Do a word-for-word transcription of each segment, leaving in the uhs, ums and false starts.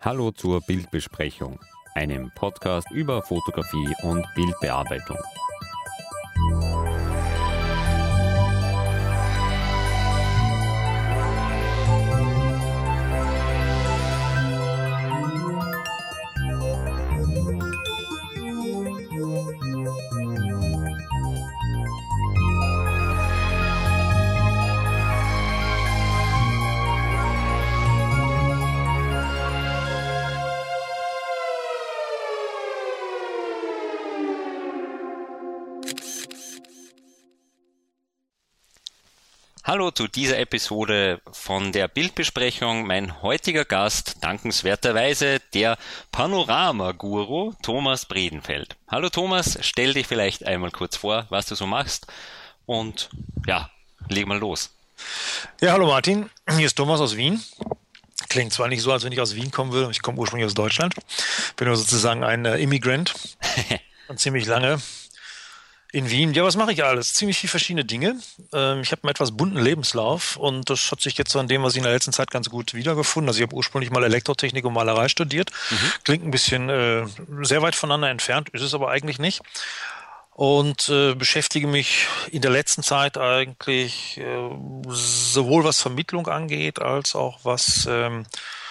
Hallo zur Bildbesprechung, einem Podcast über Fotografie und Bildbearbeitung. Hallo zu dieser Episode von der Bildbesprechung. Mein heutiger Gast, dankenswerterweise der Panorama-Guru Thomas Bredenfeld. Hallo Thomas, stell dich vielleicht einmal kurz vor, was du so machst und ja, leg mal los. Ja, hallo Martin, hier ist Thomas aus Wien. Klingt zwar nicht so, als wenn ich aus Wien kommen würde, ich komme ursprünglich aus Deutschland, bin aber sozusagen ein äh, Immigrant und ziemlich lange in Wien. Ja, was mache ich alles? Ziemlich viele verschiedene Dinge. Ähm, ich habe einen etwas bunten Lebenslauf und das hat sich jetzt so an dem, was ich in der letzten Zeit ganz gut wiedergefunden. Also ich habe ursprünglich mal Elektrotechnik und Malerei studiert. Mhm. Klingt ein bisschen äh, sehr weit voneinander entfernt, ist es aber eigentlich nicht. Und äh, beschäftige mich in der letzten Zeit eigentlich äh, sowohl was Vermittlung angeht, als auch was Ähm,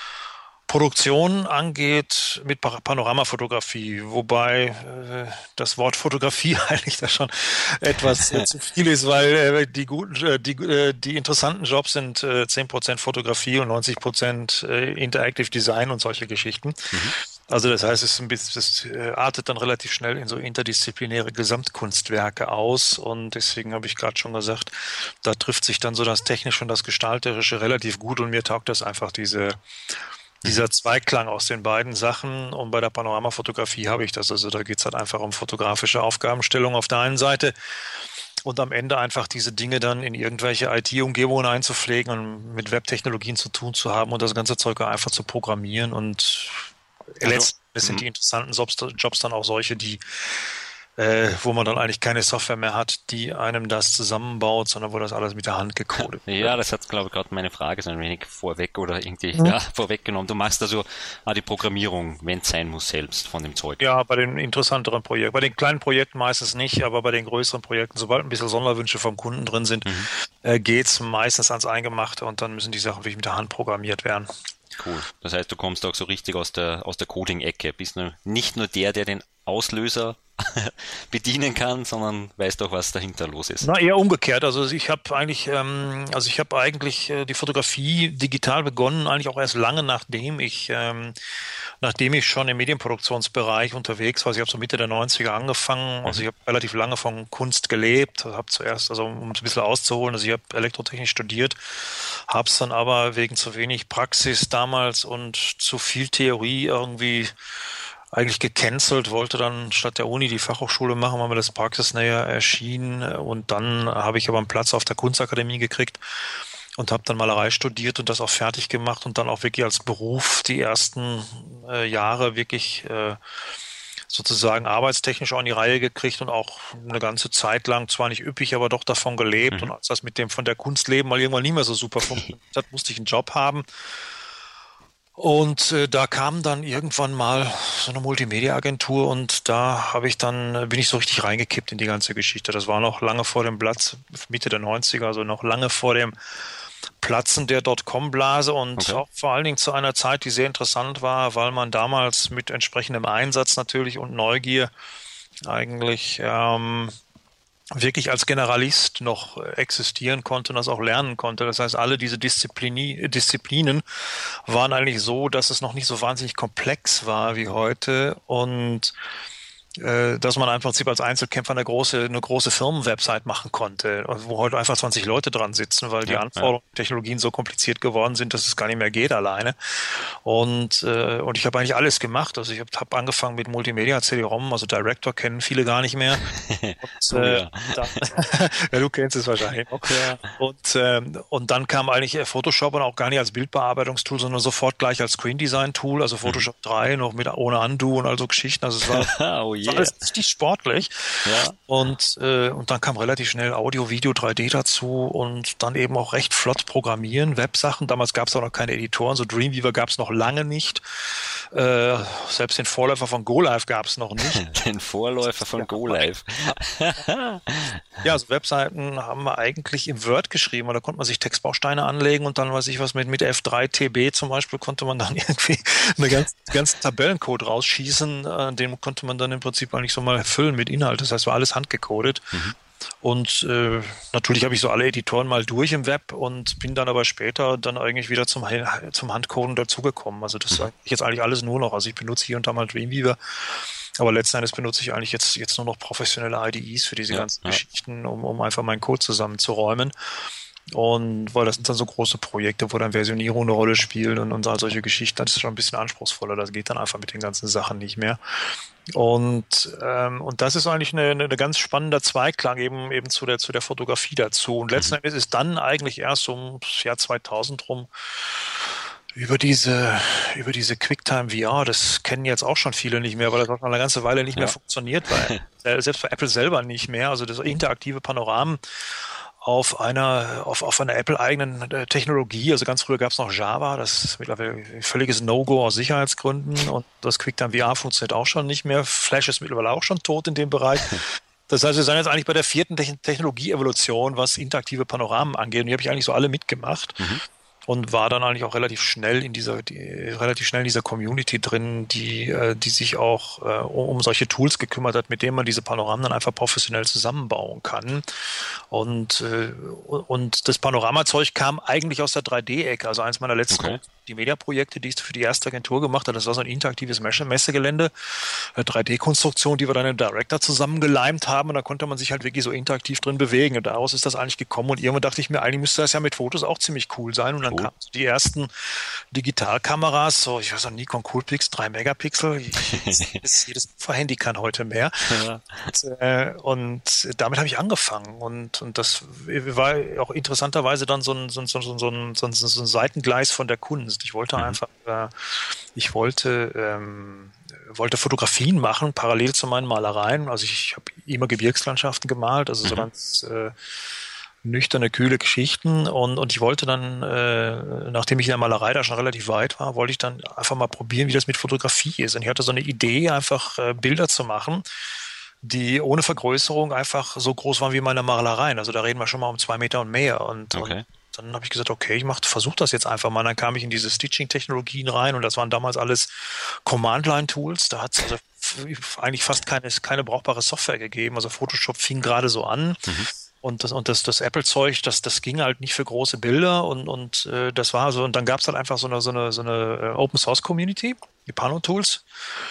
Produktion angeht mit Panoramafotografie, wobei äh, das Wort Fotografie eigentlich da schon etwas äh, zu viel ist, weil äh, die guten, äh, die, äh, die interessanten Jobs sind äh, zehn Prozent Fotografie und neunzig Prozent äh, Interactive Design und solche Geschichten. Mhm. Also das heißt, es ist ein bisschen, das äh, artet dann relativ schnell in so interdisziplinäre Gesamtkunstwerke aus und deswegen habe ich gerade schon gesagt, da trifft sich dann so das Technische und das Gestalterische relativ gut und mir taugt das einfach diese Dieser Zweiklang aus den beiden Sachen und bei der Panoramafotografie habe ich das. Also da geht es halt einfach um fotografische Aufgabenstellung auf der einen Seite und am Ende einfach diese Dinge dann in irgendwelche I T-Umgebungen einzupflegen und mit Webtechnologien zu tun zu haben und das ganze Zeug einfach zu programmieren und also, letztendlich sind die interessanten Jobs, Jobs dann auch solche, die Äh, wo man dann eigentlich keine Software mehr hat, die einem das zusammenbaut, sondern wo das alles mit der Hand gecodet wird. Ja, das hat, glaube ich, gerade meine Frage so ein wenig vorweg oder irgendwie mhm. ja, vorweggenommen. Du machst also ah, die Programmierung, wenn es sein muss, selbst von dem Zeug. Ja, bei den interessanteren Projekten. Bei den kleinen Projekten meistens nicht, aber bei den größeren Projekten, sobald ein bisschen Sonderwünsche vom Kunden drin sind, mhm. äh, geht's meistens ans Eingemachte und dann müssen die Sachen wirklich mit der Hand programmiert werden. Cool. Das heißt, du kommst auch so richtig aus der aus der Coding-Ecke. Bist nur, nicht nur der, der den Auslöser bedienen kann, sondern weißt auch, was dahinter los ist. Na, eher umgekehrt. Also ich habe eigentlich, ähm, also ich habe eigentlich äh, die Fotografie digital begonnen, eigentlich auch erst lange nachdem ich, ähm, nachdem ich schon im Medienproduktionsbereich unterwegs war. Also ich habe so Mitte der neunziger angefangen. Also ich habe relativ lange von Kunst gelebt. Habe zuerst, also um es ein bisschen auszuholen, also ich habe Elektrotechnik studiert, habe es dann aber wegen zu wenig Praxis damals und zu viel Theorie irgendwie eigentlich gecancelt, wollte dann statt der Uni die Fachhochschule machen, weil mir das praxisnäher erschien und dann habe ich aber einen Platz auf der Kunstakademie gekriegt und habe dann Malerei studiert und das auch fertig gemacht und dann auch wirklich als Beruf die ersten äh, Jahre wirklich äh, sozusagen arbeitstechnisch auch in die Reihe gekriegt und auch eine ganze Zeit lang, zwar nicht üppig, aber doch davon gelebt mhm. und als das mit dem von der Kunst leben mal irgendwann nicht mehr so super funktioniert hat, musste ich einen Job haben. Und äh, da kam dann irgendwann mal so eine Multimedia-Agentur und da habe ich dann, bin ich so richtig reingekippt in die ganze Geschichte. Das war noch lange vor dem Platz, Mitte der neunziger, also noch lange vor dem Platzen der Dotcom-Blase und okay. auch vor allen Dingen zu einer Zeit, die sehr interessant war, weil man damals mit entsprechendem Einsatz natürlich und Neugier eigentlich ähm, wirklich als Generalist noch existieren konnte und das auch lernen konnte. Das heißt, alle diese Disziplini- Disziplinen waren eigentlich so, dass es noch nicht so wahnsinnig komplex war wie heute und äh, dass man einfach im Prinzip als Einzelkämpfer eine große, eine große Firmenwebsite machen konnte, wo heute einfach zwanzig Leute dran sitzen, weil die ja, Anforderungen, ja. Technologien so kompliziert geworden sind, dass es gar nicht mehr geht alleine. Und, äh, und ich habe eigentlich alles gemacht. Also ich habe hab angefangen mit Multimedia, C D-ROM, also Director kennen viele gar nicht mehr. Und, äh, ja. Dann, ja, du kennst es wahrscheinlich auch. Ja. Und, äh, und dann kam eigentlich Photoshop und auch gar nicht als Bildbearbeitungstool, sondern sofort gleich als Screen Design Tool, also Photoshop mhm. drei, noch mit ohne Undo und all so Geschichten. Also es war oh yeah. Alles richtig sportlich. Ja. Und, äh, und dann kam relativ schnell Audio, Video, drei D dazu und dann eben auch recht flott programmieren, Websachen. Damals gab es auch noch keine Editoren, so Dreamweaver gab es noch lange nicht. Äh, selbst den Vorläufer von GoLive gab es noch nicht. Den Vorläufer von GoLive. Ja, also Webseiten haben wir eigentlich im Word geschrieben, und da konnte man sich Textbausteine anlegen und dann weiß ich was mit, mit F drei T B zum Beispiel konnte man dann irgendwie einen ganzen, ganzen Tabellencode rausschießen, äh, den konnte man dann im Prinzip eigentlich so mal füllen mit Inhalt. Das heißt, war alles handgecodet. Mhm. Und äh, natürlich habe ich so alle Editoren mal durch im Web und bin dann aber später dann eigentlich wieder zum, zum Handcoden dazugekommen. Also das mhm. ist jetzt eigentlich alles nur noch. Also ich benutze hier und da mal Dreamweaver, aber letzten Endes benutze ich eigentlich jetzt, jetzt nur noch professionelle I D Es für diese ja, ganzen ja. Geschichten, um, um einfach meinen Code zusammenzuräumen. Und weil das sind dann so große Projekte, wo dann Versionierung eine Rolle spielt und, und all solche Geschichten, das ist schon ein bisschen anspruchsvoller. Das geht dann einfach mit den ganzen Sachen nicht mehr. Und ähm, und das ist eigentlich eine, eine ganz spannender Zweiklang eben eben zu der zu der Fotografie dazu. Und letzten mhm. Endes ist dann eigentlich erst ums Jahr zweitausend rum über diese über diese QuickTime V R, das kennen jetzt auch schon viele nicht mehr, weil das hat eine ganze Weile nicht ja. mehr funktioniert, weil selbst bei Apple selber nicht mehr. Also das interaktive Panoramen auf einer auf, auf einer Apple-eigenen Technologie. Also ganz früher gab es noch Java, das ist mittlerweile ein völliges No-Go aus Sicherheitsgründen, und das QuickTime V R funktioniert auch schon nicht mehr. Flash ist mittlerweile auch schon tot in dem Bereich. Das heißt, wir sind jetzt eigentlich bei der vierten Technologie-Evolution, was interaktive Panoramen angeht, und die habe ich eigentlich so alle mitgemacht. Mhm. Und war dann eigentlich auch relativ schnell in dieser, die, relativ schnell in dieser Community drin, die, äh, die sich auch äh, um solche Tools gekümmert hat, mit denen man diese Panoramen dann einfach professionell zusammenbauen kann. Und, äh, und das Panoramazeug kam eigentlich aus der drei D-Ecke. Also eins meiner letzten okay. die Media-Projekte, die ich für die erste Agentur gemacht habe, das war so ein interaktives Messegelände, drei D-Konstruktion, die wir dann im Director zusammengeleimt haben, und da konnte man sich halt wirklich so interaktiv drin bewegen, und daraus ist das eigentlich gekommen, und irgendwann dachte ich mir, eigentlich müsste das ja mit Fotos auch ziemlich cool sein, und dann cool. kamen die ersten Digitalkameras, so, ich weiß noch, Nikon Coolpix, drei Megapixel, jedes, jedes Handy kann heute mehr. Ja. Und, äh, und damit habe ich angefangen, und, und das war auch interessanterweise dann so ein, so ein, so ein, so ein, so ein, so ein Seitengleis von der Kunst. Ich wollte mhm. einfach, äh, ich wollte, ähm, wollte Fotografien machen, parallel zu meinen Malereien. Also ich, ich habe immer Gebirgslandschaften gemalt, also mhm. so ganz äh, nüchterne, kühle Geschichten. Und, und ich wollte dann, äh, nachdem ich in der Malerei da schon relativ weit war, wollte ich dann einfach mal probieren, wie das mit Fotografie ist. Und ich hatte so eine Idee, einfach äh, Bilder zu machen, die ohne Vergrößerung einfach so groß waren wie meine Malereien. Also da reden wir schon mal um zwei Meter und mehr. Und, okay. und dann habe ich gesagt, okay, ich versuche das jetzt einfach mal. Dann kam ich in diese Stitching-Technologien rein, und das waren damals alles Command-Line-Tools. Da hat es also eigentlich fast keine, keine brauchbare Software gegeben. Also Photoshop fing gerade so an. Mhm. Und das, und das, das Apple-Zeug, das, das ging halt nicht für große Bilder, und, und äh, das war so, und dann gab es halt einfach so eine, so eine, so eine Open-Source-Community, die Pano-Tools.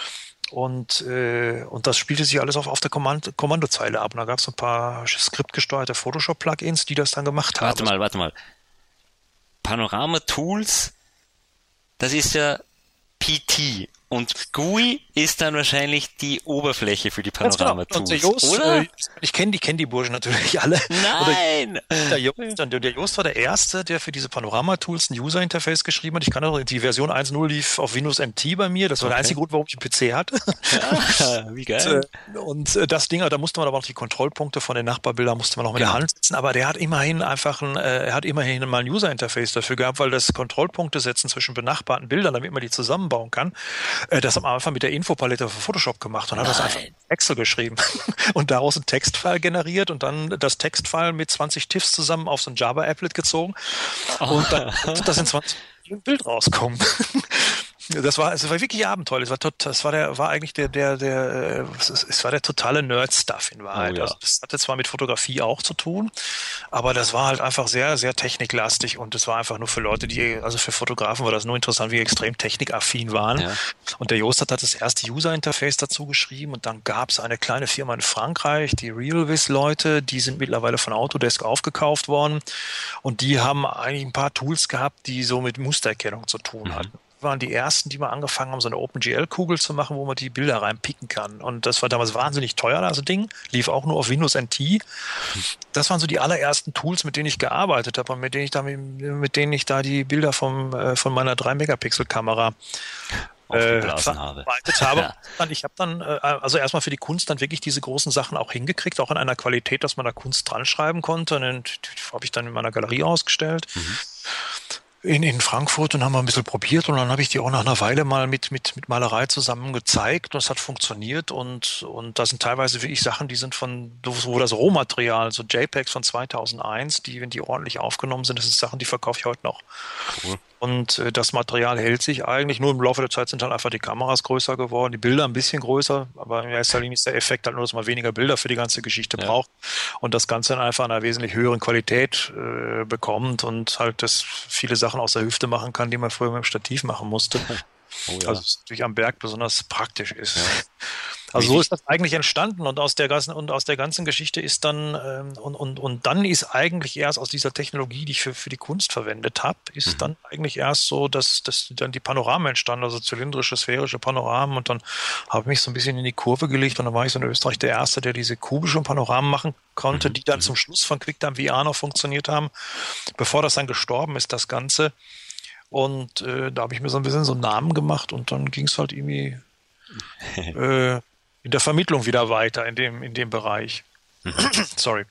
Und, äh, und das spielte sich alles auf, auf der Kommand- Kommandozeile ab. Und da gab es ein paar skriptgesteuerte Photoshop-Plugins, die das dann gemacht haben. Warte mal, warte mal. Panorama-Tools, das ist ja P T. Und G U I ist dann wahrscheinlich die Oberfläche für die Panorama-Tools, genau. Jost, oder? Äh, ich kenne die, kenn die Burschen natürlich alle. Nein! Der Jost, der Jost war der Erste, der für diese Panorama-Tools ein User-Interface geschrieben hat. Ich kann auch, die Version eins Punkt null lief auf Windows M T bei mir. Das war okay. der einzige Grund, warum ich einen P C hatte. Ja, wie geil. Und, und das Ding, da musste man aber noch die Kontrollpunkte von den Nachbarbildern musste man noch mit ja. der Hand setzen. Aber der hat immerhin einfach ein, äh, er hat immerhin mal ein User-Interface dafür gehabt, weil das Kontrollpunkte setzen zwischen benachbarten Bildern, damit man die zusammenbauen kann. Das haben wir einfach mit der Infopalette für Photoshop gemacht und hat das einfach in Excel geschrieben und daraus ein Textfile generiert und dann das Textfile mit zwanzig T I Ffs zusammen auf so ein Java-Applet gezogen oh. und dann das in zwanzig ein Bild rauskommen. Das war, es war wirklich abenteuerlich. Es war, tot, das war der, war eigentlich der, der, der, es war der totale Nerd-Stuff in Wahrheit. Oh, ja. Also das hatte zwar mit Fotografie auch zu tun, aber das war halt einfach sehr, sehr techniklastig und es war einfach nur für Leute, die, also für Fotografen war das nur interessant, wie extrem technikaffin waren. Ja. Und der Jost hat das erste User-Interface dazu geschrieben und dann gab es eine kleine Firma in Frankreich, die RealViz-Leute, die sind mittlerweile von Autodesk aufgekauft worden und die haben eigentlich ein paar Tools gehabt, die so mit Mustererkennung zu tun mhm. hatten. Waren die ersten, die mal angefangen haben, so eine OpenGL-Kugel zu machen, wo man die Bilder reinpicken kann. Und das war damals wahnsinnig teuer, das Ding. Lief auch nur auf Windows N T. Das waren so die allerersten Tools, mit denen ich gearbeitet habe und mit denen ich da, mit denen ich da die Bilder vom, äh, von meiner drei Megapixel Kamera aufgeblasen äh, habe. habe. Ja. Ich habe dann, äh, also erstmal für die Kunst dann wirklich diese großen Sachen auch hingekriegt, auch in einer Qualität, dass man da Kunst dran schreiben konnte. Und die habe ich dann in meiner Galerie ausgestellt. Mhm. In, in Frankfurt und haben wir ein bisschen probiert und dann habe ich die auch nach einer Weile mal mit, mit, mit Malerei zusammen gezeigt und es hat funktioniert und, und das sind teilweise wirklich Sachen, die sind von, wo das Rohmaterial, so JPEGs von zweitausendeins, die, wenn die ordentlich aufgenommen sind, das sind Sachen, die verkaufe ich heute noch. Cool. Und äh, das Material hält sich eigentlich, nur im Laufe der Zeit sind halt einfach die Kameras größer geworden, die Bilder ein bisschen größer, aber in erster Linie ist der Effekt halt nur, dass man weniger Bilder für die ganze Geschichte ja. braucht und das Ganze dann einfach in einer wesentlich höheren Qualität äh, bekommt und halt das viele Sachen aus der Hüfte machen kann, die man früher mit dem Stativ machen musste. Oh ja. Also es natürlich am Berg besonders praktisch ist. Ja. Also so ist das eigentlich entstanden und aus der ganzen und aus der ganzen Geschichte ist dann ähm, und und und dann ist eigentlich erst aus dieser Technologie, die ich für für die Kunst verwendet habe, ist mhm. dann eigentlich erst so, dass dass dann die Panoramen entstanden, also zylindrische, sphärische Panoramen und dann habe ich mich so ein bisschen in die Kurve gelegt und dann war ich so in Österreich der Erste, der diese kubischen Panoramen machen konnte, mhm. die dann mhm. zum Schluss von QuickTime V R noch funktioniert haben, bevor das dann gestorben ist, das Ganze. Und äh, da habe ich mir so ein bisschen so einen Namen gemacht und dann ging es halt irgendwie äh, in der Vermittlung wieder weiter in dem, in dem Bereich. Mhm. Sorry.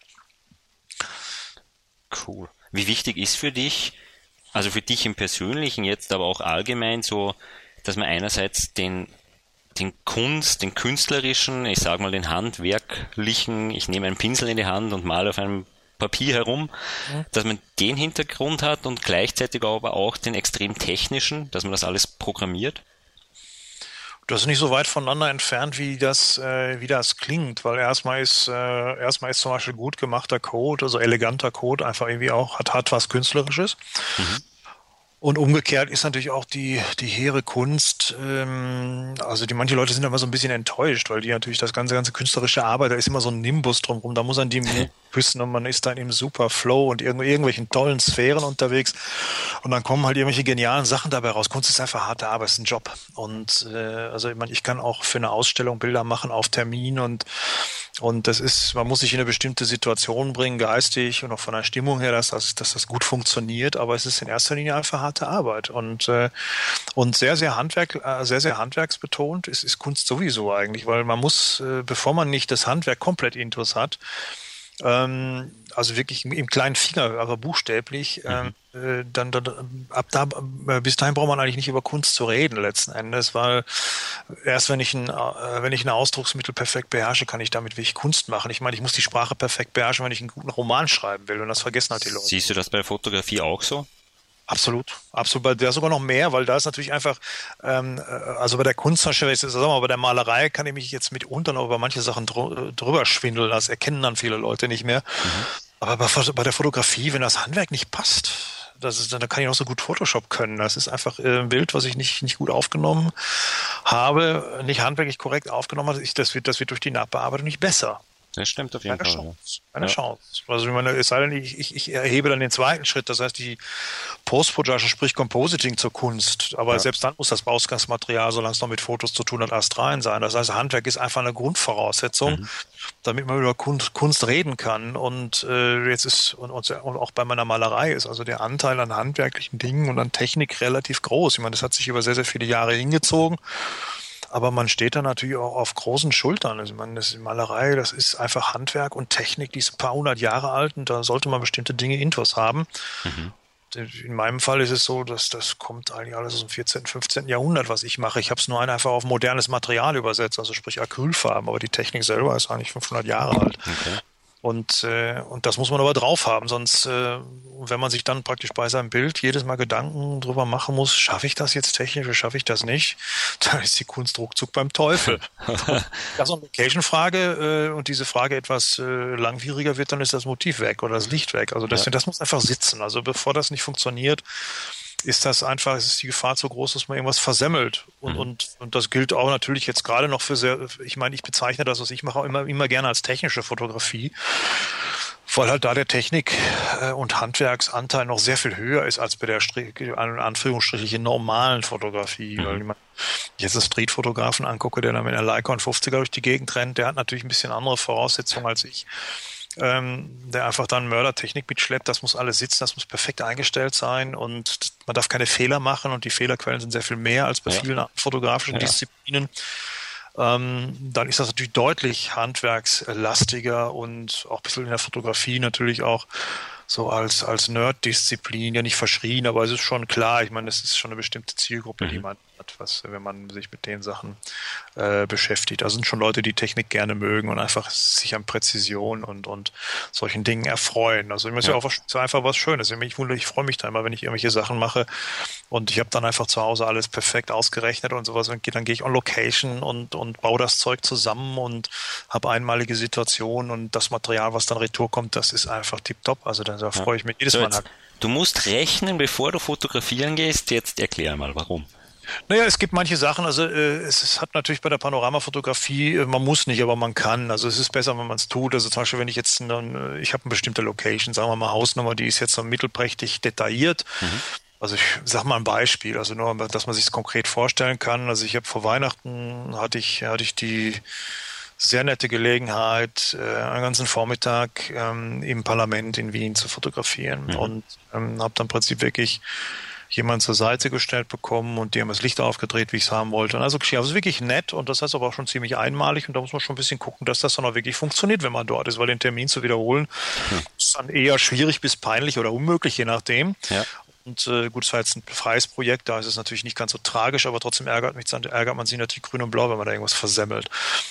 Cool. Wie wichtig ist für dich, also für dich im Persönlichen jetzt, aber auch allgemein so, dass man einerseits den, den Kunst, den künstlerischen, ich sag mal den handwerklichen, ich nehme einen Pinsel in die Hand und male auf einem Papier herum, mhm. dass man den Hintergrund hat und gleichzeitig aber auch den extrem technischen, dass man das alles programmiert? Das ist nicht so weit voneinander entfernt, wie das, äh, wie das klingt, weil erstmal ist, äh, erstmal ist zum Beispiel gut gemachter Code, also eleganter Code, einfach irgendwie auch, hat, hat was Künstlerisches. Mhm. Und umgekehrt ist natürlich auch die, die hehre Kunst, ähm, also die manche Leute sind immer so ein bisschen enttäuscht, weil die natürlich das ganze, ganze künstlerische Arbeit, da ist immer so ein Nimbus drumherum, da muss man die küssen und man ist dann im super Flow und irgendw- irgendwelchen tollen Sphären unterwegs und dann kommen halt irgendwelche genialen Sachen dabei raus. Kunst ist einfach harte Arbeit, ist ein Job und äh, also ich meine, ich kann auch für eine Ausstellung Bilder machen auf Termin und und das ist, man muss sich in eine bestimmte Situation bringen, geistig und auch von der Stimmung her, dass das, dass das gut funktioniert, aber es ist in erster Linie einfach harte Arbeit und äh, und sehr, sehr Handwerk, äh, sehr, sehr handwerksbetont ist, ist Kunst sowieso eigentlich, weil man muss, äh, bevor man nicht das Handwerk komplett intus hat, ähm, also wirklich im, im kleinen Finger, aber buchstäblich, ähm, äh, dann, dann ab da äh, bis dahin braucht man eigentlich nicht über Kunst zu reden letzten Endes, weil erst wenn ich ein äh, wenn ich ein Ausdrucksmittel perfekt beherrsche, kann ich damit wirklich Kunst machen. Ich meine, ich muss die Sprache perfekt beherrschen, wenn ich einen guten Roman schreiben will und das vergessen halt die Leute. Siehst du das bei der Fotografie auch so? Absolut, absolut. Bei der sogar noch mehr, weil da ist natürlich einfach, ähm, also bei der Kunst, sagen wir mal, bei der Malerei kann ich mich jetzt mitunter noch über manche Sachen dr- drüber schwindeln, das erkennen dann viele Leute nicht mehr. Mhm. Aber bei, bei der Fotografie, wenn das Handwerk nicht passt, das ist, dann kann ich noch so gut Photoshop können. Das ist einfach ein Bild, was ich nicht, nicht gut aufgenommen habe, nicht handwerklich korrekt aufgenommen habe. Das wird, das wird durch die Nachbearbeitung nicht besser. Das stimmt auf jeden Keine Fall. Chance. Keine ja. Chance. Also ich meine, es sei denn, ich, ich, ich erhebe dann den zweiten Schritt, das heißt die Post-Production, sprich Compositing zur Kunst. Aber ja. selbst dann muss das Ausgangsmaterial, solange es noch mit Fotos zu tun hat, erst rein sein. Das heißt, Handwerk ist einfach eine Grundvoraussetzung, mhm. damit man über Kunst, Kunst reden kann. Und äh, jetzt ist, und, und auch bei meiner Malerei ist also der Anteil an handwerklichen Dingen und an Technik relativ groß. Ich meine, das hat sich über sehr, sehr viele Jahre hingezogen. Aber man steht da natürlich auch auf großen Schultern. Also ich meine, das ist Malerei, das ist einfach Handwerk und Technik, die ist ein paar hundert Jahre alt und da sollte man bestimmte Dinge intus haben. Mhm. In meinem Fall ist es so, dass das kommt eigentlich alles aus dem vierzehnten, fünfzehnten Jahrhundert, was ich mache. Ich habe es nur einfach auf modernes Material übersetzt, also sprich Acrylfarben, aber die Technik selber ist eigentlich fünfhundert Jahre alt. Okay. Und, äh, und das muss man aber drauf haben, sonst, äh, wenn man sich dann praktisch bei seinem Bild jedes Mal Gedanken drüber machen muss, schaffe ich das jetzt technisch oder schaffe ich das nicht, dann ist die Kunst ruckzuck beim Teufel. Das ist eine Location-Frage äh, und diese Frage etwas äh, langwieriger wird, dann ist das Motiv weg oder das Licht weg. Also das, ja. das muss einfach sitzen. Also bevor das nicht funktioniert, ist das einfach, ist die Gefahr so groß, dass man irgendwas versemmelt. Und, mhm. und, und das gilt auch natürlich jetzt gerade noch für sehr, ich meine, ich bezeichne das, was ich mache, auch immer, immer gerne als technische Fotografie, weil halt da der Technik- und Handwerksanteil noch sehr viel höher ist als bei der, in Anführungsstrichen, normalen Fotografie. Mhm. Weil wenn ich jetzt einen Streetfotografen angucke, der da mit einer Leica und fünfziger durch die Gegend rennt, der hat natürlich ein bisschen andere Voraussetzungen als ich. ähm, der einfach dann Mördertechnik mitschleppt. Das muss alles sitzen, das muss perfekt eingestellt sein und man darf keine Fehler machen und die Fehlerquellen sind sehr viel mehr als bei Ja. vielen fotografischen Ja. Disziplinen. Ähm, dann ist das natürlich deutlich handwerkslastiger und auch ein bisschen in der Fotografie natürlich auch so als, als Nerd-Disziplin, ja nicht verschrien, aber es ist schon klar, ich meine, es ist schon eine bestimmte Zielgruppe, mhm. die man hat, was, wenn man sich mit den Sachen äh, beschäftigt. Da sind schon Leute, die Technik gerne mögen und einfach sich an Präzision und, und solchen Dingen erfreuen. Also ich muss ja, ja auch was, so einfach was Schönes. Ich, wundere, ich freue mich da immer, wenn ich irgendwelche Sachen mache und ich habe dann einfach zu Hause alles perfekt ausgerechnet und sowas und dann gehe ich on Location und, und baue das Zeug zusammen und habe einmalige Situationen und das Material, was dann retour kommt, das ist einfach tipptopp. Also da, da freue ich mich jedes so, Mal. Jetzt, du musst rechnen, bevor du fotografieren gehst. Jetzt erklär mal, warum. Naja, es gibt manche Sachen, also äh, es, es hat natürlich bei der Panoramafotografie, äh, man muss nicht, aber man kann. Also es ist besser, wenn man es tut. Also zum Beispiel, wenn ich jetzt, dann, ich habe eine bestimmte Location, sagen wir mal Hausnummer, die ist jetzt so mittelprächtig detailliert. Mhm. Also ich sag mal ein Beispiel, also nur, dass man sich es konkret vorstellen kann. Also ich habe vor Weihnachten, hatte ich, hatte ich die sehr nette Gelegenheit, äh, einen ganzen Vormittag ähm, im Parlament in Wien zu fotografieren mhm. und ähm, habe dann im Prinzip wirklich jemand zur Seite gestellt bekommen und die haben das Licht aufgedreht, wie ich es haben wollte. Und also das ist wirklich nett und das heißt aber auch schon ziemlich einmalig und da muss man schon ein bisschen gucken, dass das dann auch wirklich funktioniert, wenn man dort ist, weil den Termin zu wiederholen hm. ist dann eher schwierig bis peinlich oder unmöglich, je nachdem. Ja. Und äh, gut, es war jetzt ein freies Projekt, da ist es natürlich nicht ganz so tragisch, aber trotzdem ärgert mich, ärgert man sich natürlich grün und blau, wenn man da irgendwas versemmelt.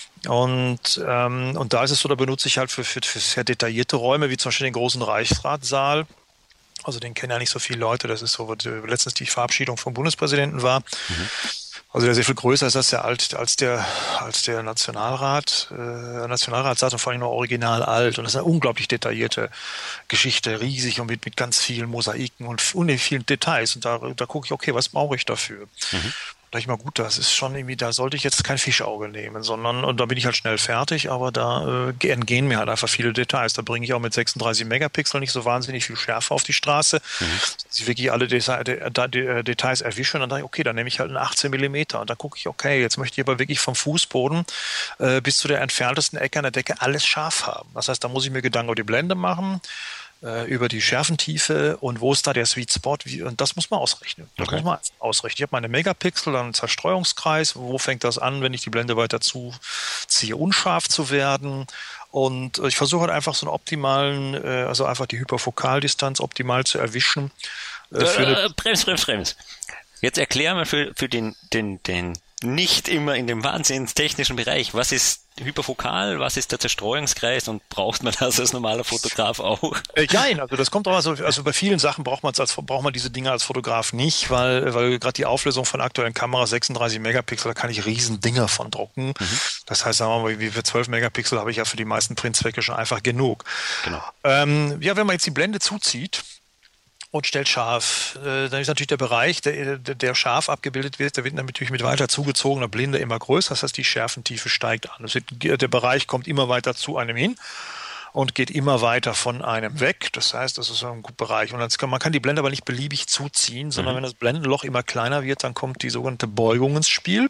Und ähm, und da ist es so, da benutze ich halt für, für, für sehr detaillierte Räume, wie zum Beispiel den großen Reichsratssaal. Also den kennen ja nicht so viele Leute. Das ist so, wo letztens die Verabschiedung vom Bundespräsidenten war. Mhm. Also der sehr viel größer ist als der, alt, als der, als der Nationalrat. Äh, Nationalratssaal und vor allem noch original alt. Und das ist eine unglaublich detaillierte Geschichte, riesig und mit, mit ganz vielen Mosaiken und unendlich vielen Details. Und da, da gucke ich, okay, was brauche ich dafür? Mhm. Da ich mal, gut, das ist schon irgendwie, da sollte ich jetzt kein Fischauge nehmen, sondern, und da bin ich halt schnell fertig, aber da äh, entgehen mir halt einfach viele Details. Da bringe ich auch mit sechsunddreißig Megapixel nicht so wahnsinnig viel Schärfe auf die Straße, mhm. dass ich wirklich alle Deta- De- De- Details erwische und dann dachte ich, okay, dann nehme ich halt einen achtzehn Millimeter und dann gucke ich, okay, jetzt möchte ich aber wirklich vom Fußboden äh, bis zu der entferntesten Ecke an der Decke alles scharf haben. Das heißt, da muss ich mir Gedanken über die Blende machen, über die Schärfentiefe und wo ist da der Sweet Spot, wie, und das muss man ausrechnen. Das okay. muss man ausrechnen. Ich habe meine Megapixel, dann einen Zerstreuungskreis, wo fängt das an, wenn ich die Blende weiter zuziehe, unscharf zu werden, und ich versuche halt einfach so einen optimalen, also einfach die Hyperfokaldistanz optimal zu erwischen. Äh, äh, brems, brems, brems. Jetzt erklär mal für, für den, den, den nicht immer in dem wahnsinnig technischen Bereich, was ist Hyperfokal, was ist der Zerstreuungskreis und braucht man das als normaler Fotograf auch? Äh, nein, also das kommt auch, also, also bei vielen Sachen braucht man es als braucht man diese Dinge als Fotograf nicht, weil weil gerade die Auflösung von aktuellen Kameras sechsunddreißig Megapixel, da kann ich riesen Dinger von drucken. Mhm. Das heißt, sagen wir mal, wie für zwölf Megapixel habe ich ja für die meisten Printzwecke schon einfach genug. Genau. Ähm, ja, wenn man jetzt die Blende zuzieht und stellt scharf, äh, dann ist natürlich der Bereich, der, der scharf abgebildet wird, der wird natürlich mit weiter zugezogener Blende immer größer. Das heißt, die Schärfentiefe steigt an. Das wird, der Bereich kommt immer weiter zu einem hin und geht immer weiter von einem weg. Das heißt, das ist so ein guter Bereich. Und dann kann, man kann die Blende aber nicht beliebig zuziehen, sondern mhm. wenn das Blendenloch immer kleiner wird, dann kommt die sogenannte Beugung ins Spiel.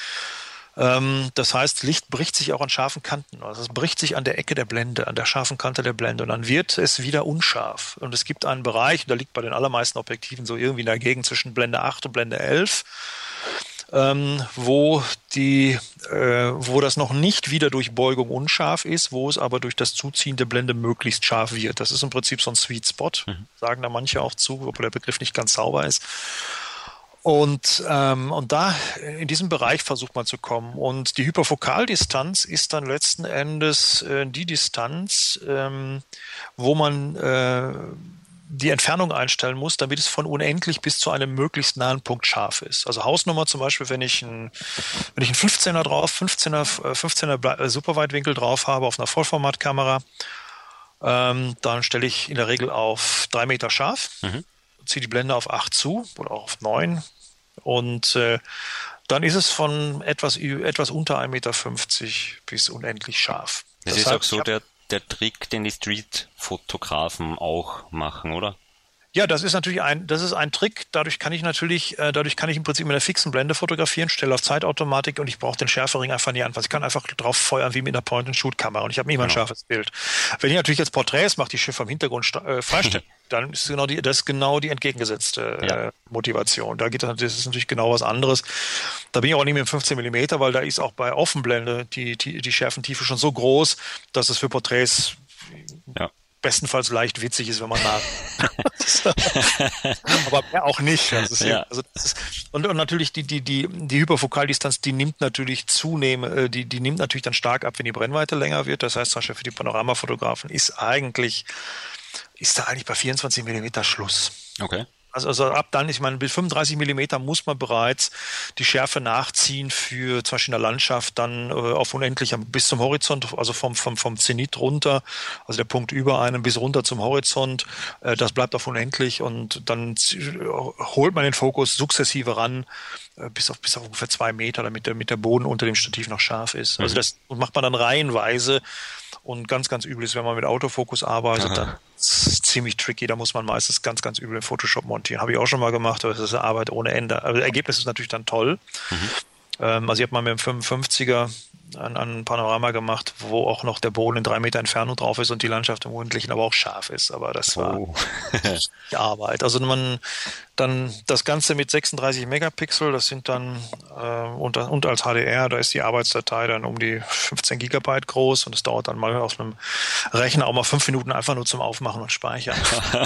Das heißt, Licht bricht sich auch an scharfen Kanten. Also es bricht sich an der Ecke der Blende, an der scharfen Kante der Blende. Und dann wird es wieder unscharf. Und es gibt einen Bereich, der liegt bei den allermeisten Objektiven so irgendwie in der Gegend zwischen Blende acht und Blende elf, ähm, wo die, äh, wo das noch nicht wieder durch Beugung unscharf ist, wo es aber durch das Zuziehen der Blende möglichst scharf wird. Das ist im Prinzip so ein Sweet Spot, mhm. sagen da manche auch zu, obwohl der Begriff nicht ganz sauber ist. Und, ähm, und da in diesem Bereich versucht man zu kommen. Und die Hyperfokaldistanz ist dann letzten Endes äh, die Distanz, ähm, wo man äh, die Entfernung einstellen muss, damit es von unendlich bis zu einem möglichst nahen Punkt scharf ist. Also Hausnummer zum Beispiel, wenn ich ein, wenn ich einen fünfzehner drauf, fünfzehner, fünfzehner Superweitwinkel drauf habe auf einer Vollformatkamera, ähm, dann stelle ich in der Regel auf drei Meter scharf, mhm. ziehe die Blende auf acht zu oder auch auf neun. Und äh, dann ist es von etwas, etwas unter ein Meter fünfzig bis unendlich scharf. Das, das ist heißt, auch so der, der Trick, den die Street-Fotografen auch machen, oder? Ja, das ist natürlich ein, das ist ein Trick. Dadurch kann ich natürlich, äh, dadurch kann ich im Prinzip mit einer fixen Blende fotografieren, stelle auf Zeitautomatik und ich brauche den Schärfering einfach nie anfassen. Ich kann einfach drauf feuern wie mit einer Point-and-Shoot-Kamera und ich habe immer ein Genau. scharfes Bild. Wenn ich natürlich jetzt Porträts mache, die Schiffe im Hintergrund äh, freistellen, dann ist genau die, das ist genau die entgegengesetzte äh, Ja. Motivation. Da geht das, das ist natürlich genau was anderes. Da bin ich auch nicht mit dem fünfzehn Millimeter, weil da ist auch bei Offenblende die, die, die Schärfentiefe schon so groß, dass es für Porträts Ja. bestenfalls leicht witzig ist, wenn man nach. Aber mehr auch nicht. Das ist Ja. ja, also das ist, und, und natürlich die, die, die, die Hyperfokaldistanz, die nimmt natürlich zunehmend, die, die nimmt natürlich dann stark ab, wenn die Brennweite länger wird. Das heißt zum Beispiel für die Panoramafotografen ist eigentlich, ist da eigentlich bei vierundzwanzig Millimeter Schluss. Okay. Also, also ab dann, ich meine, bis fünfunddreißig Millimeter muss man bereits die Schärfe nachziehen für zum Beispiel in der Landschaft dann äh, auf unendlich bis zum Horizont, also vom, vom, vom Zenit runter, also der Punkt über einem bis runter zum Horizont. Äh, das bleibt auf unendlich und dann äh, holt man den Fokus sukzessive ran äh, bis auf, bis auf ungefähr zwei Meter, damit der, mit der Boden unter dem Stativ noch scharf ist. Also das macht man dann reihenweise. Und ganz, ganz übel ist, wenn man mit Autofokus arbeitet, Aha. dann ist es ziemlich tricky. Da muss man meistens ganz, ganz übel in Photoshop montieren. Habe ich auch schon mal gemacht, aber das ist eine Arbeit ohne Ende. Aber das Ergebnis ist natürlich dann toll. Mhm. Ähm, also ich habe mal mit dem fünfundfünfziger an, an Panorama gemacht, wo auch noch der Boden in drei Meter Entfernung drauf ist und die Landschaft im Unendlichen aber auch scharf ist. Aber das war Oh. die Arbeit. Also man dann das Ganze mit sechsunddreißig Megapixel, das sind dann äh, und, und als H D R, da ist die Arbeitsdatei dann um die fünfzehn Gigabyte groß und es dauert dann mal auf einem Rechner auch mal fünf Minuten einfach nur zum Aufmachen und Speichern.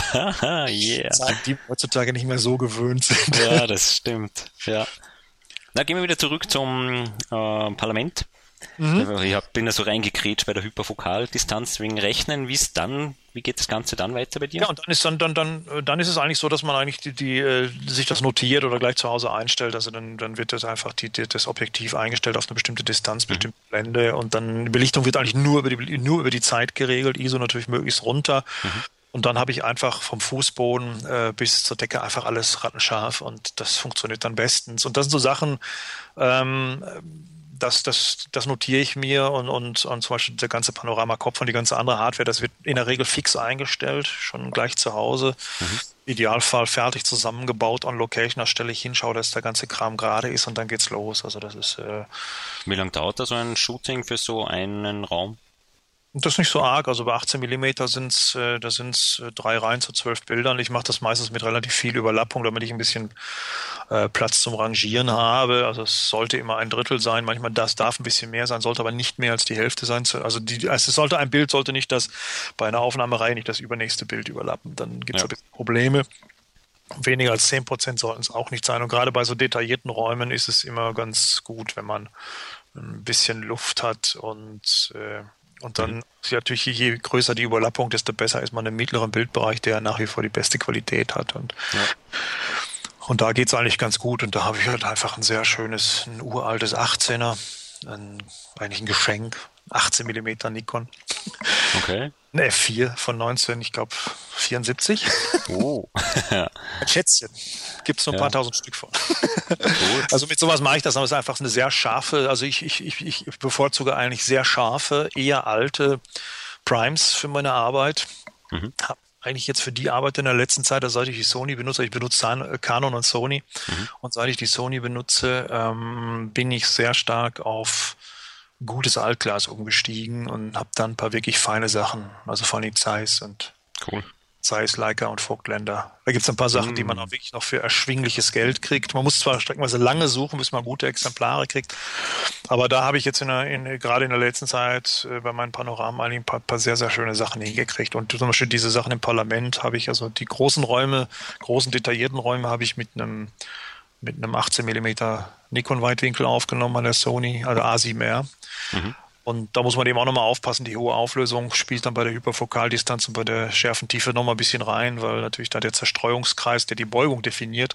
Yeah. Zeit, die heutzutage nicht mehr so gewöhnt sind. Ja, das stimmt. Ja. Na, gehen wir wieder zurück zum äh, Parlament. Mhm. Ich hab, bin da so reingekrätscht bei der Hyperfokaldistanz wegen Rechnen. Wie ist dann, wie geht das Ganze dann weiter bei dir? Ja, und dann ist dann, dann, dann, dann ist es eigentlich so, dass man eigentlich die, die, äh, sich das notiert oder gleich zu Hause einstellt. Also dann, dann wird das einfach die, die, das Objektiv eingestellt auf eine bestimmte Distanz, mhm. bestimmte Blende und dann die Belichtung wird eigentlich nur über die, nur über die Zeit geregelt, I S O natürlich möglichst runter. Mhm. Und dann habe ich einfach vom Fußboden äh, bis zur Decke einfach alles rattenscharf und das funktioniert dann bestens. Und das sind so Sachen, ähm, das, das, das notiere ich mir und, und, und zum Beispiel der ganze Panoramakopf und die ganze andere Hardware, das wird in der Regel fix eingestellt, schon gleich zu Hause. Mhm. Idealfall fertig zusammengebaut on Location, da stelle ich hin, schaue, dass der ganze Kram gerade ist und dann geht's los. Also das ist. Äh, Wie lange dauert da so ein Shooting für so einen Raum? Das ist nicht so arg, also bei achtzehn Millimeter sind's, äh, da sind's äh, drei Reihen zu zwölf Bildern. Ich mache das meistens mit relativ viel Überlappung, damit ich ein bisschen äh, Platz zum Rangieren habe. Also es sollte immer ein Drittel sein, manchmal das darf ein bisschen mehr sein, sollte aber nicht mehr als die Hälfte sein. Also, die, also es sollte ein Bild, sollte nicht das bei einer Aufnahmereihe nicht das übernächste Bild überlappen. Dann gibt's ja. ein bisschen Probleme. Weniger als zehn Prozent sollten es auch nicht sein. Und gerade bei so detaillierten Räumen ist es immer ganz gut, wenn man ein bisschen Luft hat und äh, Und dann mhm. ist natürlich, je größer die Überlappung, desto besser ist man im mittleren Bildbereich, der nach wie vor die beste Qualität hat. Und, ja. und da geht's eigentlich ganz gut. Und da habe ich halt einfach ein sehr schönes, ein uraltes achtzehner, ein, eigentlich ein Geschenk, achtzehn Millimeter Nikon. Okay. Ein F vier von neunzehn, ich glaube vierundsiebzig. Oh. Ein Schätzchen. Gibt es nur ein ja. paar tausend Stück von. Also mit sowas mache ich das, aber es ist einfach eine sehr scharfe, also ich, ich, ich, ich bevorzuge eigentlich sehr scharfe, eher alte Primes für meine Arbeit. Mhm. Hab eigentlich jetzt für die Arbeit in der letzten Zeit, also seit ich die Sony benutze, ich benutze Canon und Sony, mhm. und seit ich die Sony benutze, ähm, bin ich sehr stark auf gutes Altglas umgestiegen und habe dann ein paar wirklich feine Sachen, also vor allem Zeiss und cool. Zeiss, Leica und Vogtländer. Da gibt es ein paar Sachen, mm. die man auch wirklich noch für erschwingliches Geld kriegt. Man muss zwar streckenweise lange suchen, bis man gute Exemplare kriegt, aber da habe ich jetzt in der, in, gerade in der letzten Zeit äh, bei meinen Panoramen ein paar, paar sehr, sehr schöne Sachen hingekriegt. Und zum Beispiel diese Sachen im Parlament habe ich, also die großen Räume, großen detaillierten Räume habe ich mit einem mit einem achtzehn Millimeter Nikon-Weitwinkel aufgenommen an der Sony, also A sieben R. Mhm. Und da muss man eben auch nochmal aufpassen, die hohe Auflösung spielt dann bei der Hyperfokaldistanz und bei der Schärfentiefe nochmal ein bisschen rein, weil natürlich da der Zerstreuungskreis, der die Beugung definiert,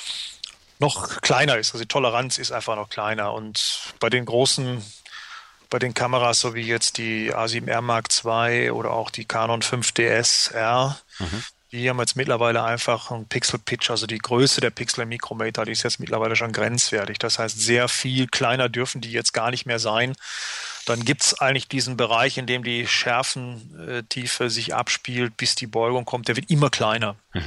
noch kleiner ist. Also die Toleranz ist einfach noch kleiner. Und bei den großen, bei den Kameras, so wie jetzt die A sieben R Mark zwei oder auch die Canon fünf D S R, mhm. die haben jetzt mittlerweile einfach einen Pixel-Pitch, also die Größe der Pixel im Mikrometer, die ist jetzt mittlerweile schon grenzwertig. Das heißt, sehr viel kleiner dürfen die jetzt gar nicht mehr sein. Dann gibt's eigentlich diesen Bereich, in dem die Schärfentiefe sich abspielt, bis die Beugung kommt, der wird immer kleiner. Mhm. Also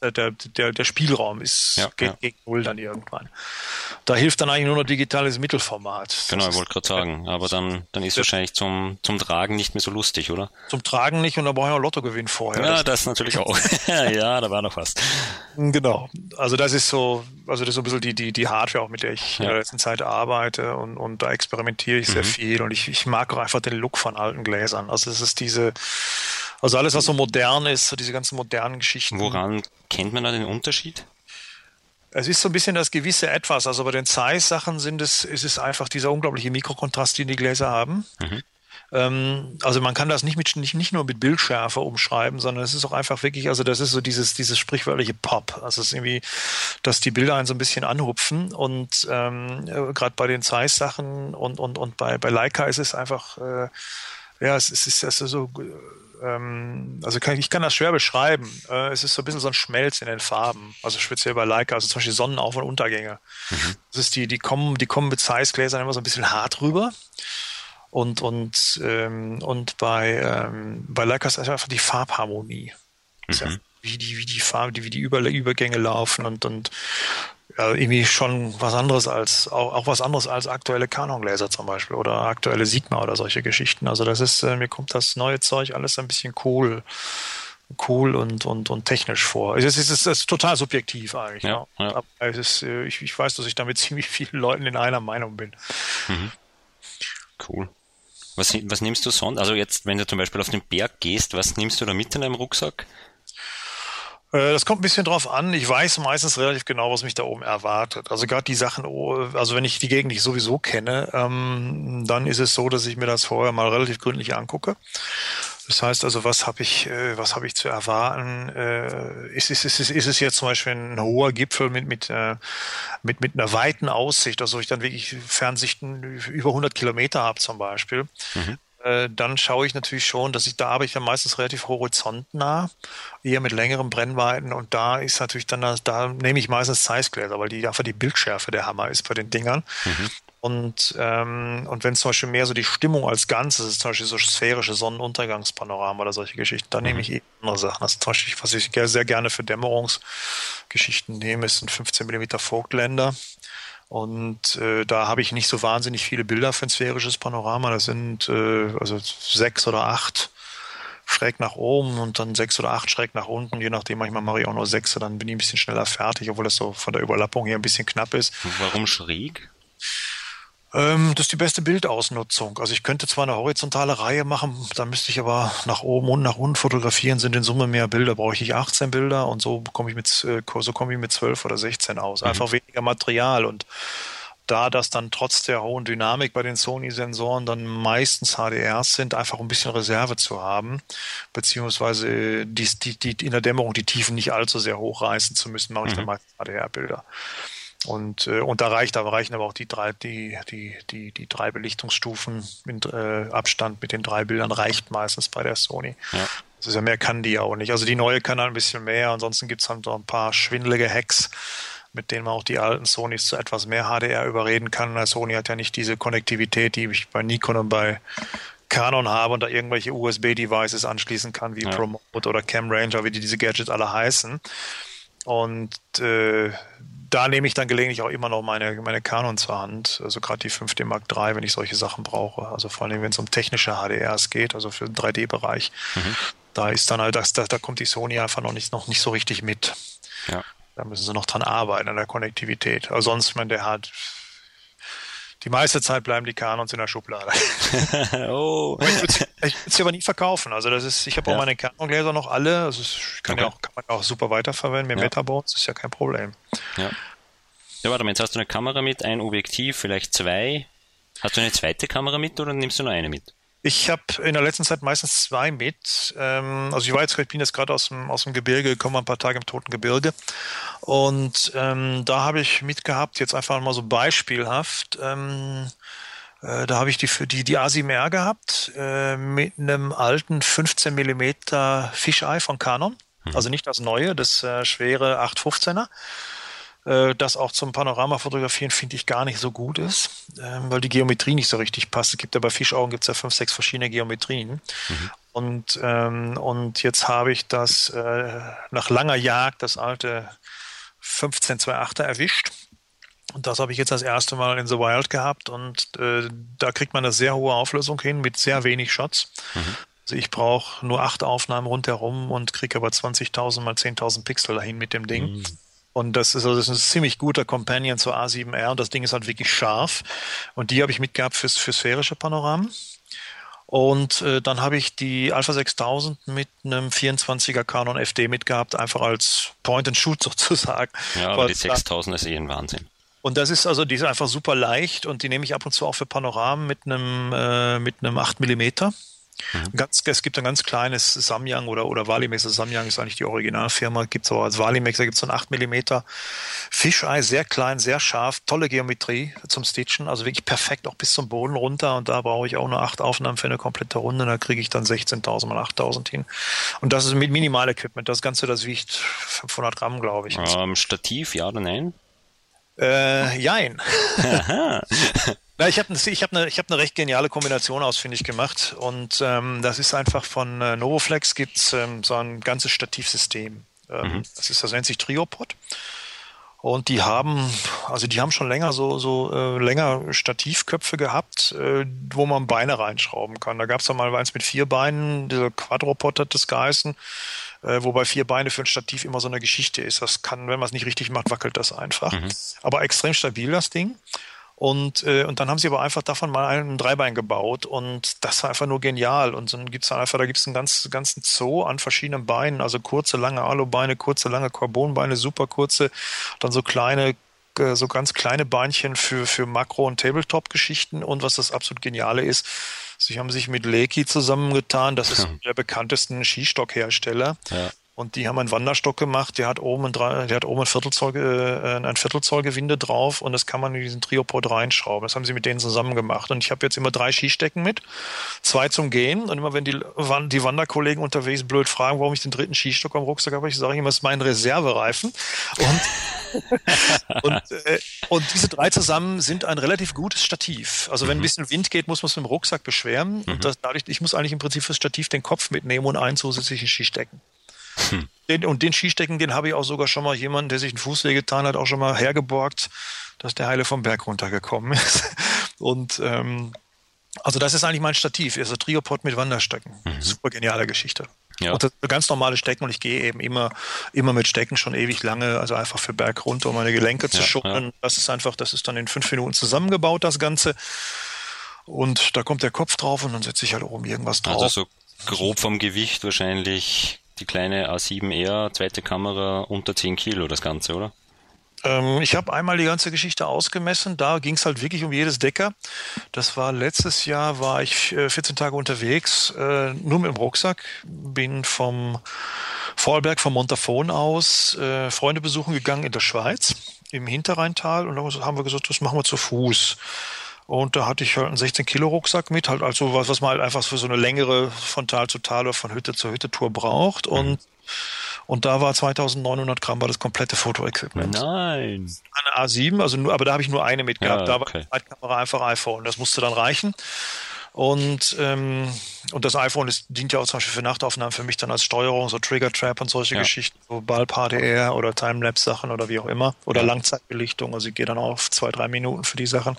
der, der, der Spielraum ist ja, geht ja. gegen null dann irgendwann. Da hilft dann eigentlich nur noch digitales Mittelformat. Genau, das ich wollte gerade sagen, aber dann, dann ist es wahrscheinlich zum, zum Tragen nicht mehr so lustig, oder? Zum Tragen nicht und da brauche ich auch Lottogewinn vorher. Ja, das, das natürlich auch. Ja, da war noch was. Genau. Also das ist so, also das ist so ein bisschen die, die, die Hardware, auch mit der ich ja. in der letzten Zeit arbeite und, und da experimentiere ich sehr mhm. viel und ich, ich mag auch einfach den Look von alten Gläsern. Also es ist diese, also alles, was so modern ist, so diese ganzen modernen Geschichten. Woran kennt man da den Unterschied? Es ist so ein bisschen das gewisse Etwas. Also bei den Zeiss-Sachen sind es, ist es einfach dieser unglaubliche Mikrokontrast, den die Gläser haben. Mhm. Ähm, also man kann das nicht mit, nicht, nicht nur mit Bildschärfe umschreiben, sondern es ist auch einfach wirklich, also das ist so dieses, dieses sprichwörtliche Pop. Also es ist irgendwie, dass die Bilder einen so ein bisschen anhupfen und ähm, gerade bei den Zeiss-Sachen und, und, und bei, bei Leica ist es einfach, äh, ja, es ist, es ist also so, also kann, ich kann das schwer beschreiben. Es ist so ein bisschen so ein Schmelz in den Farben, also speziell bei Leica, also zum Beispiel Sonnenauf- und Untergänge. Mhm. Das ist die, die kommen, die kommen mit Zeiss-Gläsern immer so ein bisschen hart rüber. Und, und, ähm, und bei, ähm, bei Leica ist einfach die Farbharmonie. Mhm. Ja, wie die, wie die Farbe, wie die Über, Übergänge laufen und, und ja, irgendwie schon was anderes als, auch, auch was anderes als aktuelle Canon-Gläser zum Beispiel oder aktuelle Sigma oder solche Geschichten. Also das ist, äh, mir kommt das neue Zeug alles ein bisschen cool, cool und, und, und technisch vor. Es ist, es ist, es ist total subjektiv eigentlich. Ja, ja. Aber es ist, äh, ich, ich weiß, dass ich da mit ziemlich vielen Leuten in einer Meinung bin. Mhm. Cool. Was, was nimmst du sonst? Also jetzt, wenn du zum Beispiel auf den Berg gehst, was nimmst du da mit in deinem Rucksack? Das kommt ein bisschen drauf an. Ich weiß meistens relativ genau, was mich da oben erwartet. Also gerade die Sachen, also wenn ich die Gegend nicht sowieso kenne, ähm, dann ist es so, dass ich mir das vorher mal relativ gründlich angucke. Das heißt also, was habe ich, äh, was habe ich zu erwarten? Äh, ist, ist, ist, ist es jetzt zum Beispiel ein hoher Gipfel mit mit äh, mit mit einer weiten Aussicht, also ich dann wirklich Fernsichten über hundert Kilometer habe zum Beispiel? Mhm. Dann schaue ich natürlich schon, dass ich, da habe ich ja meistens relativ horizontnah, eher mit längeren Brennweiten und da ist natürlich dann, das, da nehme ich meistens Zeiss-Gläser, weil die einfach die Bildschärfe der Hammer ist bei den Dingern. Mhm. Und, ähm, und wenn zum Beispiel mehr so die Stimmung als Ganzes ist, zum Beispiel so sphärische Sonnenuntergangspanorama oder solche Geschichten, dann mhm. nehme ich eh andere Sachen. Also zum Beispiel, was ich sehr gerne für Dämmerungsgeschichten nehme, ist ein fünfzehn Millimeter Vogtländer. Und äh, da habe ich nicht so wahnsinnig viele Bilder für ein sphärisches Panorama. Das sind äh, also sechs oder acht schräg nach oben und dann sechs oder acht schräg nach unten. Je nachdem, manchmal mache ich auch nur sechs, dann bin ich ein bisschen schneller fertig, obwohl das so von der Überlappung her ein bisschen knapp ist. Warum schräg? Ähm, das ist die beste Bildausnutzung. Also ich könnte zwar eine horizontale Reihe machen, da müsste ich aber nach oben und nach unten fotografieren, sind in Summe mehr Bilder, brauche ich nicht achtzehn Bilder und so komme ich mit so komme ich mit zwölf oder sechzehn aus. Einfach mhm. weniger Material und da das dann trotz der hohen Dynamik bei den Sony-Sensoren dann meistens H D Rs sind, einfach ein bisschen Reserve zu haben, beziehungsweise die, die, die in der Dämmerung die Tiefen nicht allzu sehr hochreißen zu müssen, mache ich mhm. dann meistens H D R-Bilder. Und, äh, und da reicht, da reichen aber auch die drei, die, die, die, die drei Belichtungsstufen mit äh, Abstand mit den drei Bildern reicht meistens bei der Sony. Ja. Das ist ja mehr kann die ja auch nicht. Also die neue kann ein bisschen mehr, ansonsten gibt's halt noch ein paar schwindelige Hacks, mit denen man auch die alten Sonys zu etwas mehr H D R überreden kann. Der Sony hat ja nicht diese Konnektivität, die ich bei Nikon und bei Canon habe und da irgendwelche U S B-Devices anschließen kann, wie ja. Promote oder Cam Ranger, wie die diese Gadgets alle heißen. Und äh, da nehme ich dann gelegentlich auch immer noch meine, meine Canon zur Hand, also gerade die fünf D Mark drei, wenn ich solche Sachen brauche. Also vor allem, wenn es um technische H D Rs geht, also für den drei D-Bereich. Mhm. Da ist dann halt, das, da, da kommt die Sony einfach noch nicht, noch nicht so richtig mit. Ja. Da müssen sie noch dran arbeiten, an der Konnektivität. Also sonst, ich meine, der hat die meiste Zeit bleiben die Canons in der Schublade. Oh. Ich würde sie aber nie verkaufen. Also das ist, ich habe ja. auch meine Canon-Gläser noch alle. Also das kann, okay. ja auch, kann man auch super weiterverwenden. Mit ja. Metabones ist ja kein Problem. Ja. Ja, warte mal, jetzt hast du eine Kamera mit, ein Objektiv, vielleicht zwei. Hast du eine zweite Kamera mit oder nimmst du nur eine mit? Ich habe in der letzten Zeit meistens zwei mit. Also ich war jetzt, ich bin jetzt gerade aus dem, aus dem Gebirge gekommen, ein paar Tage im Toten Gebirge. Und ähm, da habe ich mitgehabt, jetzt einfach mal so beispielhaft, ähm, äh, da habe ich die die, die A sieben R gehabt, äh, mit einem alten fünfzehn Millimeter Fisheye von Canon. Mhm. Also nicht das neue, das äh, schwere acht fünfzehner. Das auch zum Panoramafotografieren finde ich gar nicht so gut ist, weil die Geometrie nicht so richtig passt. Es gibt ja bei Fischaugen gibt's ja fünf, sechs verschiedene Geometrien. Mhm. Und, ähm, und jetzt habe ich das äh, nach langer Jagd das alte fünfzehn zwei Komma achter erwischt. Und das habe ich jetzt das erste Mal in The Wild gehabt. Und äh, da kriegt man eine sehr hohe Auflösung hin mit sehr wenig Shots. Mhm. Also ich brauche nur acht Aufnahmen rundherum und kriege aber zwanzigtausend mal zehntausend Pixel dahin mit dem Ding. Mhm. Und das ist, also das ist ein ziemlich guter Companion zur A sieben R. Und das Ding ist halt wirklich scharf. Und die habe ich mitgehabt fürs, für sphärische Panoramen. Und äh, dann habe ich die Alpha sechstausend mit einem vierundzwanziger Canon F D mitgehabt, einfach als Point-and-Shoot sozusagen. Ja, aber die sechstausend ist eh ein Wahnsinn. Und das ist also, die ist einfach super leicht und die nehme ich ab und zu auch für Panoramen mit einem, äh, mit einem acht Millimeter. Mhm. Ganz, es gibt ein ganz kleines Samyang oder, oder Valimax. Samyang ist eigentlich die Originalfirma. Gibt es aber als Valimax, da gibt es so ein acht Millimeter Fischei, sehr klein, sehr scharf, tolle Geometrie zum Stitchen, also wirklich perfekt, auch bis zum Boden runter. Und da brauche ich auch nur acht Aufnahmen für eine komplette Runde. Da kriege ich dann sechzehntausend mal achttausend hin. Und das ist mit Minimal-Equipment. Das Ganze, das wiegt fünfhundert Gramm, glaube ich. Ähm, Stativ, ja oder nein? Äh, jein. Na, ich habe ich hab eine ich hab eine recht geniale Kombination ausfindig gemacht und ähm, das ist einfach von äh, Novoflex gibt's ähm, so ein ganzes Stativsystem. Ähm, mhm. Das ist das nennt sich Triopod und die haben also die haben schon länger so so äh, länger Stativköpfe gehabt, äh, wo man Beine reinschrauben kann. Da gab's dann mal eins mit vier Beinen, dieser Quadropod hat das geheißen. Äh, wobei vier Beine für ein Stativ immer so eine Geschichte ist. Das kann, wenn man es nicht richtig macht, wackelt das einfach. Mhm. Aber extrem stabil, das Ding. Und, äh, und dann haben sie aber einfach davon mal ein Dreibein gebaut und das war einfach nur genial. Und dann gibt's dann einfach, da gibt's einen ganz, ganzen Zoo an verschiedenen Beinen, also kurze, lange Alubeine, kurze, lange Carbonbeine, super kurze, dann so kleine, äh, so ganz kleine Beinchen für, für Makro- und Tabletop-Geschichten. Und was das absolut Geniale ist, sie haben sich mit Leki zusammengetan, das ist hm. der bekanntesten Skistockhersteller. Ja. Und die haben einen Wanderstock gemacht, der hat oben ein, der hat oben ein Viertelzoll, äh, ein Viertelzollgewinde drauf und das kann man in diesen Triopod reinschrauben. Das haben sie mit denen zusammen gemacht. Und ich habe jetzt immer drei Skistecken mit, zwei zum Gehen. Und immer wenn die, die Wanderkollegen unterwegs blöd fragen, warum ich den dritten Skistock am Rucksack habe, ich sage immer, das ist mein Reservereifen. Und, und, äh, und diese drei zusammen sind ein relativ gutes Stativ. Also wenn ein bisschen Wind geht, muss man es mit dem Rucksack beschweren. Mhm. Und das, dadurch, ich muss eigentlich im Prinzip fürs Stativ den Kopf mitnehmen und einen zusätzlichen Skistecken. Hm. Den, und den Skistecken, den habe ich auch sogar schon mal jemanden, der sich einen Fuß wehgetan hat, auch schon mal hergeborgt, dass der Heile vom Berg runtergekommen ist. Und ähm, also das ist eigentlich mein Stativ, also Triopod mit Wanderstöcken. Mhm. Super geniale Geschichte. Ja. Und das sind ganz normale Stecken und ich gehe eben immer, immer mit Stecken schon ewig lange, also einfach für Berg runter, um meine Gelenke zu ja, schonen. Ja. Das ist einfach, das ist dann in fünf Minuten zusammengebaut, das Ganze. Und da kommt der Kopf drauf und dann setze ich halt oben irgendwas drauf. Also so grob vom Gewicht wahrscheinlich die kleine A sieben R, zweite Kamera, unter zehn Kilo das Ganze, oder? Ähm, ich habe einmal die ganze Geschichte ausgemessen, da ging es halt wirklich um jedes Decker. Das war letztes Jahr, war ich äh, vierzehn Tage unterwegs, äh, nur mit dem Rucksack, bin vom Vorarlberg, vom Montafon aus, äh, Freunde besuchen gegangen in der Schweiz, im Hinterrheintal und dann haben wir gesagt, das machen wir zu Fuß. Und da hatte ich halt einen sechzehn Kilo Rucksack mit, halt also was, was man halt einfach für so eine längere von Tal zu Tal oder von Hütte zu Hütte Tour braucht. Und, mhm. und da war zweitausendneunhundert Gramm war das komplette Fotoequipment. Nein. Eine A sieben, also nur, aber da habe ich nur eine mitgehabt. Ja, okay. Da war die Zeitkamera einfach iPhone. Das musste dann reichen. Und, ähm, und das iPhone ist, dient ja auch zum Beispiel für Nachtaufnahmen für mich dann als Steuerung, so Trigger Trap und solche ja. Geschichten, so Bulb H D R oder Timelapse Sachen oder wie auch immer. Oder ja. Langzeitbelichtung. Also ich gehe dann auch auf zwei, drei Minuten für die Sachen.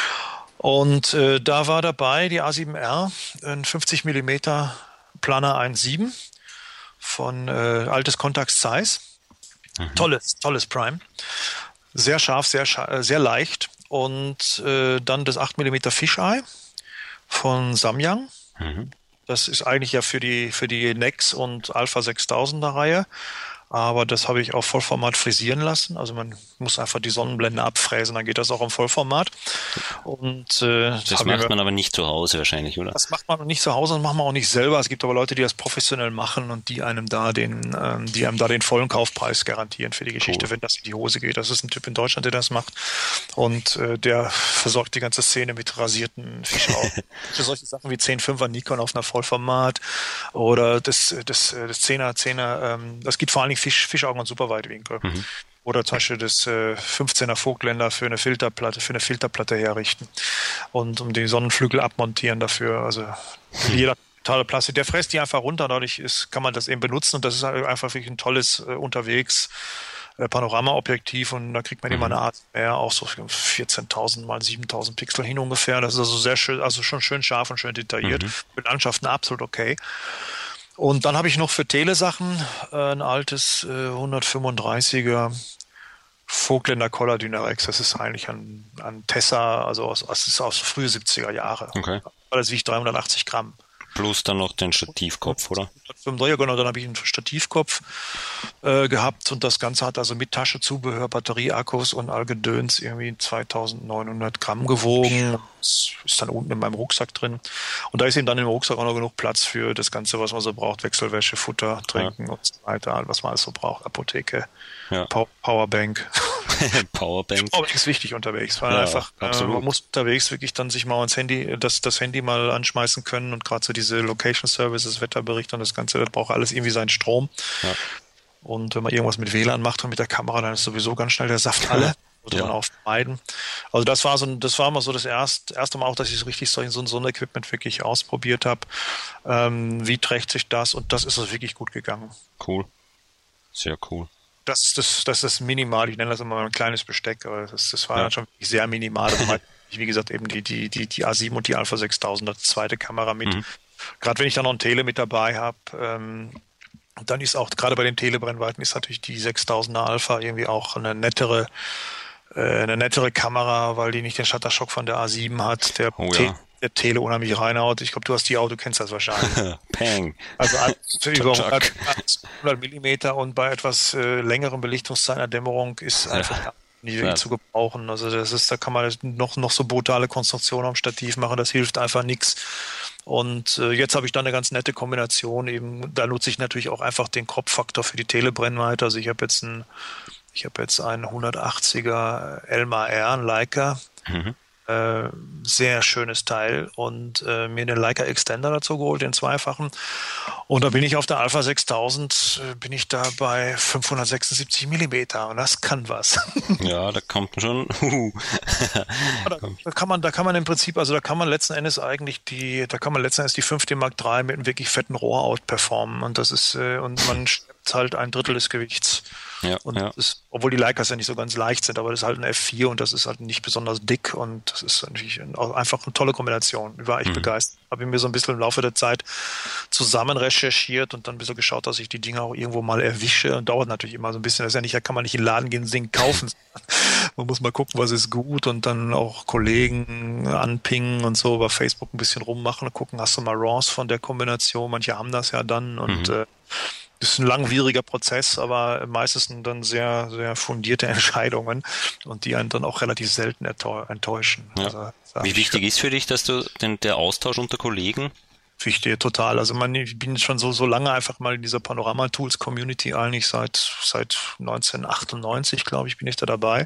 Und äh, da war dabei die A sieben R, ein fünfzig Millimeter Planer eins Komma sieben von äh, altes Contax Zeiss. Mhm. Tolles, tolles Prime. Sehr scharf, sehr, scha- sehr leicht. Und äh, dann das acht Millimeter Fisheye von Samyang. Mhm. Das ist eigentlich ja für die, für die Nex und Alpha sechstausender Reihe. Aber das habe ich auf Vollformat frisieren lassen. Also man muss einfach die Sonnenblende abfräsen, dann geht das auch im Vollformat. Und äh, das, das macht man aber nicht zu Hause wahrscheinlich, oder? Das macht man nicht zu Hause, das macht man auch nicht selber. Es gibt aber Leute, die das professionell machen und die einem da den, ähm, die einem da den vollen Kaufpreis garantieren für die Geschichte, cool. Wenn das in die Hose geht. Das ist ein Typ in Deutschland, der das macht. Und äh, der versorgt die ganze Szene mit rasierten Fischaugen. Für solche Sachen wie zehn Komma fünfer Nikon auf einer Vollformat oder das, das, das zehner, zehner, ähm, das gibt vor allen Dingen Fisch, Fischaugen und Superweitwinkel. Mhm. Oder zum Beispiel das äh, fünfzehner Vogtländer für eine Filterplatte, für eine Filterplatte herrichten und um die Sonnenflügel abmontieren dafür. Also hm. jeder Tolle Plastik. Der fräst die einfach runter, dadurch ist, kann man das eben benutzen und das ist halt einfach wirklich ein tolles äh, unterwegs äh, Panorama-Objektiv und da kriegt man Mhm. immer eine Art mehr, auch so vierzehntausend mal siebentausend Pixel hin ungefähr. Das ist also sehr schön, also schon schön scharf und schön detailliert. Mhm. Für Landschaften absolut okay. Und dann habe ich noch für Telesachen äh, ein altes äh, hundertfünfunddreißiger Vogtländer Color Dynarex. Das ist eigentlich ein, ein Tessa, also aus, aus, ist aus frühe siebziger Jahre. Okay. Das wiegt dreihundertachtzig Gramm. Plus dann noch den Stativkopf, oder? Ja, genau, dann habe ich einen Stativkopf äh, gehabt und das Ganze hat also mit Tasche, Zubehör, Batterieakkus und all Gedöns irgendwie zweitausendneunhundert Gramm gewogen. Das ist dann unten in meinem Rucksack drin. Und da ist eben dann im Rucksack auch noch genug Platz für das Ganze, was man so braucht. Wechselwäsche, Futter, Trinken ja. und so weiter, was man alles so braucht. Apotheke, ja. Pow- Powerbank. Powerbank. Powerbank ist wichtig unterwegs, weil Ja, einfach äh, man muss unterwegs wirklich dann sich mal ans Handy, das, das Handy mal anschmeißen können und gerade so diese Location Services, Wetterbericht und das Ganze, das braucht alles irgendwie seinen Strom. Ja. Und wenn man irgendwas mit W L A N macht und mit der Kamera, dann ist sowieso ganz schnell der Saft alle. Sollte ja. man auch vermeiden. Also das war so, das war mal so das erste, erste Mal auch, dass ich so richtig so, so ein Equipment wirklich ausprobiert habe. Ähm, wie trägt sich das? Und das ist also wirklich gut gegangen. Cool. Sehr cool. Das ist das, das ist minimal. Ich nenne das immer ein kleines Besteck, aber das, das war ja. schon sehr minimal. Also wie gesagt, eben die, die, die, die A sieben und die Alpha sechstausend, das zweite Kamera mit. Mhm. Gerade wenn ich dann noch ein Tele mit dabei habe, ähm, dann ist auch, gerade bei den Telebrennweiten ist natürlich die sechstausender Alpha irgendwie auch eine nettere, äh, eine nettere Kamera, weil die nicht den Shuttershock von der A sieben hat, der, oh, Te- ja. der Tele unheimlich reinhaut. Ich glaube, du hast die Auto, kennst das wahrscheinlich. Peng. Also über hundert, hundert Millimeter und bei etwas äh, längeren Belichtungszeiten der Dämmerung ist einfach ja. nie wirklich ja. zu gebrauchen. Also das ist, da kann man noch, noch so brutale Konstruktionen am Stativ machen, das hilft einfach nichts. Und äh, jetzt habe ich da eine ganz nette Kombination. Eben, da nutze ich natürlich auch einfach den Crop-Faktor für die Telebrennweite. Also ich habe jetzt ein, ich habe jetzt einen hundertachtziger Elmar R, ein Leica. Mhm. Äh, sehr schönes Teil und äh, mir den Leica Extender dazu geholt, den zweifachen. Und da bin ich auf der Alpha sechstausend, äh, bin ich da bei fünfhundertsechsundsiebzig Millimeter und das kann was. Ja, da kommt schon. da, da kann man, da kann man im Prinzip, also da kann man letzten Endes eigentlich die, da kann man letzten Endes die fünf D Mark drei mit einem wirklich fetten Rohr outperformen und das ist, äh, und man schleppt halt ein Drittel des Gewichts. Ja, und ja. Das ist, obwohl die Leicas ja nicht so ganz leicht sind, aber das ist halt ein F vier und das ist halt nicht besonders dick und das ist natürlich einfach eine tolle Kombination. Ich war echt mhm. begeistert. Habe ich mir so ein bisschen im Laufe der Zeit zusammen recherchiert und dann ein bisschen geschaut, dass ich die Dinge auch irgendwo mal erwische. Und dauert natürlich immer so ein bisschen. Das ist ja nicht, da kann man nicht in den Laden gehen und Ding kaufen. Man muss mal gucken, was ist gut und dann auch Kollegen anpingen und so über Facebook ein bisschen rummachen und gucken, hast du mal Raws von der Kombination? Manche haben das ja dann und mhm. äh, das ist ein langwieriger Prozess, aber meistens dann sehr, sehr fundierte Entscheidungen und die einen dann auch relativ selten enttäuschen. Ja. Also, wie wichtig ist für dich, dass du den, der Austausch unter Kollegen? Wichtig, total. Also man, ich bin schon so, so lange einfach mal in dieser Panorama-Tools-Community eigentlich seit, seit neunzehnhundertachtundneunzig, glaube ich, bin ich da dabei.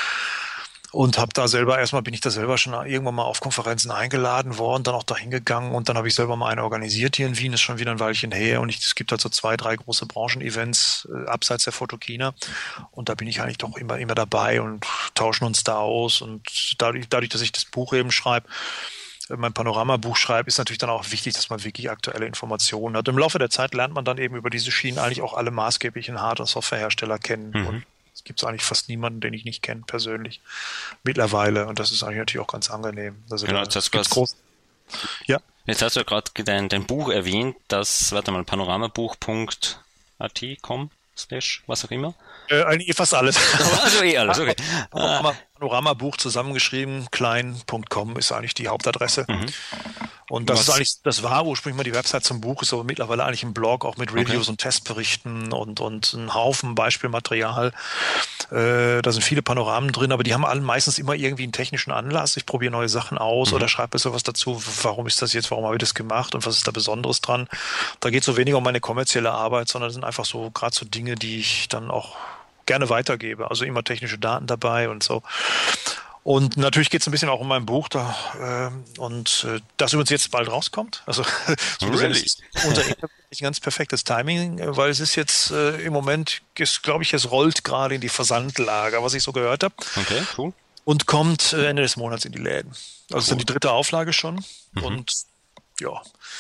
Und habe da selber, erstmal bin ich da selber schon irgendwann mal auf Konferenzen eingeladen worden, dann auch dahin gegangen und dann habe ich selber mal eine organisiert hier in Wien, ist schon wieder ein Weilchen her und ich, es gibt halt so zwei, drei große Branchen-Events äh, abseits der Photokina und da bin ich eigentlich doch immer, immer dabei und tauschen uns da aus und dadurch, dadurch, dass ich das Buch eben schreibe, mein Panoramabuch schreibe, ist natürlich dann auch wichtig, dass man wirklich aktuelle Informationen hat. Im Laufe der Zeit lernt man dann eben über diese Schienen eigentlich auch alle maßgeblichen Hard- und Softwarehersteller kennen mhm. und es gibt eigentlich fast niemanden, den ich nicht kenne, persönlich. Mittlerweile. Und das ist eigentlich natürlich auch ganz angenehm. Also genau, da jetzt hast du groß... Ja. Jetzt hast du ja gerade dein, dein Buch erwähnt, das, warte mal, panoramabuch punkt a t, com, slash, was auch immer. Äh, eigentlich fast alles. Also eh alles, okay. Panorama, Panoramabuch zusammengeschrieben, klein punkt com ist eigentlich die Hauptadresse. Mhm. Und das Was? ist eigentlich, das war ursprünglich mal die Website zum Buch, ist aber mittlerweile eigentlich ein Blog, auch mit Reviews okay. und Testberichten und, und ein Haufen Beispielmaterial. Äh, da sind viele Panoramen drin, aber die haben alle meistens immer irgendwie einen technischen Anlass. Ich probiere neue Sachen aus mhm. oder schreibe bisschen was dazu. Warum ist das jetzt, warum habe ich das gemacht und was ist da Besonderes dran? Da geht es so weniger um meine kommerzielle Arbeit, sondern es sind einfach so gerade so Dinge, die ich dann auch gerne weitergebe. Also immer technische Daten dabei und so. Und natürlich geht es ein bisschen auch um mein Buch da äh, und äh, das übrigens jetzt bald rauskommt. Also so really? Ist unter ein ganz perfektes Timing, weil es ist jetzt äh, im Moment, glaube ich, es rollt gerade in die Versandlager, was ich so gehört habe. Okay, cool. Und kommt äh, Ende des Monats in die Läden. Also cool. Es ist dann die dritte Auflage schon. Mhm. Und ja, ich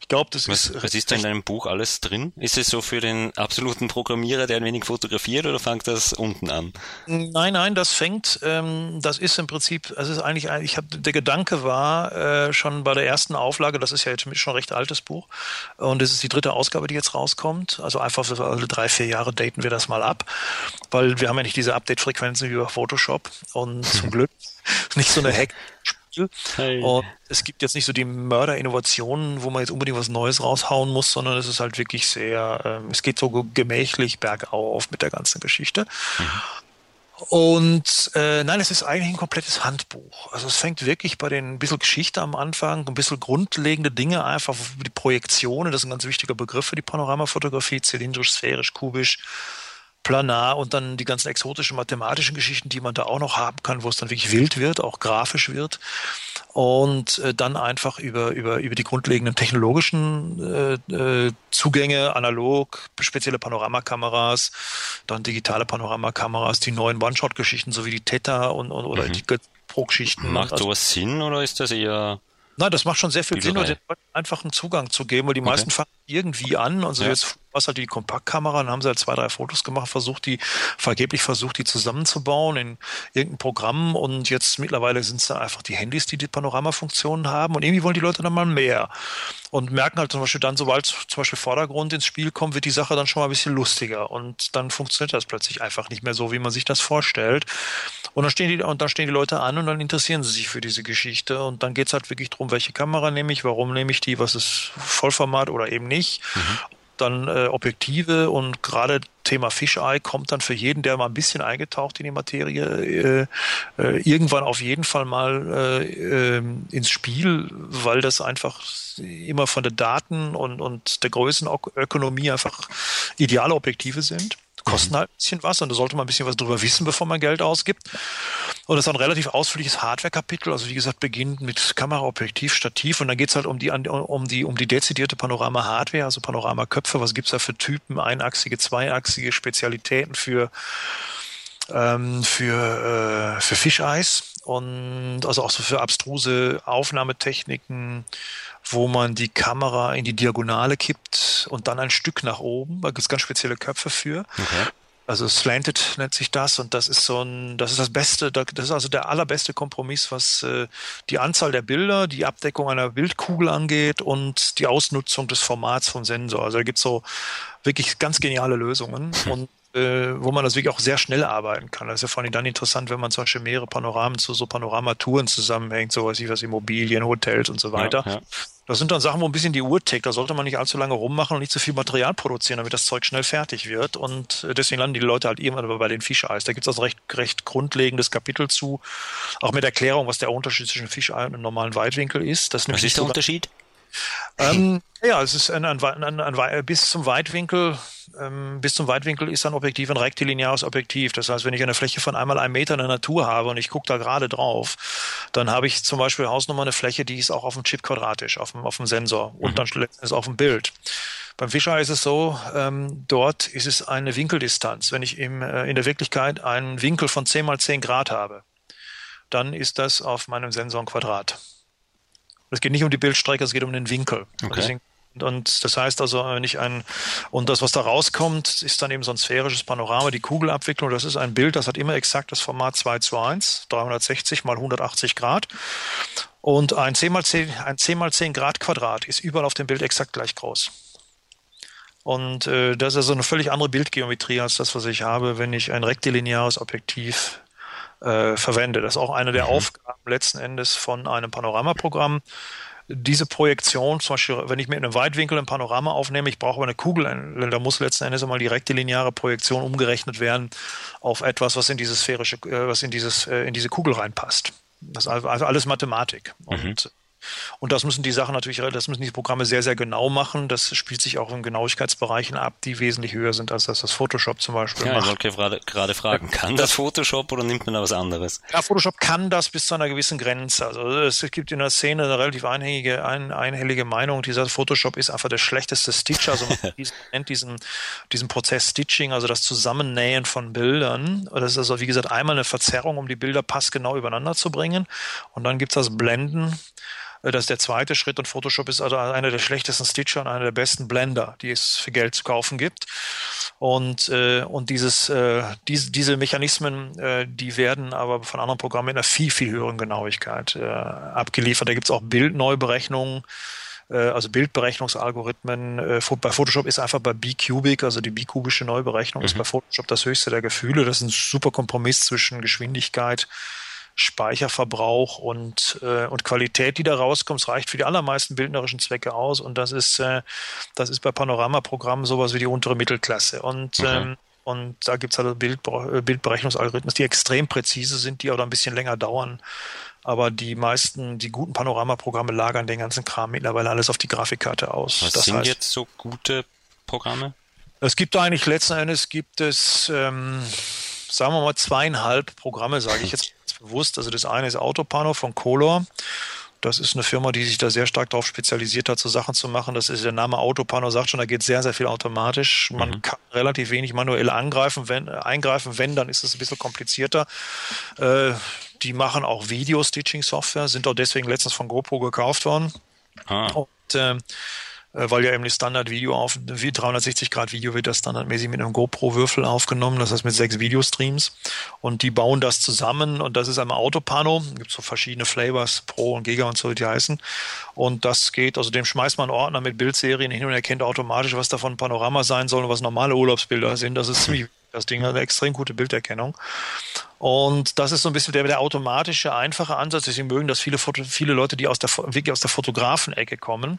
glaube, das was, ist... Was ist da in deinem Buch alles drin? Ist es so für den absoluten Programmierer, der ein wenig fotografiert, oder fängt das unten an? Nein, nein, das fängt, ähm, das ist im Prinzip, es ist eigentlich, ich hab, der Gedanke war äh, schon bei der ersten Auflage, das ist ja jetzt schon ein recht altes Buch, und es ist die dritte Ausgabe, die jetzt rauskommt, also einfach für alle drei, vier Jahre daten wir das mal ab, weil wir haben ja nicht diese Update-Frequenzen wie über Photoshop und zum Glück nicht so eine Hack. Hey. Und es gibt jetzt nicht so die Mörder-Innovationen, wo man jetzt unbedingt was Neues raushauen muss, sondern es ist halt wirklich sehr, ähm, es geht so gemächlich bergauf mit der ganzen Geschichte. Mhm. Und äh, nein, es ist eigentlich ein komplettes Handbuch. Also es fängt wirklich bei den ein bisschen Geschichte am Anfang, ein bisschen grundlegende Dinge einfach, die Projektionen, das sind ganz wichtige Begriffe, die Panoramafotografie, zylindrisch, sphärisch, kubisch, planar, und dann die ganzen exotischen mathematischen Geschichten, die man da auch noch haben kann, wo es dann wirklich wild wird, auch grafisch wird. Und äh, dann einfach über, über, über die grundlegenden technologischen äh, äh, Zugänge, analog, spezielle Panoramakameras, dann digitale Panoramakameras, die neuen One-Shot-Geschichten, sowie die Theta und, und oder mhm. die Pro-Geschichten. Macht also, sowas Sinn, oder ist das eher... Nein, das macht schon sehr viel Sinn, den Leuten einfach einen Zugang zu geben, weil die okay. meisten fangen irgendwie an. Also ja. jetzt war es halt die Kompaktkamera, dann haben sie halt zwei, drei Fotos gemacht, versucht die, vergeblich versucht, die zusammenzubauen in irgendein Programm, und jetzt mittlerweile sind es da einfach die Handys, die die Panoramafunktionen haben, und irgendwie wollen die Leute dann mal mehr und merken halt zum Beispiel dann, sobald zum Beispiel Vordergrund ins Spiel kommt, wird die Sache dann schon mal ein bisschen lustiger, und dann funktioniert das plötzlich einfach nicht mehr so, wie man sich das vorstellt. Und dann stehen die, und dann stehen die Leute an und dann interessieren sie sich für diese Geschichte, und dann geht's halt wirklich drum, welche Kamera nehme ich, warum nehme ich die, was ist Vollformat oder eben nicht. Mhm. Dann äh, Objektive, und gerade Thema Fisheye kommt dann für jeden, der mal ein bisschen eingetaucht in die Materie, äh, äh, irgendwann auf jeden Fall mal äh, äh, ins Spiel, weil das einfach immer von der Daten und, und der Größenökonomie einfach ideale Objektive sind. Kosten halt ein bisschen was, und da sollte man ein bisschen was drüber wissen, bevor man Geld ausgibt. Und das ist ein relativ ausführliches Hardware-Kapitel, also wie gesagt, beginnt mit Kamera, Objektiv, Stativ, und dann geht's halt um die, um die, um die dezidierte Panorama-Hardware, also Panoramaköpfe, was gibt's da für Typen, einachsige, zweiachsige Spezialitäten für, ähm, für, äh, für Fisheyes, und also auch so für abstruse Aufnahmetechniken, wo man die Kamera in die Diagonale kippt und dann ein Stück nach oben. Da gibt es ganz spezielle Köpfe für. Okay. Also Slanted nennt sich das, und das ist so ein, das ist das Beste, das ist also der allerbeste Kompromiss, was äh, die Anzahl der Bilder, die Abdeckung einer Bildkugel angeht und die Ausnutzung des Formats vom Sensor. Also da gibt's so wirklich ganz geniale Lösungen, und äh, wo man das wirklich auch sehr schnell arbeiten kann. Das ist ja vor allem dann interessant, wenn man zum Beispiel mehrere Panoramen zu so Panoramatouren zusammenhängt, sowas wie was Immobilien, Hotels und so weiter. Ja, ja. Das sind dann Sachen, wo ein bisschen die Uhr tickt. Da sollte man nicht allzu lange rummachen und nicht zu viel Material produzieren, damit das Zeug schnell fertig wird. Und deswegen landen die Leute halt irgendwann bei den Fisheyes. Da gibt es also recht, recht grundlegendes Kapitel zu, auch mit Erklärung, was der Unterschied zwischen Fisheye und einem normalen Weitwinkel ist. Das was ist der Unterschied? Ähm, ja, es ist ein, ein, ein, ein, ein bis zum Weitwinkel, ähm, bis zum Weitwinkel ist ein Objektiv ein rektilineares Objektiv. Das heißt, wenn ich eine Fläche von einmal einem Meter in der Natur habe und ich gucke da gerade drauf, dann habe ich zum Beispiel Hausnummer eine Fläche, die ist auch auf dem Chip quadratisch, auf dem, auf dem Sensor, und mhm. dann letztendlich auf dem Bild. Beim Fisheye ist es so, ähm, dort ist es eine Winkeldistanz. Wenn ich im, äh, in der Wirklichkeit einen Winkel von zehn mal zehn Grad habe, dann ist das auf meinem Sensor ein Quadrat. Es geht nicht um die Bildstrecke, es geht um den Winkel. Okay. Deswegen, und das heißt also, wenn ich ein, und das, was da rauskommt, ist dann eben so ein sphärisches Panorama, die Kugelabwicklung, das ist ein Bild, das hat immer exakt das Format zwei zu eins, dreihundertsechzig mal hundertachtzig Grad. Und ein zehn mal zehn, ein zehn mal zehn Grad Quadrat ist überall auf dem Bild exakt gleich groß. Und äh, das ist also eine völlig andere Bildgeometrie als das, was ich habe, wenn ich ein rektilineares Objektiv Äh, verwende. Das ist auch eine der mhm. Aufgaben letzten Endes von einem Panoramaprogramm. Diese Projektion, zum Beispiel, wenn ich mit einem Weitwinkel ein Panorama aufnehme, ich brauche aber eine Kugel, da muss letzten Endes einmal die rektilineare Projektion umgerechnet werden auf etwas, was in diese sphärische, äh, was in dieses, äh, in diese Kugel reinpasst. Das ist also alles Mathematik. Mhm. Und Und das müssen die Sachen natürlich, das müssen die Programme sehr, sehr genau machen. Das spielt sich auch in Genauigkeitsbereichen ab, die wesentlich höher sind, als das das Photoshop zum Beispiel ja, macht. Ich wollte gerade, gerade fragen, kann das Photoshop oder nimmt man da was anderes? Ja, Photoshop kann das bis zu einer gewissen Grenze. Also es gibt in der Szene eine relativ einhellige, ein, einhellige Meinung, die sagt, Photoshop ist einfach der schlechteste Stitcher. Also man nennt diesen, diesen Prozess Stitching, also das Zusammennähen von Bildern. Das ist also, wie gesagt, einmal eine Verzerrung, um die Bilder passgenau übereinander zu bringen. Und dann gibt es das Blenden. Das ist der zweite Schritt und Photoshop ist also einer der schlechtesten Stitcher und einer der besten Blender, die es für Geld zu kaufen gibt. Und, äh, und dieses, äh, diese, diese Mechanismen, äh, die werden aber von anderen Programmen mit einer viel, viel höheren Genauigkeit äh, abgeliefert. Da gibt es auch Bildneuberechnungen, äh, also Bildberechnungsalgorithmen. Äh, bei Photoshop ist einfach bei B-Cubic, also die bikubische Neuberechnung, mhm. ist bei Photoshop das höchste der Gefühle. Das ist ein super Kompromiss zwischen Geschwindigkeit, Speicherverbrauch und, äh, und Qualität, die da rauskommt. Es reicht für die allermeisten bildnerischen Zwecke aus und das ist, äh, das ist bei Panorama-Programmen sowas wie die untere Mittelklasse. Und, okay. ähm, und da gibt es also Bild, Bildberechnungsalgorithmen, die extrem präzise sind, die auch ein bisschen länger dauern. Aber die meisten, die guten Panorama-Programme lagern den ganzen Kram mittlerweile alles auf die Grafikkarte aus. Was das sind heißt, jetzt so gute Programme? Es gibt eigentlich letzten Endes gibt es, ähm, sagen wir mal, zweieinhalb Programme, sage ich jetzt bewusst. Also das eine ist Autopano von Color. Das ist eine Firma, die sich da sehr stark darauf spezialisiert hat, so Sachen zu machen. Das ist der Name Autopano, sagt schon, da geht sehr, sehr viel automatisch. Man mhm. kann relativ wenig manuell angreifen, wenn, eingreifen. Wenn, dann ist es ein bisschen komplizierter. Äh, die machen auch Video-Stitching-Software, sind auch deswegen letztens von GoPro gekauft worden. Ah. Und äh, weil ja eben die Standard-Video auf, wie dreihundertsechzig Grad Video wird das standardmäßig mit einem GoPro-Würfel aufgenommen, das heißt mit sechs Videostreams und die bauen das zusammen und das ist einmal Autopano, gibt so verschiedene Flavors, Pro und Giga und so, die heißen und das geht, also dem schmeißt man einen Ordner mit Bildserien hin und erkennt automatisch, was davon Panorama sein soll und was normale Urlaubsbilder sind, das ist ziemlich, das Ding hat eine extrem gute Bilderkennung. Und das ist so ein bisschen der, der automatische, einfache Ansatz, deswegen mögen das viele, Foto, viele Leute, die aus der, wirklich aus der Fotografen-Ecke kommen.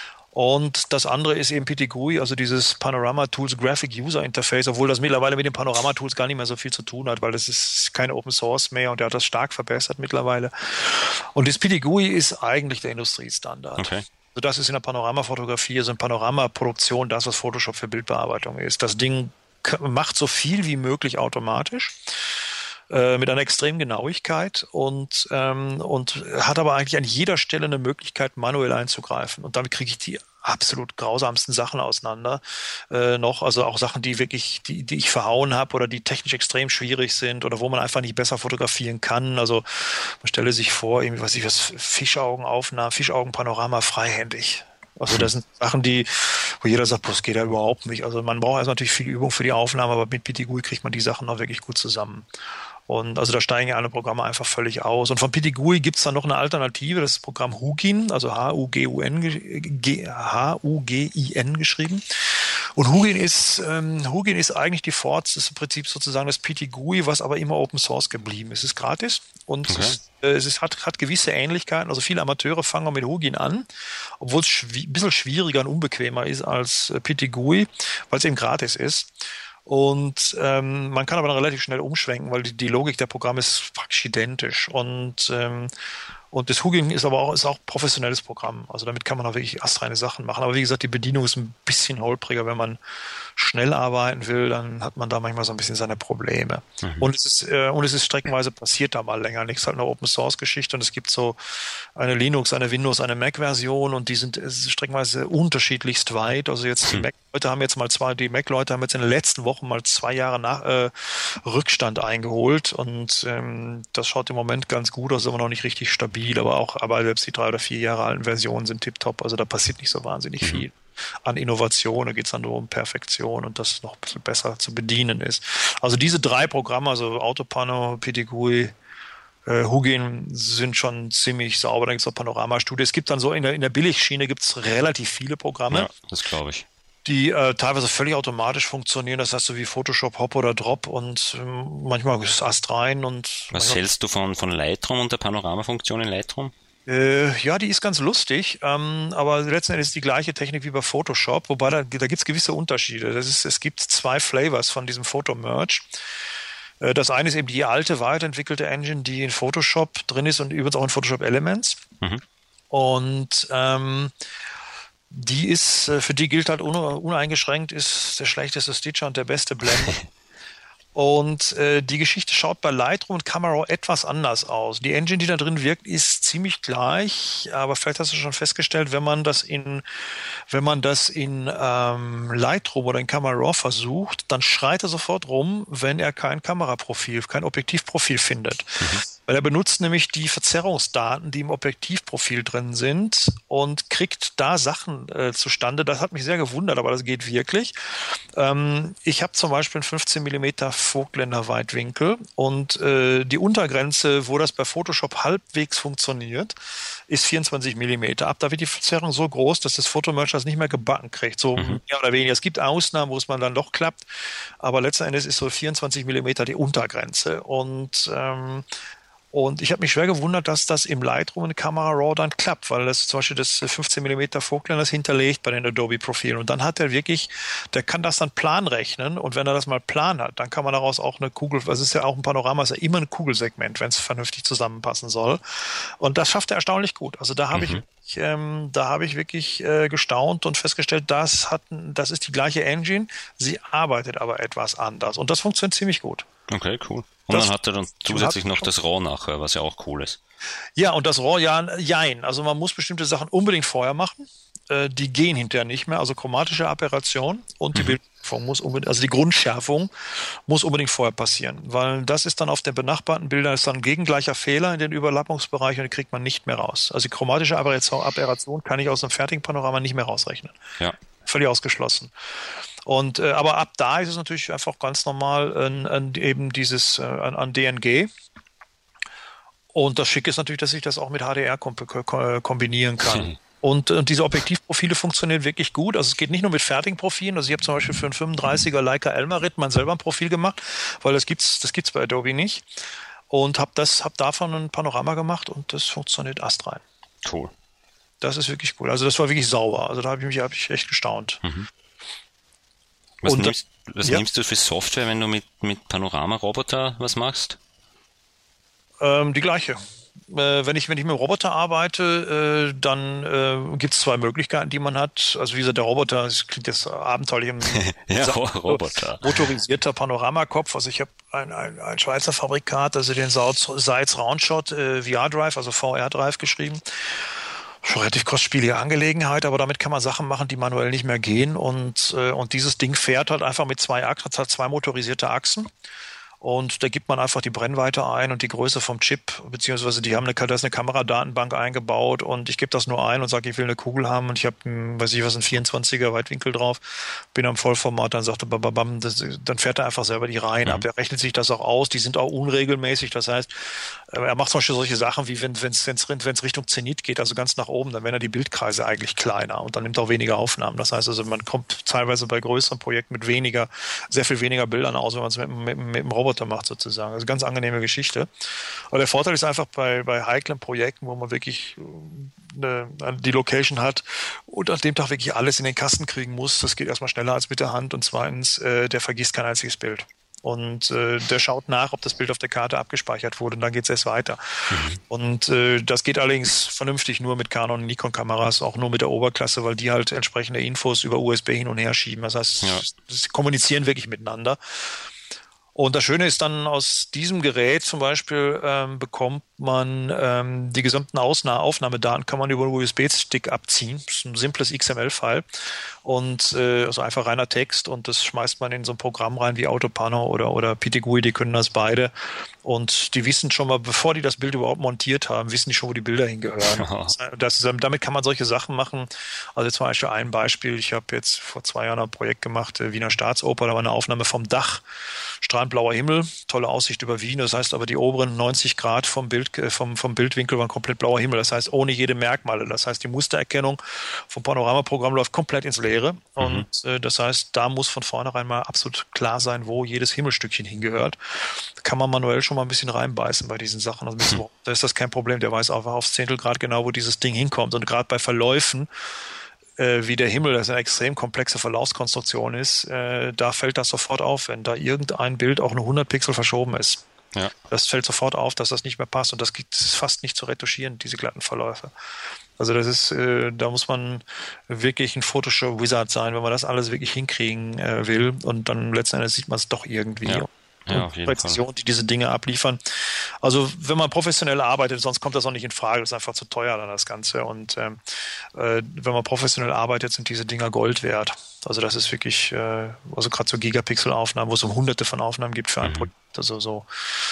Und das andere ist eben P T G U I, also dieses Panorama Tools Graphic User Interface, obwohl das mittlerweile mit den Panorama Tools gar nicht mehr so viel zu tun hat, weil das ist kein Open Source mehr und der hat das stark verbessert mittlerweile. Und das P T G U I ist eigentlich der Industriestandard. Okay. Also das ist in der Panoramafotografie, also in Panoramaproduktion das, was Photoshop für Bildbearbeitung ist. Das Ding macht so viel wie möglich automatisch. Mit einer extremen Genauigkeit und, ähm, und hat aber eigentlich an jeder Stelle eine Möglichkeit, manuell einzugreifen. Und damit kriege ich die absolut grausamsten Sachen auseinander äh, noch. Also auch Sachen, die wirklich, die, die ich verhauen habe oder die technisch extrem schwierig sind oder wo man einfach nicht besser fotografieren kann. Also man stelle sich vor, irgendwie, was ich was, Fischaugenaufnahmen, Fischaugenpanorama freihändig. Also das sind Sachen, die, wo jeder sagt, das geht ja überhaupt nicht. Also man braucht erst natürlich viel Übung für die Aufnahme, aber mit P T G U I kriegt man die Sachen noch wirklich gut zusammen. Und also da steigen ja alle Programme einfach völlig aus. Und von P T G U I gibt es dann noch eine Alternative, das ist das Programm Hugin, also H U G U N, H U G I N geschrieben. Und Hugin ist, ähm, Hugin ist eigentlich die Forts, das ist im Prinzip sozusagen das P T G U I, was aber immer Open Source geblieben ist. Es ist gratis und okay. es, ist, äh, es ist, hat, hat gewisse Ähnlichkeiten. Also viele Amateure fangen mit Hugin an, obwohl es schwi- ein bisschen schwieriger und unbequemer ist als äh, P T G U I, weil es eben gratis ist. Und ähm, man kann aber dann relativ schnell umschwenken, weil die, die Logik der Programme ist praktisch identisch. Und ähm, und das Hugin ist aber auch ist auch professionelles Programm. Also damit kann man auch wirklich astreine Sachen machen. Aber wie gesagt, die Bedienung ist ein bisschen holpriger. Wenn man schnell arbeiten will, dann hat man da manchmal so ein bisschen seine Probleme. Mhm. Und es ist äh, und es ist streckenweise passiert da mal länger nichts. Halt eine Open Source Geschichte und es gibt so eine Linux, eine Windows, eine Mac Version und die sind es ist streckenweise unterschiedlichst weit. Also jetzt die Mac Leute haben jetzt mal zwei, die Mac Leute haben jetzt in den letzten Wochen mal zwei Jahre nach äh, Rückstand eingeholt und ähm, das schaut im Moment ganz gut aus, ist aber noch nicht richtig stabil, aber auch aber selbst die drei oder vier Jahre alten Versionen sind tipptopp. Also da passiert nicht so wahnsinnig mhm. viel an Innovation, da geht es dann nur um Perfektion und das noch ein bisschen besser zu bedienen ist. Also diese drei Programme, also Autopano, P T G U I, äh, Hugin sind schon ziemlich sauber, da gibt es auch Panorama-Studio. Es gibt dann so in der, in der Billigschiene gibt es relativ viele Programme. Ja, das glaube ich. Die äh, teilweise völlig automatisch funktionieren, das heißt so wie Photoshop, Hop oder Drop und ähm, manchmal ist Ast rein und... Was hältst du von, von Lightroom und der Panoramafunktion in Lightroom? Äh, ja, die ist ganz lustig, ähm, aber letzten Endes ist die gleiche Technik wie bei Photoshop, wobei da, da gibt es gewisse Unterschiede. Das ist, es gibt zwei Flavors von diesem Photo-Merge. Äh, das eine ist eben die alte, weiterentwickelte Engine, die in Photoshop drin ist und übrigens auch in Photoshop Elements. Mhm. Und ähm, die ist, für die gilt halt uneingeschränkt, ist der schlechteste Stitcher und der beste Blender. Und äh, die Geschichte schaut bei Lightroom und Camera Raw etwas anders aus. Die Engine, die da drin wirkt, ist ziemlich gleich, aber vielleicht hast du schon festgestellt, wenn man das in, wenn man das in ähm, Lightroom oder in Camera Raw versucht, dann schreit er sofort rum, wenn er kein Kameraprofil, kein Objektivprofil findet. Mhm. Weil er benutzt nämlich die Verzerrungsdaten, die im Objektivprofil drin sind und kriegt da Sachen äh, zustande. Das hat mich sehr gewundert, aber das geht wirklich. Ähm, ich habe zum Beispiel einen fünfzehn Millimeter Vogtländer Weitwinkel und äh, die Untergrenze, wo das bei Photoshop halbwegs funktioniert, ist vierundzwanzig Millimeter. Ab da wird die Verzerrung so groß, dass das Photomerge das nicht mehr gebacken kriegt. So mhm. mehr oder weniger. Es gibt Ausnahmen, wo es man dann doch klappt, aber letzten Endes ist so vierundzwanzig Millimeter die Untergrenze. Und ähm, Und ich habe mich schwer gewundert, dass das im Lightroom in Camera Raw dann klappt, weil das zum Beispiel das fünfzehn Millimeter Vogtländer das hinterlegt bei den Adobe-Profilen. Und dann hat er wirklich, der kann das dann plan rechnen. Und wenn er das mal plan hat, dann kann man daraus auch eine Kugel, das ist ja auch ein Panorama, ist ja immer ein Kugelsegment, wenn es vernünftig zusammenpassen soll. Und das schafft er erstaunlich gut. Also da habe mhm. ich Ähm, da habe ich wirklich äh, gestaunt und festgestellt, das hat, das ist die gleiche Engine, sie arbeitet aber etwas anders und das funktioniert ziemlich gut. Okay, cool. Und das, dann hat er dann zusätzlich noch das RAW nachher, was ja auch cool ist. Ja, und das RAW, ja, jein. Also man muss bestimmte Sachen unbedingt vorher machen. Äh, die gehen hinterher nicht mehr. Also chromatische Aberration und die mhm. Bildschärfung muss unbedingt, also die Grundschärfung muss unbedingt vorher passieren. Weil das ist dann auf den benachbarten Bildern ist dann ein gegengleicher Fehler in den Überlappungsbereichen und die kriegt man nicht mehr raus. Also die chromatische Aberration, Aberration kann ich aus einem fertigen Panorama nicht mehr rausrechnen. Ja. Völlig ausgeschlossen. Und äh, aber ab da ist es natürlich einfach ganz normal äh, äh, eben dieses äh, an, an D N G. Und das Schicke ist natürlich, dass ich das auch mit H D R kom- kom- kombinieren kann. Hm. Und, und diese Objektivprofile funktionieren wirklich gut. Also es geht nicht nur mit fertigen Profilen. Also ich habe zum Beispiel für einen fünfunddreißiger Leica Elmarit mal selber ein Profil gemacht, weil das gibt's, das gibt's bei Adobe nicht. Und habe das, habe davon ein Panorama gemacht und das funktioniert astrein. Cool. Das ist wirklich cool. Also das war wirklich sauber. Also da habe ich mich, habe ich echt gestaunt. Mhm. Was, und, nimmst, was ja. nimmst du für Software, wenn du mit, mit Panorama-Roboter was machst? Ähm, die gleiche. Äh, wenn ich, wenn ich mit dem Roboter arbeite, äh, dann äh, gibt es zwei Möglichkeiten, die man hat. Also wie gesagt, der Roboter, das klingt jetzt abenteuerlich. Im ja, Roboter. Motorisierter Panoramakopf. Also ich habe ein, ein, ein Schweizer Fabrikat, also den Seitz Roundshot äh, V R-Drive, also V R-Drive geschrieben. Schon relativ kostspielige Angelegenheit, aber damit kann man Sachen machen, die manuell nicht mehr gehen. Und, äh, und dieses Ding fährt halt einfach mit zwei Achsen, hat zwei motorisierte Achsen. Und da gibt man einfach die Brennweite ein und die Größe vom Chip, beziehungsweise die haben eine, da ist eine Kameradatenbank eingebaut und ich gebe das nur ein und sage, ich will eine Kugel haben und ich habe, weiß ich was, einen vierundzwanziger Weitwinkel drauf, bin am Vollformat, dann sagt er, bababam, das, dann fährt er einfach selber die Reihen mhm. ab. Er rechnet sich das auch aus, die sind auch unregelmäßig, das heißt, er macht zum Beispiel solche Sachen, wie wenn es wenn es Richtung Zenit geht, also ganz nach oben, dann werden ja die Bildkreise eigentlich kleiner und dann nimmt er auch weniger Aufnahmen. Das heißt also, man kommt teilweise bei größeren Projekten mit weniger, sehr viel weniger Bildern aus, wenn man es mit, mit, mit dem Roboter macht sozusagen. Also ganz angenehme Geschichte. Aber der Vorteil ist einfach bei, bei heiklen Projekten, wo man wirklich eine, die Location hat und an dem Tag wirklich alles in den Kasten kriegen muss, das geht erstmal schneller als mit der Hand und zweitens, äh, der vergisst kein einziges Bild. Und äh, der schaut nach, ob das Bild auf der Karte abgespeichert wurde und dann geht es erst weiter. Mhm. Und äh, das geht allerdings vernünftig nur mit Canon und Nikon-Kameras, auch nur mit der Oberklasse, weil die halt entsprechende Infos über U S B hin und her schieben. Das heißt, ja. sie kommunizieren wirklich miteinander. Und das Schöne ist dann, aus diesem Gerät zum Beispiel ähm, bekommt man ähm, die gesamten Ausna- Aufnahmedaten, kann man über einen U S B-Stick abziehen. Das ist ein simples X M L-File und äh, also einfach reiner Text und das schmeißt man in so ein Programm rein wie Autopano oder, oder P T G U I, die können das beide. Und die wissen schon mal, bevor die das Bild überhaupt montiert haben, wissen die schon, wo die Bilder hingehören. Ja. Das, damit kann man solche Sachen machen. Also zum Beispiel ein Beispiel, ich habe jetzt vor zwei Jahren ein Projekt gemacht, Wiener Staatsoper, da war eine Aufnahme vom Dach, strahlend blauer Himmel, tolle Aussicht über Wien, das heißt aber die oberen neunzig Grad vom Bild, vom, vom Bildwinkel waren komplett blauer Himmel, das heißt ohne jede Merkmale, das heißt die Mustererkennung vom Panoramaprogramm läuft komplett ins Leere mhm. und äh, das heißt, da muss von vornherein mal absolut klar sein, wo jedes Himmelstückchen hingehört. Kann man manuell schon mal ein bisschen reinbeißen bei diesen Sachen. Also da ist das kein Problem. Der weiß einfach aufs Zehntelgrad genau, wo dieses Ding hinkommt. Und gerade bei Verläufen, äh, wie der Himmel, das eine extrem komplexe Verlaufskonstruktion ist, äh, da fällt das sofort auf, wenn da irgendein Bild auch nur hundert Pixel verschoben ist. Ja. Das fällt sofort auf, dass das nicht mehr passt. Und das, gibt, das ist fast nicht zu retuschieren, diese glatten Verläufe. Also das ist, äh, da muss man wirklich ein Photoshop-Wizard sein, wenn man das alles wirklich hinkriegen äh, will. Und dann letzten Endes sieht man es doch irgendwie. Ja. Ja, auf jeden Präzision, Fall. Die diese Dinge abliefern. Also wenn man professionell arbeitet, sonst kommt das auch nicht in Frage, das ist einfach zu teuer dann das Ganze. Und ähm, äh, wenn man professionell arbeitet, sind diese Dinger Gold wert. Also das ist wirklich, äh, also gerade so Gigapixel-Aufnahmen, wo es um hunderte von Aufnahmen gibt für ein mhm. Projekt. Also so,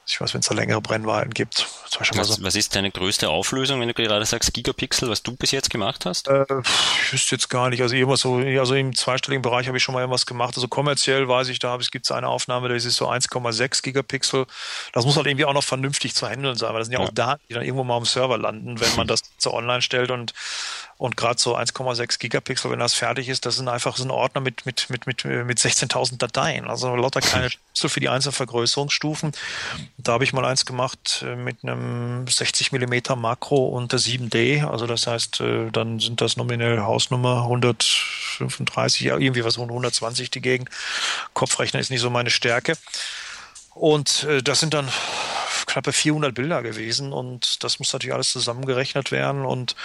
Ich weiß, wenn es da längere Brennweiten gibt. Zum Beispiel Was, mal so. was ist deine größte Auflösung, wenn du gerade sagst Gigapixel, was du bis jetzt gemacht hast? Äh, ich wüsste jetzt gar nicht. Also irgendwas so, also im zweistelligen Bereich habe ich schon mal irgendwas gemacht. Also kommerziell weiß ich, da gibt es eine Aufnahme, das ist so eins Komma sechs Gigapixel. Das muss halt irgendwie auch noch vernünftig zu handeln sein, weil das sind ja, ja auch Daten, die dann irgendwo mal am Server landen, wenn man das so online stellt und Und gerade so eins Komma sechs Gigapixel, wenn das fertig ist, das sind einfach so ein Ordner mit, mit, mit, mit, mit sechzehntausend Dateien. Also lauter kleine Schlüssel für die einzelnen Vergrößerungsstufen. Da habe ich mal eins gemacht mit einem sechzig Millimeter Makro und der sieben D. Also das heißt, dann sind das nominell Hausnummer hundertfünfunddreißig, ja, irgendwie was hundertzwanzig die Gegend. Kopfrechner ist nicht so meine Stärke. Und das sind dann knappe vierhundert Bilder gewesen und das muss natürlich alles zusammengerechnet werden und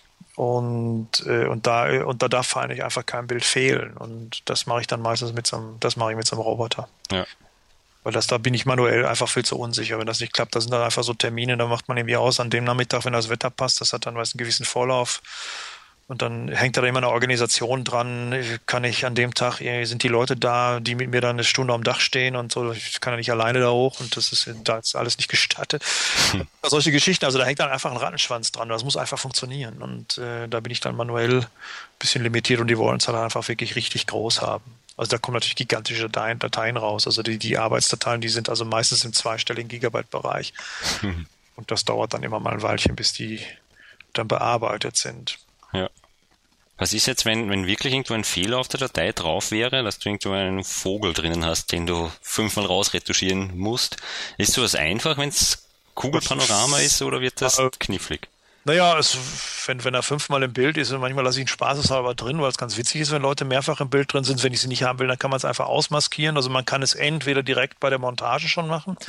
Und, äh, und da, und da darf eigentlich einfach kein Bild fehlen. Und das mache ich dann meistens mit so einem, das mache ich mit so einem Roboter. Ja. Weil das, da bin ich manuell einfach viel zu unsicher. Wenn das nicht klappt, das sind dann einfach so Termine, da macht man irgendwie aus an dem Nachmittag, wenn das Wetter passt, das hat dann meist einen gewissen Vorlauf. Und dann hängt da immer eine Organisation dran. Kann ich an dem Tag, sind die Leute da, die mit mir dann eine Stunde am Dach stehen und so. Ich kann ja nicht alleine da hoch und das ist da ist alles nicht gestattet. Hm. Solche Geschichten, also da hängt dann einfach ein Rattenschwanz dran. Das muss einfach funktionieren. Und äh, da bin ich dann manuell ein bisschen limitiert und die wollen es halt einfach wirklich richtig groß haben. Also da kommen natürlich gigantische Dateien, Dateien raus. Also die, die Arbeitsdateien, die sind also meistens im zweistelligen Gigabyte-Bereich. Hm. Und das dauert dann immer mal ein Weilchen, bis die dann bearbeitet sind. Ja. Was ist jetzt, wenn, wenn wirklich irgendwo ein Fehler auf der Datei drauf wäre, dass du irgendwo einen Vogel drinnen hast, den du fünfmal rausretuschieren musst? Ist sowas einfach, wenn es Kugelpanorama ist, oder wird das knifflig? Naja, es, wenn, wenn er fünfmal im Bild ist, und manchmal lasse ich ihn spaßeshalber drin, weil es ganz witzig ist, wenn Leute mehrfach im Bild drin sind. Wenn ich sie nicht haben will, dann kann man es einfach ausmaskieren. Also man kann es entweder direkt bei der Montage schon machen,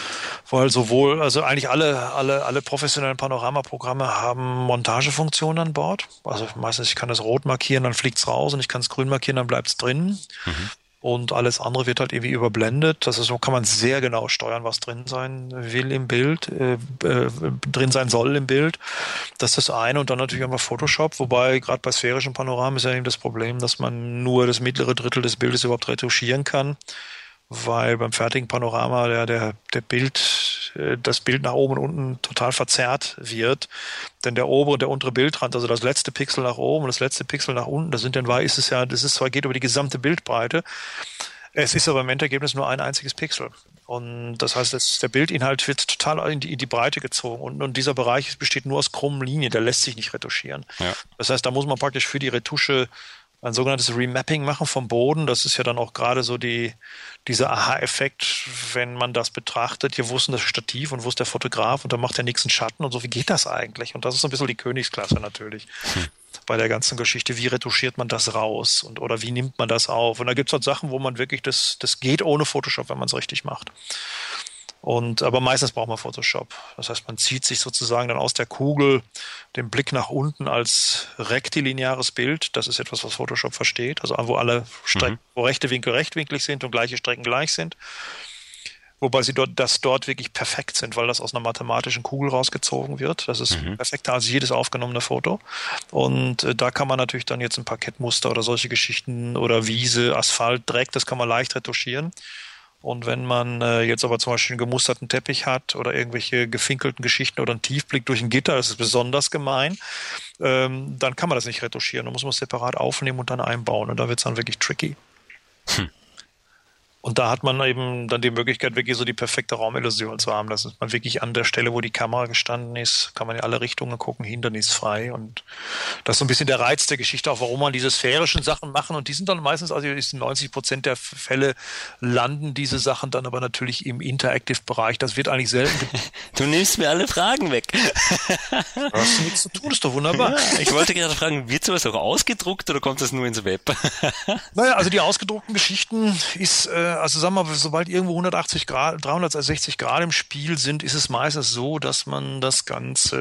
weil sowohl, also eigentlich alle, alle, alle professionellen Panoramaprogramme haben Montagefunktionen an Bord. Also meistens, ich kann das rot markieren, dann fliegt es raus und ich kann es grün markieren, dann bleibt es drin. Mhm. Und alles andere wird halt irgendwie überblendet. Das ist, so kann man sehr genau steuern, was drin sein will im Bild, äh, äh, drin sein soll im Bild. Das ist das eine. Und dann natürlich haben wir Photoshop, wobei gerade bei sphärischen Panoramen ist ja eben das Problem, dass man nur das mittlere Drittel des Bildes überhaupt retuschieren kann. Weil beim fertigen Panorama der, der, der Bild, das Bild nach oben und unten total verzerrt wird. Denn der obere und der untere Bildrand, also das letzte Pixel nach oben und das letzte Pixel nach unten, das sind dann, ist es ja, das ist zwar, geht über die gesamte Bildbreite. Es ist aber im Endergebnis nur ein einziges Pixel. Und das heißt, das, der Bildinhalt wird total in die, in die Breite gezogen. Und, und dieser Bereich besteht nur aus krummen Linien, der lässt sich nicht retuschieren. Ja. Das heißt, da muss man praktisch für die Retusche ein sogenanntes Remapping machen vom Boden. Das ist ja dann auch gerade so die, dieser Aha-Effekt, wenn man das betrachtet. Hier, wo ist denn das Stativ und wo ist der Fotograf und da macht der nächsten Schatten und so. Wie geht das eigentlich? Und das ist so ein bisschen die Königsklasse natürlich hm. bei der ganzen Geschichte. Wie retuschiert man das raus und oder wie nimmt man das auf? Und da gibt es halt Sachen, wo man wirklich, das, das geht ohne Photoshop, wenn man es richtig macht. Und, aber meistens braucht man Photoshop. Das heißt, man zieht sich sozusagen dann aus der Kugel den Blick nach unten als rektilineares Bild. Das ist etwas, was Photoshop versteht. Also wo alle Strecken, mhm. wo rechte Winkel rechtwinklig sind und gleiche Strecken gleich sind. Wobei sie dort, das dort wirklich perfekt sind, weil das aus einer mathematischen Kugel rausgezogen wird. Das ist mhm. perfekter als jedes aufgenommene Foto. Und äh, da kann man natürlich dann jetzt ein Parkettmuster oder solche Geschichten oder Wiese, Asphalt, Dreck, das kann man leicht retuschieren. Und wenn man äh, jetzt aber zum Beispiel einen gemusterten Teppich hat oder irgendwelche gefinkelten Geschichten oder einen Tiefblick durch ein Gitter, das ist besonders gemein, ähm, dann kann man das nicht retuschieren. Da muss man es separat aufnehmen und dann einbauen. Und da wird es dann wirklich tricky. Hm. Und da hat man eben dann die Möglichkeit, wirklich so die perfekte Raumillusion zu haben. Das ist man wirklich an der Stelle, wo die Kamera gestanden ist, kann man in alle Richtungen gucken, hindernisfrei. Und das ist so ein bisschen der Reiz der Geschichte, auch warum man diese sphärischen Sachen machen. Und die sind dann meistens, also in neunzig Prozent der Fälle landen diese Sachen dann aber natürlich im Interactive-Bereich. Das wird eigentlich selten. Du nimmst mir alle Fragen weg. Da hast du nichts zu tun, ist doch wunderbar. Ja, ich wollte gerade fragen, wird sowas auch ausgedruckt oder kommt das nur ins Web? Naja, also die ausgedruckten Geschichten ist, äh, also sagen wir mal, sobald irgendwo hundertachtzig Grad, dreihundertsechzig Grad im Spiel sind, ist es meistens so, dass man das Ganze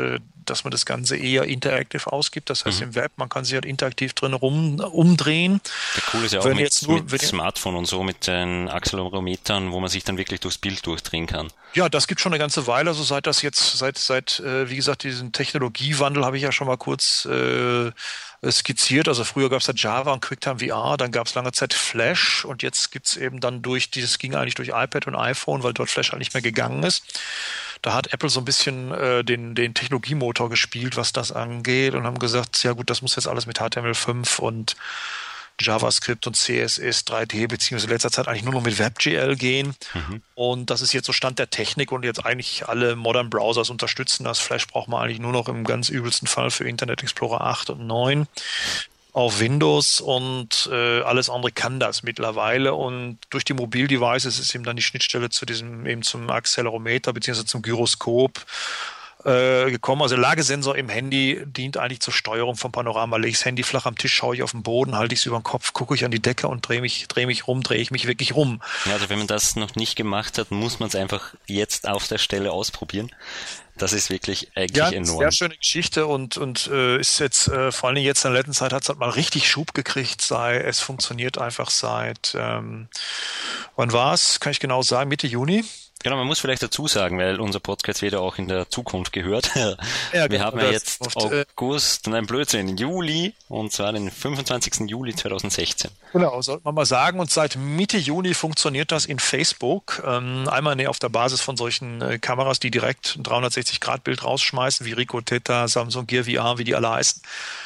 dass man das Ganze eher interaktiv ausgibt. Das heißt, mhm. im Web, man kann sich halt interaktiv drin rum umdrehen. Der cool ist ja auch wenn mit, jetzt nur, mit Smartphone und so, mit den Accelerometern, wo man sich dann wirklich durchs Bild durchdrehen kann. Ja, das gibt schon eine ganze Weile. Also seit das jetzt, seit, seit, äh, wie gesagt, diesen Technologiewandel habe ich ja schon mal kurz äh, skizziert. Also früher gab es ja Java und QuickTime V R, dann gab es lange Zeit Flash und jetzt gibt's eben dann durch, dieses ging eigentlich durch iPad und iPhone, weil dort Flash halt nicht mehr gegangen ist. Da hat Apple so ein bisschen äh, den, den Technologiemotor gespielt, was das angeht und haben gesagt, ja gut, das muss jetzt alles mit H T M L fünf und JavaScript und C S S, drei D, beziehungsweise in letzter Zeit eigentlich nur noch mit WebGL gehen. Mhm. Und das ist jetzt so Stand der Technik und jetzt eigentlich alle Modern Browsers unterstützen das. Flash braucht man eigentlich nur noch im ganz übelsten Fall für Internet Explorer acht und neun auf Windows und äh, alles andere kann das mittlerweile. Und durch die Mobildevices ist eben dann die Schnittstelle zu diesem, eben zum Accelerometer beziehungsweise zum Gyroskop gekommen. Also der Lagesensor im Handy dient eigentlich zur Steuerung vom Panorama. Lege ich das Handy flach am Tisch, schaue ich auf den Boden, halte ich es über den Kopf, gucke ich an die Decke und drehe mich, drehe mich rum, drehe ich mich wirklich rum. Ja, also wenn man das noch nicht gemacht hat, muss man es einfach jetzt auf der Stelle ausprobieren. Das ist wirklich eigentlich ja, enorm. Ja, sehr schöne Geschichte und und äh, ist jetzt äh, vor allen Dingen jetzt in der letzten Zeit hat es halt mal richtig Schub gekriegt. Sei es funktioniert einfach seit ähm, wann war es? Kann ich genau sagen? Mitte Juni. Genau, man muss vielleicht dazu sagen, weil unser Podcast wird ja auch in der Zukunft gehört. Ja, wir genau, haben ja jetzt oft, August, nein, Blödsinn, Juli, und zwar den fünfundzwanzigsten Juli zweitausendsechzehn. Genau, sollte man mal sagen. Und seit Mitte Juni funktioniert das in Facebook. Ähm, einmal nee, auf der Basis von solchen äh, Kameras, die direkt ein dreihundertsechzig Grad Bild rausschmeißen, wie Ricoh Theta, Samsung Gear V R, wie die alle heißen.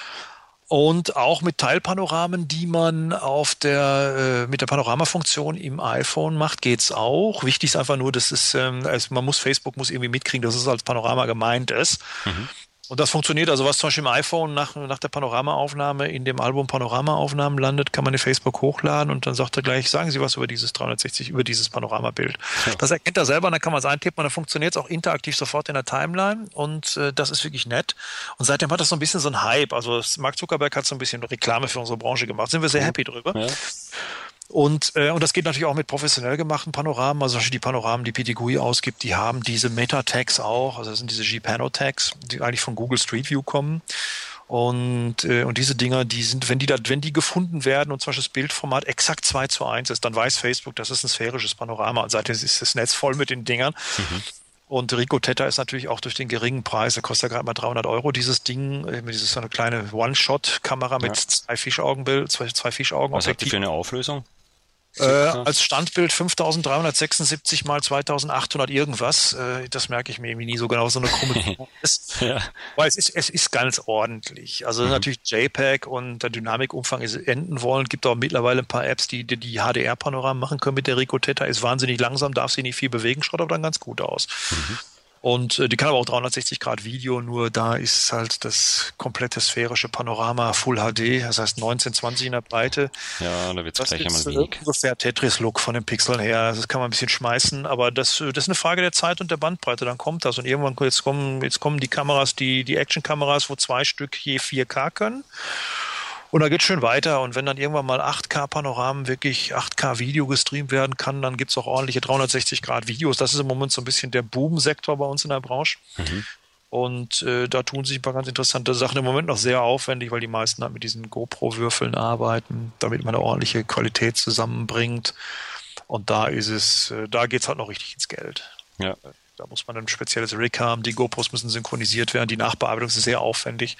Und auch mit Teilpanoramen, die man auf der äh, mit der Panoramafunktion im iPhone macht, geht's auch. Wichtig ist einfach nur, dass es, ähm, also man muss Facebook muss irgendwie mitkriegen, dass es als Panorama gemeint ist. Mhm. Und das funktioniert, also was zum Beispiel im iPhone nach, nach der Panoramaaufnahme in dem Album Panoramaaufnahmen landet, kann man in Facebook hochladen und dann sagt er gleich, sagen Sie was über dieses dreihundertsechzig, über dieses Panoramabild. Ja. Das erkennt er selber und dann kann man es eintippen und dann funktioniert es auch interaktiv sofort in der Timeline und äh, das ist wirklich nett. Und seitdem hat das so ein bisschen so ein Hype, also Mark Zuckerberg hat so ein bisschen Reklame für unsere Branche gemacht, sind wir sehr happy drüber. Ja. Und, äh, und das geht natürlich auch mit professionell gemachten Panoramen, also die Panoramen, die P T G U I ausgibt, die haben diese Meta-Tags auch, also das sind diese G-Pano-Tags, die eigentlich von Google Street View kommen. Und, äh, und diese Dinger, die sind, wenn die da, wenn die gefunden werden und zum Beispiel das Bildformat exakt zwei zu eins ist, dann weiß Facebook, das ist ein sphärisches Panorama und seitdem ist das Netz voll mit den Dingern. Mhm. Und Ricoh Theta ist natürlich auch durch den geringen Preis, der kostet ja gerade mal dreihundert Euro, dieses Ding, dieses so eine kleine One-Shot-Kamera mit ja. zwei Fischaugenbild, zwei, zwei Fischaugen. Was hat die für eine Auflösung? Äh, als Standbild fünftausenddreihundertsechsundsiebzig mal zweitausendachthundert irgendwas. Äh, das merke ich mir irgendwie nie so genau, so eine krumme ist. Ja. Weil es ist, es ist ganz ordentlich. Also mhm. natürlich JPEG und der Dynamikumfang ist enden wollen. Gibt auch mittlerweile ein paar Apps, die die, die H D R-Panoramen machen können mit der Ricoh Theta. Ist wahnsinnig langsam, darf sie nicht viel bewegen, schaut aber dann ganz gut aus. Mhm. Und äh, die kann aber auch dreihundertsechzig Grad Video, nur da ist halt das komplette sphärische Panorama Full H D, das heißt neunzehn zwanzig in der Breite. Ja, da wird es gleich einmal wenig. Ungefähr Tetris-Look von den Pixeln her, das kann man ein bisschen schmeißen, aber das, das ist eine Frage der Zeit und der Bandbreite, dann kommt das. Und irgendwann, jetzt kommen, jetzt kommen die Kameras, die, die Action-Kameras, wo zwei Stück je vier K können. Und da geht's schön weiter. Und wenn dann irgendwann mal acht K Panoramen wirklich acht K Video gestreamt werden kann, dann gibt's auch ordentliche dreihundertsechzig Grad Videos. Das ist im Moment so ein bisschen der Boom-Sektor bei uns in der Branche. Mhm. Und äh, da tun sich ein paar ganz interessante Sachen. Im Moment noch sehr aufwendig, weil die meisten halt mit diesen GoPro-Würfeln arbeiten, damit man eine ordentliche Qualität zusammenbringt. Und da ist es, äh, da geht's halt noch richtig ins Geld. Ja. Da muss man ein spezielles Rig haben. Die GoPros müssen synchronisiert werden. Die Nachbearbeitung ist sehr aufwendig.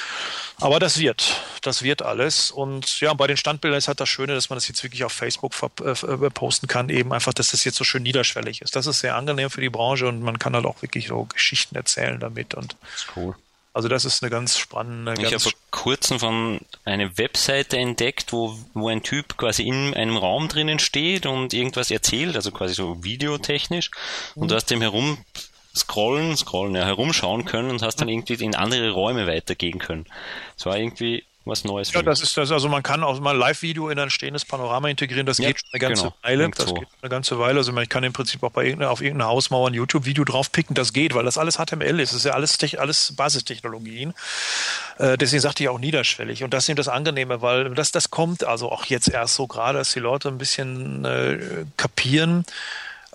Aber das wird, das wird alles. Und ja, bei den Standbildern ist halt das Schöne, dass man das jetzt wirklich auf Facebook äh, posten kann, eben einfach, dass das jetzt so schön niederschwellig ist. Das ist sehr angenehm für die Branche und man kann halt auch wirklich so Geschichten erzählen damit. Und das ist cool. Also das ist eine ganz spannende... Ich habe vor kurzem von einer Webseite entdeckt, wo, wo ein Typ quasi in einem Raum drinnen steht und irgendwas erzählt, also quasi so videotechnisch. Mhm. Und du hast dem herum... scrollen, scrollen, ja, herumschauen können und hast dann irgendwie in andere Räume weitergehen können. Das war irgendwie was Neues. Ja, das ist das, also man kann auch mal Live-Video in ein stehendes Panorama integrieren, das ja, geht schon eine ganze genau. Weile. Das so. geht eine ganze Weile. Also man kann im Prinzip auch bei irgendeiner, auf irgendeiner Hausmauer ein YouTube-Video draufpicken, das geht, weil das alles H T M L ist. Das ist ja alles, alles Basistechnologien. Äh, deswegen sagte ich auch niederschwellig. Und das ist eben das Angenehme, weil das, das kommt also auch jetzt erst so gerade, dass die Leute ein bisschen äh, kapieren,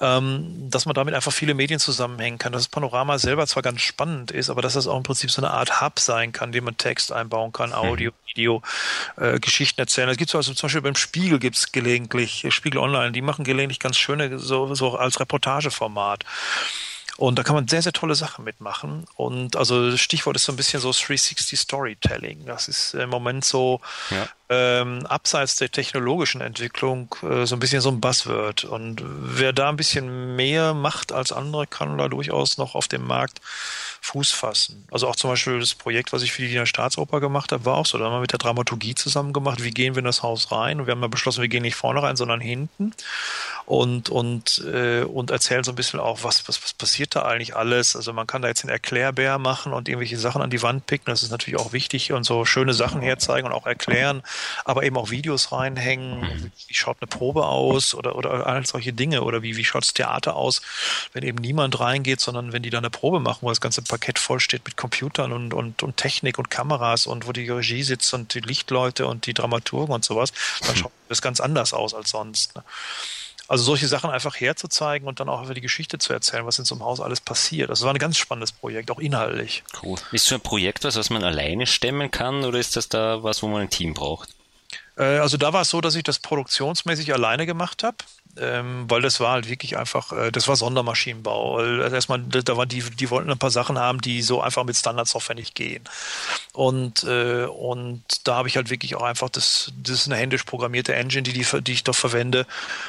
ähm, dass man damit einfach viele Medien zusammenhängen kann, dass das Panorama selber zwar ganz spannend ist, aber dass das auch im Prinzip so eine Art Hub sein kann, in dem man Text einbauen kann, Audio, mhm. Video, äh, Geschichten erzählen. Es gibt also zum Beispiel beim Spiegel gibt es gelegentlich, Spiegel Online, die machen gelegentlich ganz schöne, so, so als Reportageformat. Und da kann man sehr, sehr tolle Sachen mitmachen. Und also das Stichwort ist so ein bisschen so dreihundertsechzig Storytelling. Das ist im Moment so ja. ähm, abseits der technologischen Entwicklung äh, so ein bisschen so ein Buzzword. Und wer da ein bisschen mehr macht als andere, kann da durchaus noch auf dem Markt Fuß fassen. Also auch zum Beispiel das Projekt, was ich für die Wiener Staatsoper gemacht habe, war auch so. Da haben wir mit der Dramaturgie zusammen gemacht, wie gehen wir in das Haus rein? Und wir haben ja beschlossen, wir gehen nicht vorne rein, sondern hinten. Und, und, äh, und erzählen so ein bisschen auch, was, was, was passiert da eigentlich alles. Also man kann da jetzt einen Erklärbär machen und irgendwelche Sachen an die Wand picken. Das ist natürlich auch wichtig und so schöne Sachen herzeigen und auch erklären, aber eben auch Videos reinhängen. Wie schaut eine Probe aus oder, oder all solche Dinge? Oder wie, wie schaut das Theater aus, wenn eben niemand reingeht, sondern wenn die da eine Probe machen, wo das ganze Parkett voll steht mit Computern und, und, und Technik und Kameras und wo die Regie sitzt und die Lichtleute und die Dramaturgen und sowas, dann schaut das ganz anders aus als sonst. Ne? Also solche Sachen einfach herzuzeigen und dann auch über die Geschichte zu erzählen, was in so einem Haus alles passiert. Das war ein ganz spannendes Projekt, auch inhaltlich. Cool. Ist so ein Projekt was, was man alleine stemmen kann oder ist das da was, wo man ein Team braucht? Äh, also da war es so, dass ich das produktionsmäßig alleine gemacht habe. Ähm, weil das war halt wirklich einfach, äh, das war Sondermaschinenbau. Also erstmal, da waren die, die wollten ein paar Sachen haben, die so einfach mit Standardsoftware nicht gehen. Und, äh, und da habe ich halt wirklich auch einfach, das, das ist eine händisch programmierte Engine, die, die, die ich doch verwende.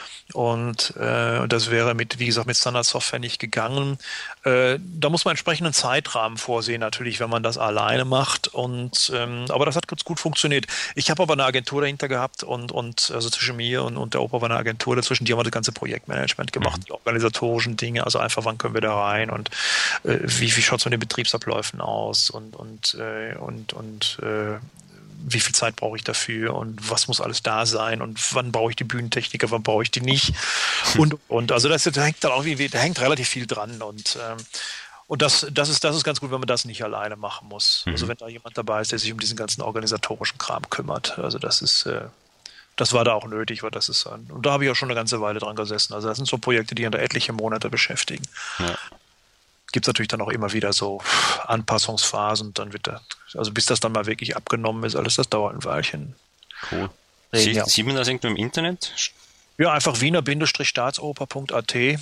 Und äh, das wäre mit, wie gesagt, mit Standardsoftware nicht gegangen. Äh, da muss man entsprechend einen Zeitrahmen vorsehen, natürlich, wenn man das alleine macht. Und ähm, aber das hat ganz gut funktioniert. Ich habe aber eine Agentur dahinter gehabt und und also zwischen mir und, und der Oper war eine Agentur dazwischen. Die haben das ganze Projektmanagement gemacht, mhm. die organisatorischen Dinge. Also einfach, wann können wir da rein und äh, wie wie schaut es mit den Betriebsabläufen aus und und äh, und und äh, wie viel Zeit brauche ich dafür und was muss alles da sein und wann brauche ich die Bühnentechniker, wann brauche ich die nicht und und also das, da hängt dann auch irgendwie, da hängt relativ viel dran und ähm, und das das ist das ist ganz gut, wenn man das nicht alleine machen muss. Mhm. Also wenn da jemand dabei ist, der sich um diesen ganzen organisatorischen Kram kümmert. Also das ist äh, das war da auch nötig, weil das ist ein, und da habe ich auch schon eine ganze Weile dran gesessen. Also das sind so Projekte, die da etliche Monate beschäftigen. Ja. Gibt es natürlich dann auch immer wieder so Anpassungsphasen und dann wird da, also bis das dann mal wirklich abgenommen ist, alles, das dauert ein Weilchen. Cool. Sie, ja. Sieht man das irgendwo im Internet? Ja, einfach wiener-staatsoper punkt a t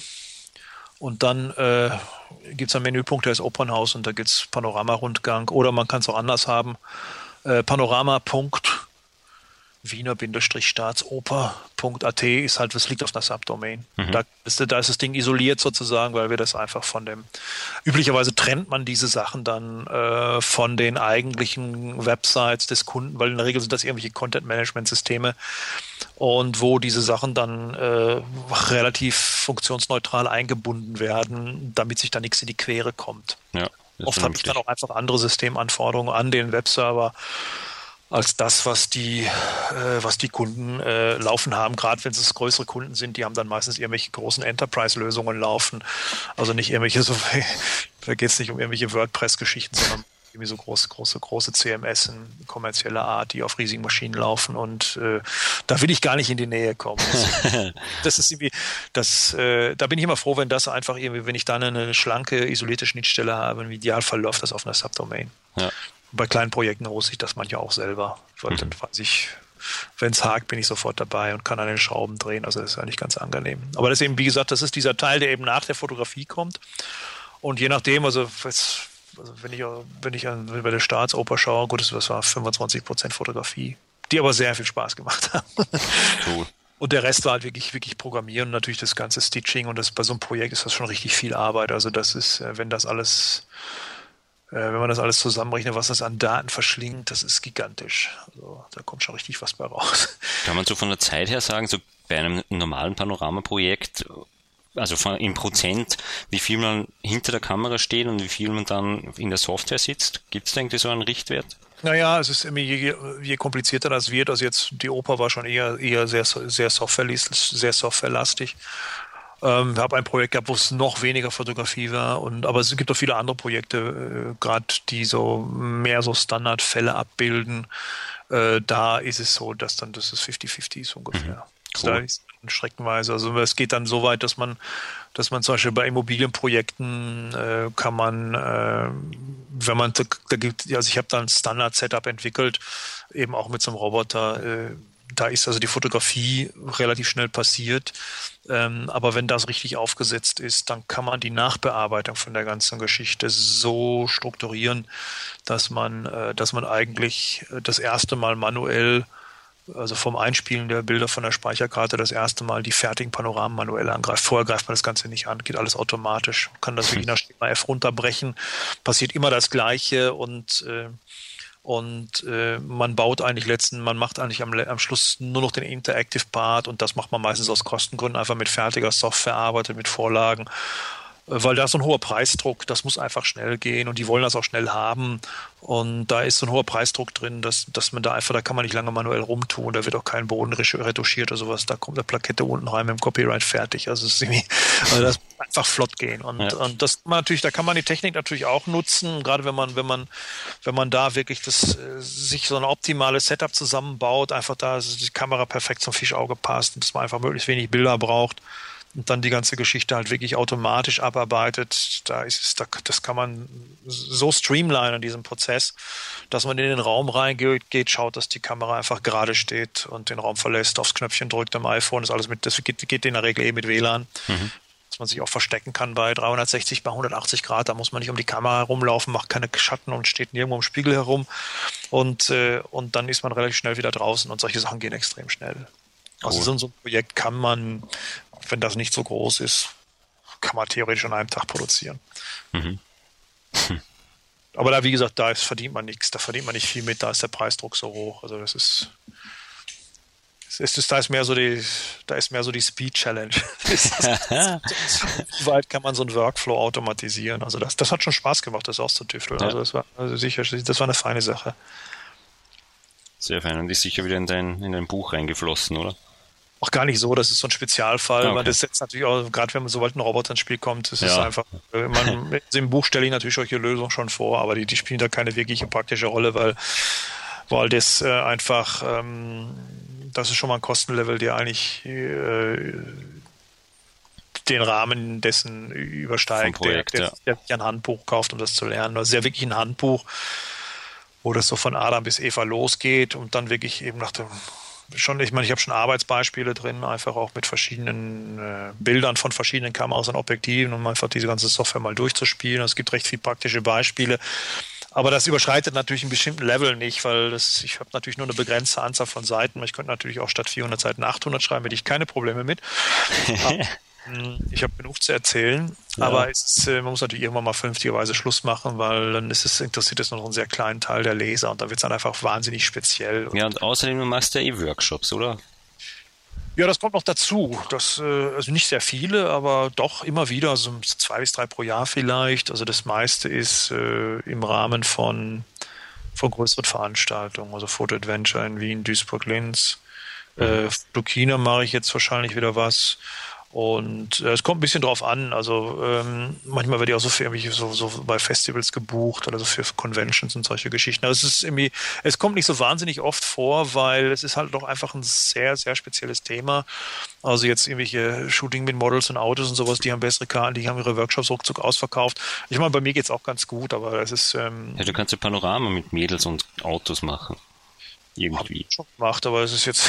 und dann äh, gibt es einen Menüpunkt, der ist Opernhaus und da gibt es Panorama-Rundgang oder man kann es auch anders haben. Äh, Panorama. wiener-staatsoper punkt a t ist halt, das liegt auf einer Subdomain. Mhm. Da, ist, da ist das Ding isoliert sozusagen, weil wir das einfach von dem, üblicherweise trennt man diese Sachen dann äh, von den eigentlichen Websites des Kunden, weil in der Regel sind das irgendwelche Content-Management-Systeme und wo diese Sachen dann äh, relativ funktionsneutral eingebunden werden, damit sich da nichts in die Quere kommt. Ja, oft habe ich dann auch einfach andere Systemanforderungen an den Webserver, als das, was die, äh, was die Kunden äh, laufen haben. Gerade wenn es größere Kunden sind, die haben dann meistens irgendwelche großen Enterprise-Lösungen laufen. Also nicht irgendwelche, so, da geht es nicht um irgendwelche WordPress-Geschichten, sondern irgendwie so große, große, große C M S in kommerzieller Art, die auf riesigen Maschinen laufen. Und äh, da will ich gar nicht in die Nähe kommen. Das, das ist irgendwie, das, äh, da bin ich immer froh, wenn das einfach irgendwie, wenn ich dann eine schlanke, isolierte Schnittstelle habe, im Idealfall läuft das auf einer Subdomain. Ja. Bei kleinen Projekten hoste ich das manchmal auch selber, weil mhm. dann weiß ich, wenn es hakt, bin ich sofort dabei und kann an den Schrauben drehen. Also das ist eigentlich ganz angenehm. Aber das ist eben, wie gesagt, das ist dieser Teil, der eben nach der Fotografie kommt. Und je nachdem, also, also wenn ich wenn ich an, bei der Staatsoper schaue, gut, das war fünfundzwanzig Prozent Fotografie, die aber sehr viel Spaß gemacht haben. Cool. Und der Rest war halt wirklich, wirklich Programmieren und natürlich das ganze Stitching. Und das bei so einem Projekt ist das schon richtig viel Arbeit. Also das ist, wenn das alles Wenn man das alles zusammenrechnet, was das an Daten verschlingt, das ist gigantisch. Also da kommt schon richtig was bei raus. Kann man so von der Zeit her sagen, so bei einem normalen Panoramaprojekt, also von, im Prozent, wie viel man hinter der Kamera steht und wie viel man dann in der Software sitzt? Gibt es da irgendwie so einen Richtwert? Naja, es ist immer, je, je komplizierter das wird, also jetzt die Oper war schon eher, eher sehr, sehr softwarelastig, sehr softwarelastig. Ähm, ich habe ein Projekt gehabt, wo es noch weniger Fotografie war, und aber es gibt auch viele andere Projekte, äh, gerade die so mehr so Standardfälle abbilden. Äh, da ist es so, dass dann das ist fifty fifty ist ungefähr. Mhm. Cool. Da ist streckenweise. Also es geht dann so weit, dass man dass man zum Beispiel bei Immobilienprojekten äh, kann man, äh, wenn man, da, da gibt, also ich habe da ein Standard-Setup entwickelt, eben auch mit so einem Roboter, äh, da ist also die Fotografie relativ schnell passiert. Ähm, aber wenn das richtig aufgesetzt ist, dann kann man die Nachbearbeitung von der ganzen Geschichte so strukturieren, dass man, äh, dass man eigentlich das erste Mal manuell, also vom Einspielen der Bilder von der Speicherkarte, das erste Mal die fertigen Panoramen manuell angreift. Vorher greift man das Ganze nicht an, geht alles automatisch. Man kann das wirklich nach Schema F runterbrechen, passiert immer das Gleiche und äh, Und äh, man baut eigentlich letzten, man macht eigentlich am, am Schluss nur noch den Interactive Part und das macht man meistens aus Kostengründen einfach mit fertiger Software arbeitet, mit Vorlagen, äh, weil da ist so ein hoher Preisdruck, das muss einfach schnell gehen und die wollen das auch schnell haben und da ist so ein hoher Preisdruck drin, dass, dass man da einfach, da kann man nicht lange manuell rumtun, da wird auch kein Boden retuschiert oder sowas, da kommt eine Plakette unten rein mit dem Copyright fertig, also, es ist irgendwie, also das muss einfach flott gehen und, ja. und das kann man natürlich, da kann man die Technik natürlich auch nutzen, gerade wenn man, wenn man, wenn man da wirklich das, sich so ein optimales Setup zusammenbaut, einfach da dass die Kamera perfekt zum Fischauge passt und dass man einfach möglichst wenig Bilder braucht und dann die ganze Geschichte halt wirklich automatisch abarbeitet, da ist es, da, das kann man so streamlinen in diesem Prozess, dass man in den Raum reingeht, geht, schaut, dass die Kamera einfach gerade steht und den Raum verlässt, aufs Knöpfchen drückt am iPhone, das alles mit, das geht, geht in der Regel eh mit W L A N. Mhm. Dass man sich auch verstecken kann bei dreihundertsechzig bei hundertachtzig Grad, da muss man nicht um die Kamera herumlaufen, macht keine Schatten und steht nirgendwo im Spiegel herum und, äh, und dann ist man relativ schnell wieder draußen und solche Sachen gehen extrem schnell. Also cool. so, so ein Projekt kann man, wenn das nicht so groß ist, kann man theoretisch an einem Tag produzieren. Mhm. Hm. Aber da, wie gesagt, da ist, verdient man nichts, da verdient man nicht viel mit, da ist der Preisdruck so hoch, also das ist Ist, ist, da ist mehr so die, da ist mehr so die Speed Challenge. Wie weit kann man so einen Workflow automatisieren? Also das, das hat schon Spaß gemacht, das auszutüfteln. Ja. Also das war also sicher, das war eine feine Sache. Sehr fein. Und ist sicher wieder in dein, in dein Buch reingeflossen, oder? Auch gar nicht so, das ist so ein Spezialfall, okay. weil das setzt natürlich auch, gerade wenn man sobald ein Roboter ins Spiel kommt, das ja. ist einfach, man, im Buch stelle ich natürlich solche Lösungen schon vor, aber die, die spielen da keine wirkliche praktische Rolle, weil, weil das äh, einfach, ähm, das ist schon mal ein Kostenlevel, der eigentlich äh, den Rahmen dessen übersteigt, Projekt, der, der, der sich ein Handbuch kauft, um das zu lernen. Das ist ja wirklich ein Handbuch, wo das so von Adam bis Eva losgeht und dann wirklich eben nach dem schon, ich meine, ich habe schon Arbeitsbeispiele drin, einfach auch mit verschiedenen äh, Bildern von verschiedenen Kameras und Objektiven, um einfach diese ganze Software mal durchzuspielen. Es gibt recht viele praktische Beispiele. Aber das überschreitet natürlich einen bestimmten Level nicht, weil das, ich habe natürlich nur eine begrenzte Anzahl von Seiten. Ich könnte natürlich auch statt vierhundert Seiten achthundert schreiben, hätte ich keine Probleme mit. Ich habe genug zu erzählen, ja. aber es ist, man muss natürlich irgendwann mal vernünftigerweise Schluss machen, weil dann ist es, interessiert es nur noch einen sehr kleinen Teil der Leser und da wird es dann einfach wahnsinnig speziell. Ja, und außerdem, du machst ja eh Workshops, oder? Ja, das kommt noch dazu. Das, also nicht sehr viele, aber doch immer wieder, also zwei bis drei pro Jahr vielleicht. Also das meiste ist äh, im Rahmen von, von größeren Veranstaltungen, also Photo Adventure in Wien, Duisburg, Linz. Mhm. Äh, Fotokina mache ich jetzt wahrscheinlich wieder was. Und äh, es kommt ein bisschen drauf an, also ähm, manchmal wird ja auch so für irgendwelche so, so bei Festivals gebucht oder so für Conventions und solche Geschichten. Also es ist irgendwie, es kommt nicht so wahnsinnig oft vor, weil es ist halt doch einfach ein sehr, sehr spezielles Thema. Also jetzt irgendwelche Shooting mit Models und Autos und sowas, die haben bessere Karten, die haben ihre Workshops ruckzuck ausverkauft. Ich meine, bei mir geht's auch ganz gut, aber es ist... Ähm, ja, du kannst ja Panorama mit Mädels und Autos machen. Irgendwie. Hab ich schon gemacht, aber es ist jetzt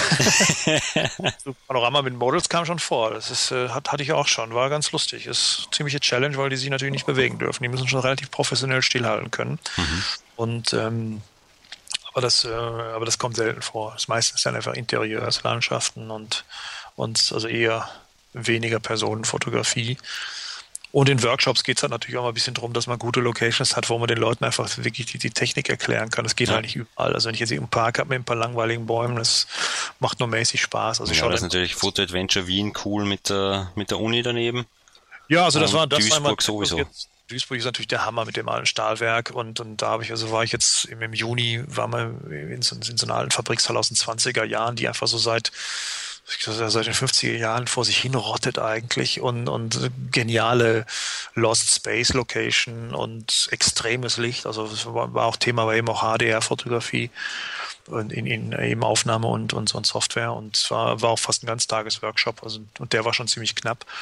so Panorama mit Models kam schon vor. Das ist, äh, hat, hatte ich auch schon, war ganz lustig. Ist eine ziemliche Challenge, weil die sich natürlich nicht bewegen dürfen. Die müssen schon relativ professionell stillhalten können. Mhm. Und ähm, aber das, äh, aber das kommt selten vor. Das meiste ist dann einfach Interieurs, Landschaften und, und also eher weniger Personenfotografie. Und in Workshops geht es halt natürlich auch mal ein bisschen darum, dass man gute Locations hat, wo man den Leuten einfach wirklich die, die Technik erklären kann. Das geht ja. halt nicht überall. Also wenn ich jetzt einen Park habe mit ein paar langweiligen Bäumen, das macht nur mäßig Spaß. Also ja, das ist natürlich Photo Adventure Wien cool mit der, mit der Uni daneben. Ja, also das und war das Duisburg war immer, sowieso. Jetzt, Duisburg ist natürlich der Hammer mit dem alten Stahlwerk und, und da habe ich, also war ich jetzt im, im Juni, war mal in so, in so einer alten Fabrikshalle aus den zwanziger Jahren, die einfach so seit seit den fünfziger Jahren vor sich hin rottet eigentlich und, und geniale Lost Space Location und extremes Licht. Also das war, war auch Thema, war eben auch H D R-Fotografie und in, in eben Aufnahme und, und, und Software und es war, war auch fast ein Ganztages-Workshop, also und der war schon ziemlich knapp.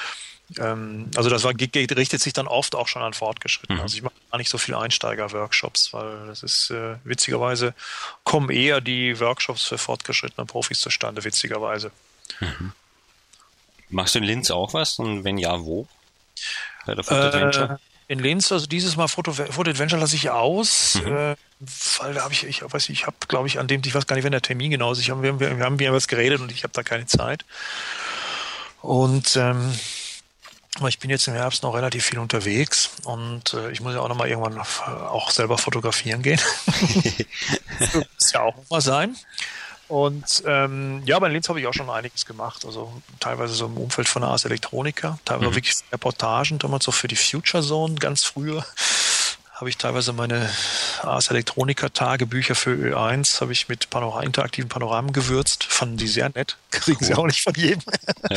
Ähm, also das war, geht, richtet sich dann oft auch schon an Fortgeschrittene. Mhm. Also ich mache gar nicht so viel Einsteiger-Workshops, weil das ist äh, witzigerweise, kommen eher die Workshops für fortgeschrittene Profis zustande, witzigerweise. Mhm. Machst du in Linz auch was? Und wenn ja, wo? Bei der Photo Adventure? Äh, in Linz, also dieses Mal Photo, Photo Adventure lasse ich aus, Mhm. äh, weil da habe ich, ich weiß nicht, ich habe, glaube ich, an dem, ich weiß gar nicht, wenn der Termin genau ist, ich hab, wir, wir haben wir was geredet und ich habe da keine Zeit. Und ähm, aber ich bin jetzt im Herbst noch relativ viel unterwegs und äh, ich muss ja auch nochmal irgendwann noch, äh, auch selber fotografieren gehen. Das muss ja auch noch mal sein. Und ähm, ja, bei Linz habe ich auch schon einiges gemacht. Also teilweise so im Umfeld von der Ars Electronica, teilweise Mhm. wirklich Reportagen, damals so für die Future Zone, ganz früher habe ich teilweise meine Ars Electronica Tagebücher für Ö eins, habe ich mit Panora interaktiven Panoramen gewürzt. Fanden die sehr nett. Kriegen sie Cool. auch nicht von jedem. Ja.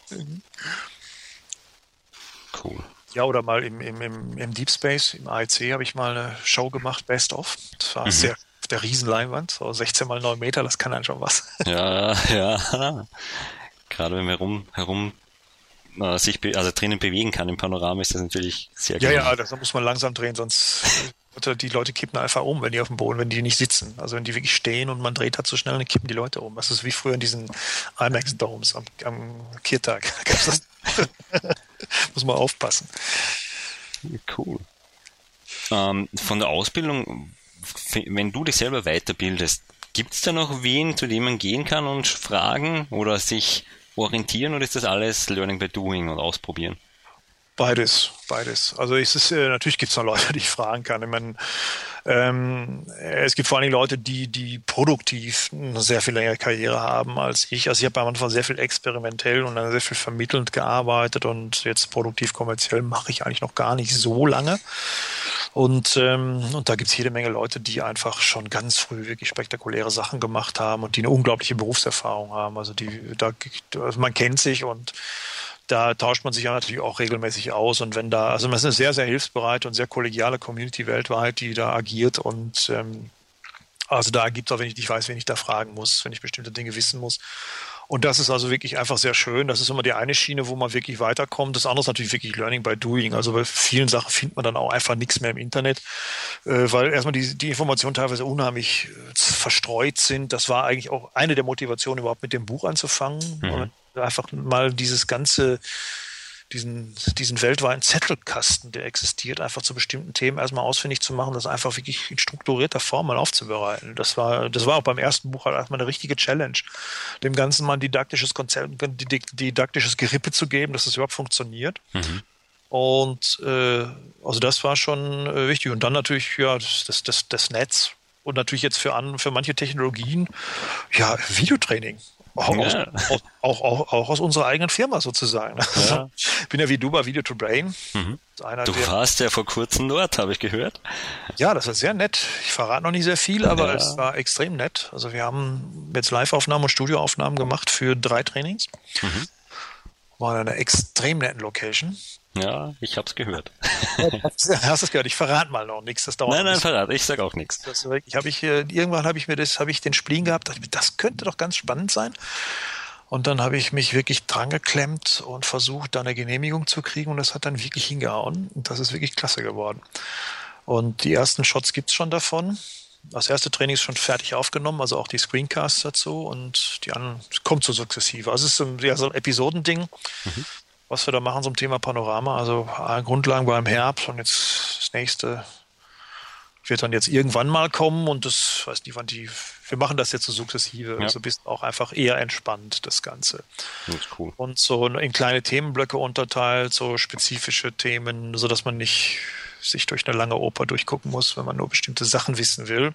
Cool. Ja, oder mal im, im, im, im Deep Space, im A E C, habe ich mal eine Show gemacht, Best of. Das war Mhm. sehr auf der Riesenleinwand, so sechzehn mal neun Meter, das kann dann schon was. Ja, ja. Gerade wenn man herum, herum äh, sich be also drinnen bewegen kann im Panorama, ist das natürlich sehr Ja, cool. ja, das muss man langsam drehen, sonst äh, die Leute kippen einfach um, wenn die auf dem Boden, wenn die nicht sitzen. Also wenn die wirklich stehen und man dreht halt so schnell, dann kippen die Leute um. Das ist wie früher in diesen IMAX-Domes am, am Kirtag. Das muss man aufpassen. Cool. Ähm, von der Ausbildung, wenn du dich selber weiterbildest, gibt es da noch wen, zu dem man gehen kann und fragen oder sich orientieren, oder ist das alles Learning by Doing und ausprobieren? Beides, beides. Also es ist, äh, natürlich gibt es noch Leute, die ich fragen kann. Ich meine, ähm, es gibt vor allem Leute, die, die produktiv eine sehr viel längere Karriere haben als ich. Also ich habe am Anfang sehr viel experimentell und dann sehr viel vermittelnd gearbeitet und jetzt produktiv kommerziell mache ich eigentlich noch gar nicht so lange. Und, ähm, und da gibt es jede Menge Leute, die einfach schon ganz früh wirklich spektakuläre Sachen gemacht haben und die eine unglaubliche Berufserfahrung haben. Also die, da, also man kennt sich und da tauscht man sich ja natürlich auch regelmäßig aus. Und wenn da, also man ist eine sehr, sehr hilfsbereite und sehr kollegiale Community weltweit, die da agiert. Und ähm, also da gibt es auch, wenn ich nicht weiß, wen ich da fragen muss, wenn ich bestimmte Dinge wissen muss. Und das ist also wirklich einfach sehr schön. Das ist immer die eine Schiene, wo man wirklich weiterkommt. Das andere ist natürlich wirklich Learning by Doing. Also bei vielen Sachen findet man dann auch einfach nichts mehr im Internet, äh, weil erstmal die, die Informationen teilweise unheimlich äh, verstreut sind. Das war eigentlich auch eine der Motivationen, überhaupt mit dem Buch anzufangen. Mhm. Einfach mal dieses ganze, diesen, diesen weltweiten Zettelkasten, der existiert, einfach zu bestimmten Themen erstmal ausfindig zu machen, das einfach wirklich in strukturierter Form mal aufzubereiten. Das war, das war auch beim ersten Buch halt erstmal eine richtige Challenge, dem Ganzen mal ein didaktisches Konzept, didaktisches Gerippe zu geben, dass es überhaupt funktioniert. Mhm. Und äh, also das war schon äh, wichtig. Und dann natürlich ja das, das, das, das Netz und natürlich jetzt für, an, für manche Technologien ja Videotraining. Auch, Ja. aus, auch, auch, auch aus unserer eigenen Firma sozusagen. Ja. Ich bin ja wie du bei Video to Brain. Mhm. Einer Du der, warst ja vor kurzem dort, habe ich gehört. ja, das war sehr nett. Ich verrate noch nicht sehr viel, aber Ja. es war extrem nett. Also wir haben jetzt Live-Aufnahmen und Studioaufnahmen gemacht für drei Trainings. Mhm. War in einer extrem netten Location. Ja, ich habe es gehört. Hast du es gehört? Ich verrate mal noch nichts. Das dauert Nein, ein nein, bisschen. verrat, ich sag auch nichts. Das, ich habe ich äh, irgendwann habe ich mir das, habe ich den Spleen gehabt, dachte ich mir, das könnte doch ganz spannend sein. Und dann habe ich mich wirklich dran geklemmt und versucht, da eine Genehmigung zu kriegen und das hat dann wirklich hingehauen und das ist wirklich klasse geworden. Und die ersten Shots gibt's schon davon. Das erste Training ist schon fertig aufgenommen, also auch die Screencasts dazu und die anderen kommt so sukzessive. Also es ist so, ja, so ein Episodending, Mhm. was wir da machen zum Thema Panorama. Also äh, Grundlagen beim Herbst und jetzt das nächste wird dann jetzt irgendwann mal kommen und das weiß nicht, wann die. Wir machen das jetzt so sukzessive, Ja. also bist auch einfach eher entspannt, das Ganze. Das ist cool. Und so in kleine Themenblöcke unterteilt, so spezifische Themen, so dass man nicht sich durch eine lange Oper durchgucken muss, wenn man nur bestimmte Sachen wissen will.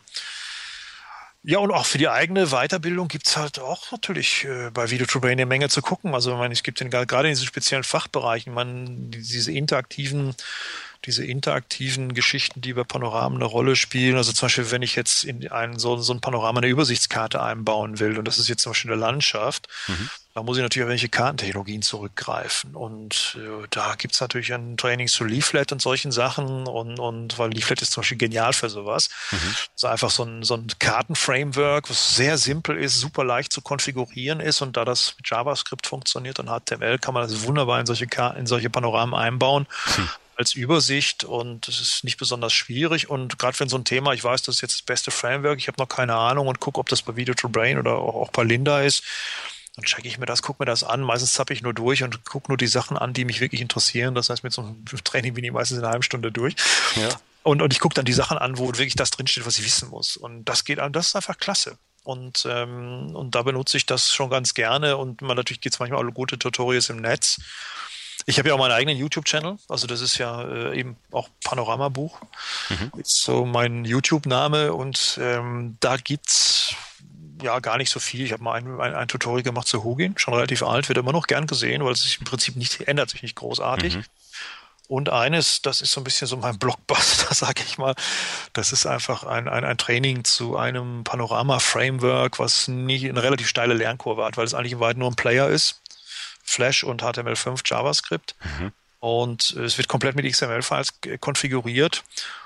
Ja, und auch für die eigene Weiterbildung gibt's halt auch natürlich äh, bei Video to Brain eine Menge zu gucken. Also ich meine, es gibt in, gerade in diesen speziellen Fachbereichen, man, diese interaktiven diese interaktiven Geschichten, die bei Panoramen eine Rolle spielen. Also zum Beispiel, wenn ich jetzt in ein, so, so ein Panorama eine Übersichtskarte einbauen will, und das ist jetzt zum Beispiel eine Landschaft, mhm. da muss ich natürlich auf welche Kartentechnologien zurückgreifen. Und äh, da gibt's natürlich ein Training zu Leaflet und solchen Sachen, und, und weil Leaflet ist zum Beispiel genial für sowas. Mhm. Also einfach so ein, so ein Kartenframework, was sehr simpel ist, super leicht zu konfigurieren ist, und da das mit JavaScript funktioniert und H T M L, kann man das wunderbar in solche Karten, in solche Panoramen einbauen. Mhm. als Übersicht, und es ist nicht besonders schwierig, und gerade wenn so ein Thema, ich weiß, das ist jetzt das beste Framework, ich habe noch keine Ahnung und gucke, ob das bei Video to Brain oder auch, auch bei Linda ist, dann checke ich mir das, gucke mir das an, meistens zappe ich nur durch und gucke nur die Sachen an, die mich wirklich interessieren, das heißt, mit so einem Training bin ich meistens in einer halben Stunde durch. Ja. Und, und ich gucke dann die Sachen an, wo wirklich das drinsteht, was ich wissen muss, und das geht an, das ist einfach klasse. Und, ähm, und da benutze ich das schon ganz gerne, und man, natürlich gibt es manchmal auch gute Tutorials im Netz. Ich habe ja auch meinen eigenen YouTube-Channel, also das ist ja äh, eben auch Panoramabuch, mhm. ist so mein YouTube-Name, und ähm, da gibt's ja gar nicht so viel. Ich habe mal ein, ein, ein Tutorial gemacht zu Hugin, schon relativ alt, wird immer noch gern gesehen, weil es sich im Prinzip nicht ändert, sich nicht großartig. Mhm. Und eines, das ist so ein bisschen so mein Blockbuster, sage ich mal, das ist einfach ein, ein, ein Training zu einem Panorama-Framework, was nicht eine relativ steile Lernkurve hat, weil es eigentlich in Wahrheit nur ein Player ist. Flash und H T M L fünf JavaScript. Mhm. Und es wird komplett mit X M L-Files konfiguriert.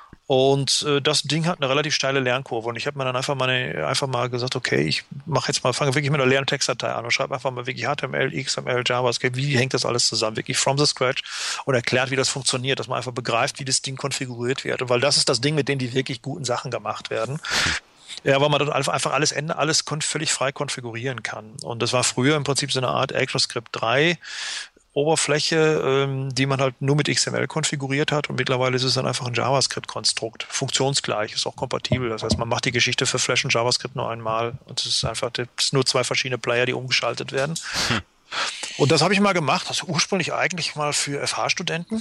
Und äh, das Ding hat eine relativ steile Lernkurve. Und ich habe mir dann einfach mal, eine, einfach mal gesagt, okay, ich mache jetzt mal, fange wirklich mit einer leeren Textdatei an und schreibe einfach mal wirklich H T M L, X M L, JavaScript, wie hängt das alles zusammen, wirklich from the scratch, und erklärt, wie das funktioniert, dass man einfach begreift, wie das Ding konfiguriert wird. Und weil das ist das Ding, mit dem die wirklich guten Sachen gemacht werden. Ja, weil man dann einfach alles Ende, alles völlig frei konfigurieren kann. Und das war früher im Prinzip so eine Art ActionScript drei Oberfläche, ähm, die man halt nur mit X M L konfiguriert hat, und mittlerweile ist es dann einfach ein JavaScript-Konstrukt. Funktionsgleich, ist auch kompatibel. Das heißt, man macht die Geschichte für Flash und JavaScript nur einmal, und es ist einfach, es sind nur zwei verschiedene Player, die umgeschaltet werden. Hm. Und das habe ich mal gemacht, also ursprünglich eigentlich mal für F H-Studenten.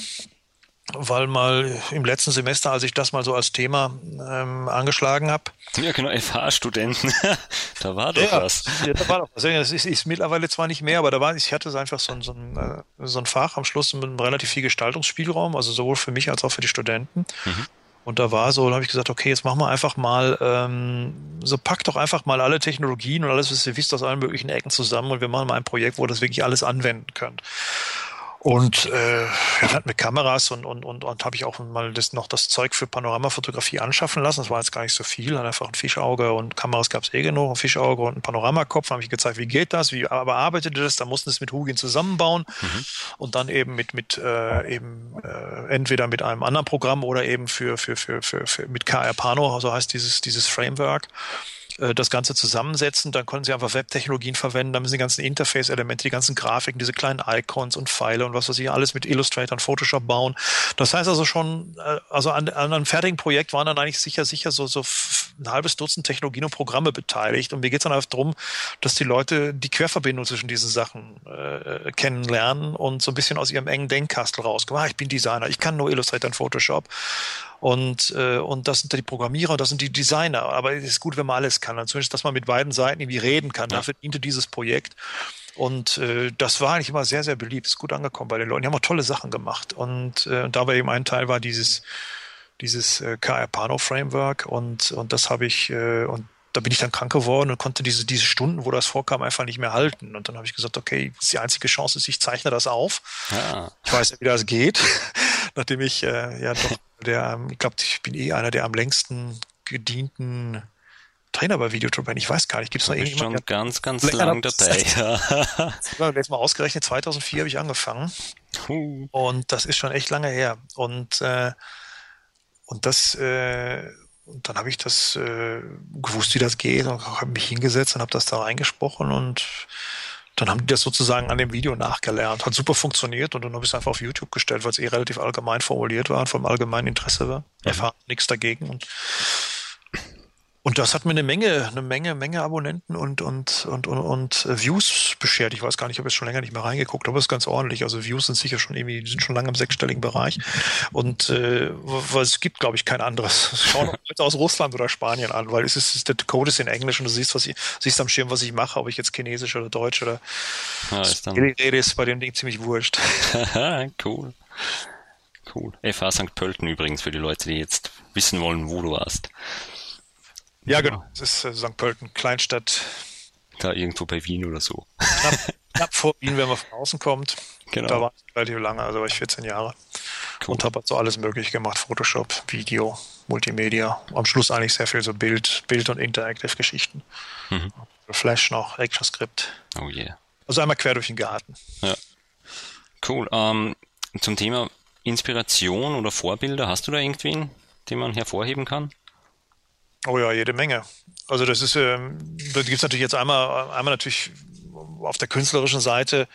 Weil mal im letzten Semester, als ich das mal so als Thema ähm, angeschlagen habe. Ja, genau, F H-Studenten. Da war doch ja, was. Ja, da war doch was. Das ist, ist mittlerweile zwar nicht mehr, aber da war, ich hatte es einfach so ein, so, ein, so ein Fach am Schluss mit einem relativ viel Gestaltungsspielraum, also sowohl für mich als auch für die Studenten. Mhm. Und da war so, da habe ich gesagt, okay, jetzt machen wir einfach mal, ähm, so packt doch einfach mal alle Technologien und alles, was ihr wisst, aus allen möglichen Ecken zusammen, und wir machen mal ein Projekt, wo ihr das wirklich alles anwenden könnt. Und äh, wir hatten mit Kameras und und und, und habe ich auch mal das noch das Zeug für Panoramafotografie anschaffen lassen. Das war jetzt gar nicht so viel, einfach ein Fischauge, und Kameras gab es eh genug, ein Fischauge und ein Panoramakopf. Da habe ich gezeigt, wie geht das, wie bearbeitet ihr das? Da mussten wir es mit Hugin zusammenbauen, mhm. und dann eben mit mit äh, eben äh, entweder mit einem anderen Programm oder eben für für für für, für mit K R Pano, so heißt dieses dieses Framework, das Ganze zusammensetzen. Dann können Sie einfach Webtechnologien verwenden, da müssen die ganzen Interface-Elemente, die ganzen Grafiken, diese kleinen Icons und Pfeile und was weiß ich, alles mit Illustrator und Photoshop bauen. Das heißt also schon, also an, an einem fertigen Projekt waren dann eigentlich sicher, sicher so, so ein halbes Dutzend Technologien und Programme beteiligt, und mir geht es dann einfach darum, dass die Leute die Querverbindung zwischen diesen Sachen äh, kennenlernen und so ein bisschen aus ihrem engen Denkkastel rauskommen. Ah, ich bin Designer, ich kann nur Illustrator und Photoshop. Und, äh, und das sind die Programmierer, das sind die Designer. Aber es ist gut, wenn man alles kann. Also zumindest, dass man mit beiden Seiten irgendwie reden kann. Ja. Dafür diente dieses Projekt. Und äh, das war eigentlich immer sehr, sehr beliebt. Ist gut angekommen bei den Leuten. Die haben auch tolle Sachen gemacht. Und äh, dabei eben ein Teil war dieses, dieses äh, K R Pano Framework. Und, und das habe ich, äh, und da bin ich dann krank geworden und konnte diese, diese Stunden, wo das vorkam, einfach nicht mehr halten. Und dann habe ich gesagt, okay, das ist die einzige Chance, ist, ich zeichne das auf. Ja. Ich weiß ja, wie das geht. Nachdem ich äh, ja doch der, ich glaube, ich bin eh einer der am längsten gedienten Trainer bei Video to Brain. Ich weiß gar nicht, gibt es noch irgendjemanden? Schon ganz, ganz lang dabei. Ja. Letztes Mal ausgerechnet, zweitausendvier habe ich angefangen. Uh. Und das ist schon echt lange her. Und, äh, und das, äh, und dann habe ich das äh, gewusst, wie das geht, und habe mich hingesetzt und habe das da reingesprochen, und dann haben die das sozusagen an dem Video nachgelernt. Hat super funktioniert, und dann habe ich es einfach auf YouTube gestellt, weil es eh relativ allgemein formuliert war und vom allgemeinen Interesse war. Mhm. Erfahren nichts dagegen. Und Und das hat mir eine Menge, eine Menge, Menge Abonnenten und, und, und, und, und Views beschert. Ich weiß gar nicht, ich habe jetzt schon länger nicht mehr reingeguckt, aber es ist ganz ordentlich. Also Views sind sicher schon irgendwie, sind schon lange im sechsstelligen Bereich. Und, äh, weil es gibt, glaube ich, kein anderes. Schau noch jetzt aus Russland oder Spanien an, weil es ist, der Code ist in Englisch, und du siehst, was ich, siehst am Schirm, was ich mache, ob ich jetzt Chinesisch oder Deutsch oder, ja, ist dann die Rede ist bei dem Ding ziemlich wurscht. Cool. Cool. F H Sankt Pölten übrigens für die Leute, die jetzt wissen wollen, wo du warst. Ja, genau. Es ist äh, Sankt Pölten, Kleinstadt. Da irgendwo bei Wien oder so. Knapp, knapp vor Wien, wenn man von außen kommt. Genau. Da war ich relativ lange, also war ich vierzehn Jahre. Cool. Und habe so alles Mögliche gemacht. Photoshop, Video, Multimedia. Am Schluss eigentlich sehr viel so Bild, Bild- und Interactive-Geschichten. Mhm. Flash noch, ActionScript. Oh yeah. Also einmal quer durch den Garten. Ja. Cool. Ähm, zum Thema Inspiration oder Vorbilder, hast du da irgendwen, den man hervorheben kann? Oh ja, jede Menge. Also das ist, ähm, da gibt es natürlich jetzt einmal, einmal natürlich auf der künstlerischen Seite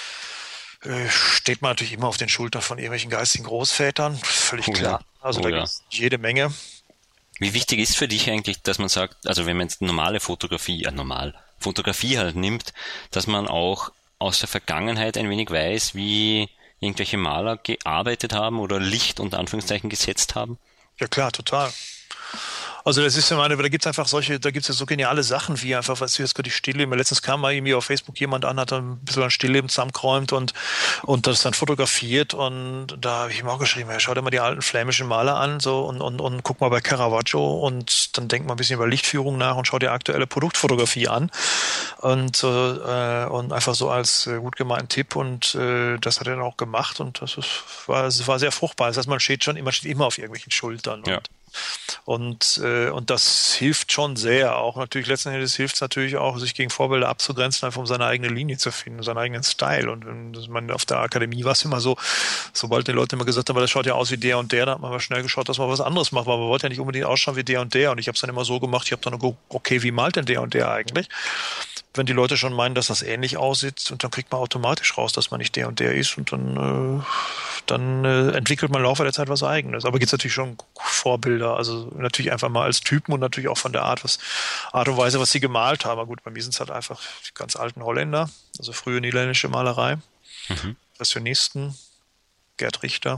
äh, steht man natürlich immer auf den Schultern von irgendwelchen geistigen Großvätern, völlig oh, klar. Ja. Also oh, da ja. gibt es jede Menge. Wie wichtig ist für dich eigentlich, dass man sagt, also wenn man jetzt normale Fotografie, ja normal, Fotografie halt nimmt, dass man auch aus der Vergangenheit ein wenig weiß, wie irgendwelche Maler gearbeitet haben oder Licht unter Anführungszeichen gesetzt haben? Ja klar, total. Also das ist ja meine, da gibt es einfach solche, da gibt es ja so geniale Sachen wie einfach, was du jetzt gerade die Stillleben. Letztens kam mal irgendwie auf Facebook jemand an, hat dann ein bisschen ein Stillleben zusammengeräumt und, und das dann fotografiert und da habe ich ihm auch geschrieben, ja, schau dir mal die alten flämischen Maler an so und, und, und guck mal bei Caravaggio und dann denk mal ein bisschen über Lichtführung nach und schau dir aktuelle Produktfotografie an und, äh, und einfach so als äh, gut gemeinten Tipp und äh, das hat er dann auch gemacht und das ist, war, das war sehr fruchtbar. Das heißt, man steht schon, man steht immer auf irgendwelchen Schultern. Ja. Und, Und, äh, und das hilft schon sehr. Auch natürlich, letzten Endes hilft es natürlich auch, sich gegen Vorbilder abzugrenzen, einfach um seine eigene Linie zu finden, seinen eigenen Style. Und wenn man auf der Akademie war es immer so, sobald die Leute immer gesagt haben, das schaut ja aus wie der und der, dann hat man aber schnell geschaut, dass man was anderes macht. Aber man wollte ja nicht unbedingt ausschauen wie der und der. Und ich habe es dann immer so gemacht, ich habe dann geguckt, okay, wie malt denn der und der eigentlich? Wenn die Leute schon meinen, dass das ähnlich aussieht, und dann kriegt man automatisch raus, dass man nicht der und der ist und dann, äh, dann äh, entwickelt man im Laufe der Zeit was Eigenes. Aber gibt es natürlich schon Vorbilder, also natürlich einfach mal als Typen und natürlich auch von der Art, was, Art und Weise, was sie gemalt haben. Aber gut, bei mir sind es halt einfach die ganz alten Holländer, also frühe niederländische Malerei, mhm. Impressionisten, Gerd Richter.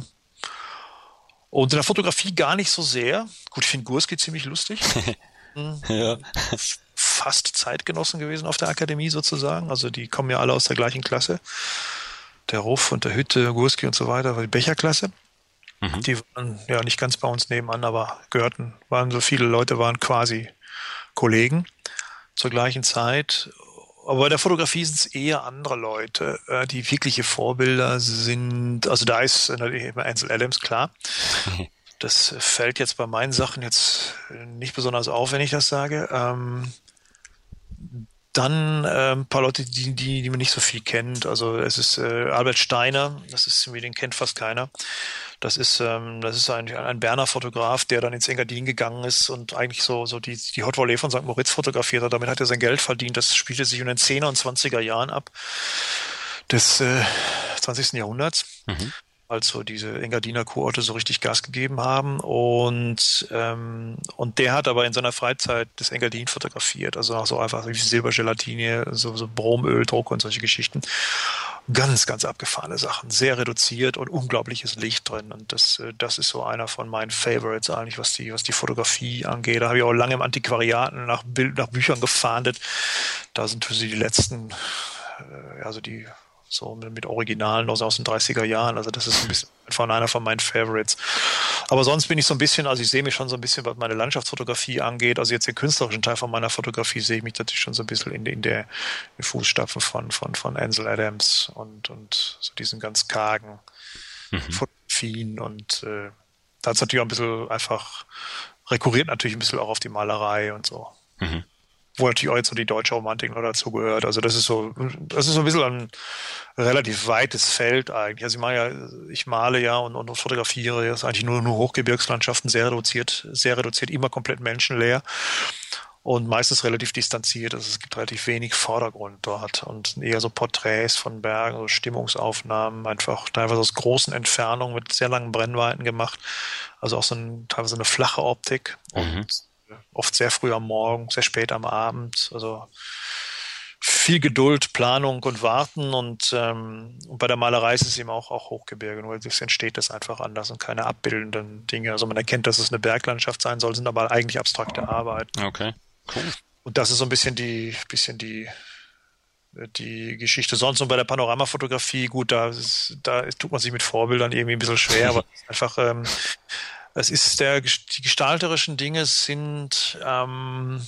Und in der Fotografie gar nicht so sehr. Gut, ich finde Gursky ziemlich lustig. Ja. Fast Zeitgenossen gewesen auf der Akademie sozusagen. Also die kommen ja alle aus der gleichen Klasse. Der Ruff und der Hütte, Gursky und so weiter, war die Becherklasse. Mhm. Die waren ja nicht ganz bei uns nebenan, aber gehörten, waren so viele Leute, waren quasi Kollegen zur gleichen Zeit. Aber bei der Fotografie sind es eher andere Leute, die wirkliche Vorbilder sind. Also da ist natürlich Ansel Adams, klar. Das fällt jetzt bei meinen Sachen jetzt nicht besonders auf, wenn ich das sage. Ähm, dann äh, ein paar Leute, die, die, die man nicht so viel kennt. Also es ist äh, Albert Steiner, das ist irgendwie, den kennt fast keiner. Das ist, ähm, das ist ein, ein Berner Fotograf, der dann ins Engadin gegangen ist und eigentlich so, so die, die Haute Volée von Sankt Moritz fotografiert hat. Damit hat er sein Geld verdient. Das spielte sich in den zehner und zwanziger Jahren ab des äh, zwanzigsten Jahrhunderts. Mhm. Also diese Engadiner Kurorte so richtig Gas gegeben haben und ähm, und der hat aber in seiner Freizeit das Engadin fotografiert, also auch so einfach wie Silbergelatine, so, so Bromöldruck und solche Geschichten. Ganz, ganz abgefahrene Sachen, sehr reduziert und unglaubliches Licht drin und das das ist so einer von meinen Favorites eigentlich, was die was die Fotografie angeht. Da habe ich auch lange im Antiquariaten nach Bild, nach Büchern gefahndet. Da sind für sie die letzten, äh, also die so mit Originalen aus, aus den dreißiger Jahren. Also das ist ein bisschen von einer von meinen Favorites. Aber sonst bin ich so ein bisschen, also ich sehe mich schon so ein bisschen, was meine Landschaftsfotografie angeht. Also jetzt den künstlerischen Teil von meiner Fotografie sehe ich mich natürlich schon so ein bisschen in, in der in den Fußstapfen von, von, von Ansel Adams und, und so diesen ganz kargen mhm. Fotografien. Und äh, da hat es natürlich auch ein bisschen einfach rekurriert natürlich ein bisschen auch auf die Malerei und so. Mhm. Wo natürlich auch jetzt so die deutsche Romantik noch dazu gehört. Also das ist so, das ist so ein bisschen ein relativ weites Feld eigentlich. Also ich mache ja, ich male ja und, und fotografiere jetzt eigentlich nur, nur Hochgebirgslandschaften, sehr reduziert, sehr reduziert, immer komplett menschenleer und meistens relativ distanziert. Also es gibt relativ wenig Vordergrund dort und eher so Porträts von Bergen, so Stimmungsaufnahmen, einfach teilweise aus großen Entfernungen mit sehr langen Brennweiten gemacht. Also auch so ein, teilweise eine flache Optik und mhm. oft sehr früh am Morgen, sehr spät am Abend, also viel Geduld, Planung und Warten und, ähm, und bei der Malerei ist es eben auch, auch Hochgebirge, nur es entsteht das einfach anders und keine abbildenden Dinge. Also man erkennt, dass es eine Berglandschaft sein soll, sind aber eigentlich abstrakte Arbeiten. Okay, cool. Und das ist so ein bisschen die, bisschen die, die Geschichte sonst. Und bei der Panoramafotografie, gut, da, ist, da tut man sich mit Vorbildern irgendwie ein bisschen schwer, aber einfach, ähm, es ist der, die gestalterischen Dinge sind, ähm,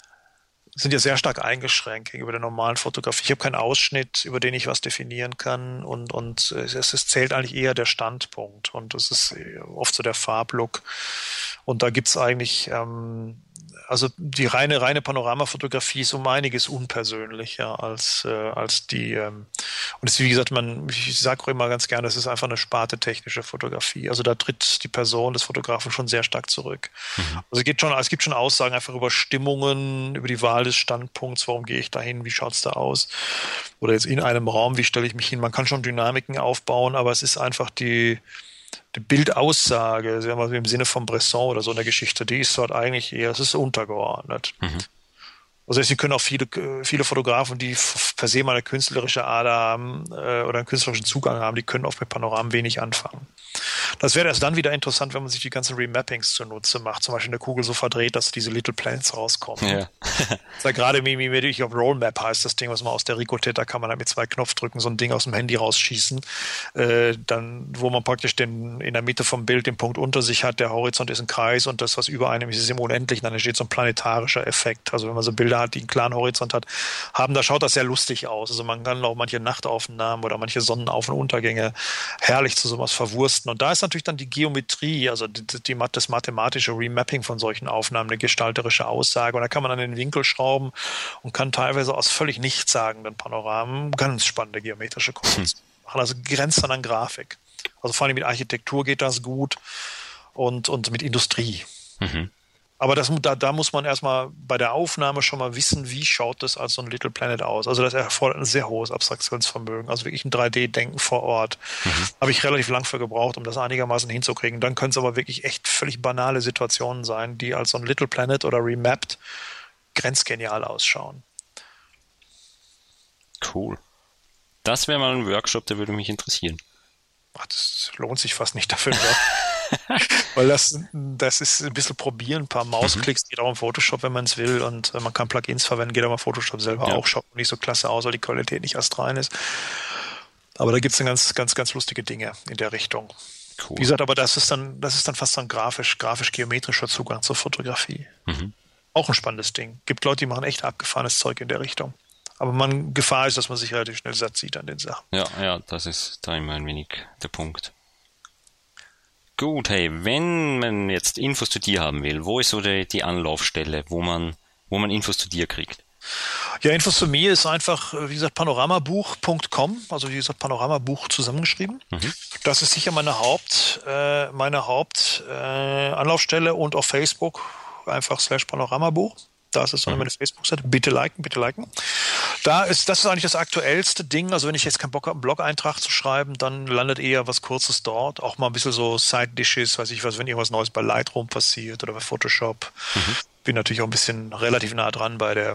sind ja sehr stark eingeschränkt gegenüber der normalen Fotografie. Ich habe keinen Ausschnitt, über den ich was definieren kann und, und es, es zählt eigentlich eher der Standpunkt und es ist oft so der Farblook. Und da gibt's eigentlich, ähm, also die reine, reine Panoramafotografie ist um einiges unpersönlicher als, äh, als die, ähm, und es ist, wie gesagt, man, ich sage auch immer ganz gerne, es ist einfach eine Sparte technische Fotografie. Also da tritt die Person des Fotografen schon sehr stark zurück. Mhm. Also es geht schon, es gibt schon Aussagen einfach über Stimmungen, über die Wahl des Standpunkts, warum gehe ich da hin, wie schaut's da aus? Oder jetzt in einem Raum, wie stelle ich mich hin? Man kann schon Dynamiken aufbauen, aber es ist einfach die, die Bildaussage, sagen wir mal im Sinne von Bresson oder so eine Geschichte, die ist dort eigentlich eher, es ist untergeordnet. Mhm. Also Sie können auch viele, viele Fotografen, die per se mal eine künstlerische Ader haben äh, oder einen künstlerischen Zugang haben, die können oft mit Panoramen wenig anfangen. Das wäre erst dann wieder interessant, wenn man sich die ganzen Remappings zunutze macht, zum Beispiel eine Kugel so verdreht, dass diese Little Planets rauskommen. Ja. Das ist ja gerade wie, wie, wie ich auf Rollmap heißt das Ding, was man aus der Ricotet, da kann man halt mit zwei Knopfdrücken so ein Ding aus dem Handy rausschießen, äh, dann, wo man praktisch den, in der Mitte vom Bild den Punkt unter sich hat, der Horizont ist ein Kreis und das, was über einem ist, ist im Unendlichen, dann entsteht so ein planetarischer Effekt. Also wenn man so Bilder hat, die einen klaren Horizont hat, haben, da schaut das sehr lustig aus. Also man kann auch manche Nachtaufnahmen oder manche Sonnenauf- und Untergänge herrlich zu sowas verwursten. Und da ist natürlich dann die Geometrie, also die, die, das mathematische Remapping von solchen Aufnahmen, eine gestalterische Aussage. Und da kann man an den Winkel schrauben und kann teilweise aus völlig nichtssagenden Panoramen ganz spannende geometrische Konstruktionen machen. Also grenzt dann an Grafik. Also vor allem mit Architektur geht das gut und, und mit Industrie. Mhm. Aber das, da, da muss man erstmal bei der Aufnahme schon mal wissen, wie schaut das als so ein Little Planet aus. Also das erfordert ein sehr hohes Abstraktionsvermögen, also wirklich ein drei D-Denken vor Ort. Mhm. Habe ich relativ lang für gebraucht, um das einigermaßen hinzukriegen. Dann können es aber wirklich echt völlig banale Situationen sein, die als so ein Little Planet oder Remapped grenzgenial ausschauen. Cool. Das wäre mal ein Workshop, der würde mich interessieren. Ach, das lohnt sich fast nicht dafür. Weil das, das ist ein bisschen probieren, ein paar Mausklicks, mhm. geht auch im Photoshop, wenn man es will, und man kann Plugins verwenden, geht aber im Photoshop selber ja. auch, schaut nicht so klasse aus, weil die Qualität nicht erst rein ist. Aber da gibt es dann ganz, ganz, ganz lustige Dinge in der Richtung. Cool. Wie gesagt, aber das ist dann, das ist dann fast so ein grafisch, grafisch-geometrischer Zugang zur Fotografie. Mhm. Auch ein spannendes Ding. Gibt Leute, die machen echt abgefahrenes Zeug in der Richtung. Aber man, Gefahr ist, dass man sich relativ schnell satt sieht an den Sachen. Ja, ja, das ist da immer ein wenig der Punkt. Gut, hey, wenn man jetzt Infos zu dir haben will, wo ist so die, die Anlaufstelle, wo man, wo man Infos zu dir kriegt? Ja, Infos zu mir ist einfach, wie gesagt, panoramabuch punkt com, also wie gesagt, Panoramabuch zusammengeschrieben. Mhm. Das ist sicher meine Haupt, äh, meine Haupt äh, Anlaufstelle und auf Facebook einfach slash Panoramabuch. Da ist es so eine mhm. Facebook-Seite. Bitte liken, bitte liken. Da ist, das ist eigentlich das aktuellste Ding. Also wenn ich jetzt keinen Bock habe, einen Blog-Eintrag zu schreiben, dann landet eher was Kurzes dort. Auch mal ein bisschen so Side-Dishes, weiß ich was, wenn irgendwas Neues bei Lightroom passiert oder bei Photoshop. Mhm. Bin natürlich auch ein bisschen relativ nah dran bei der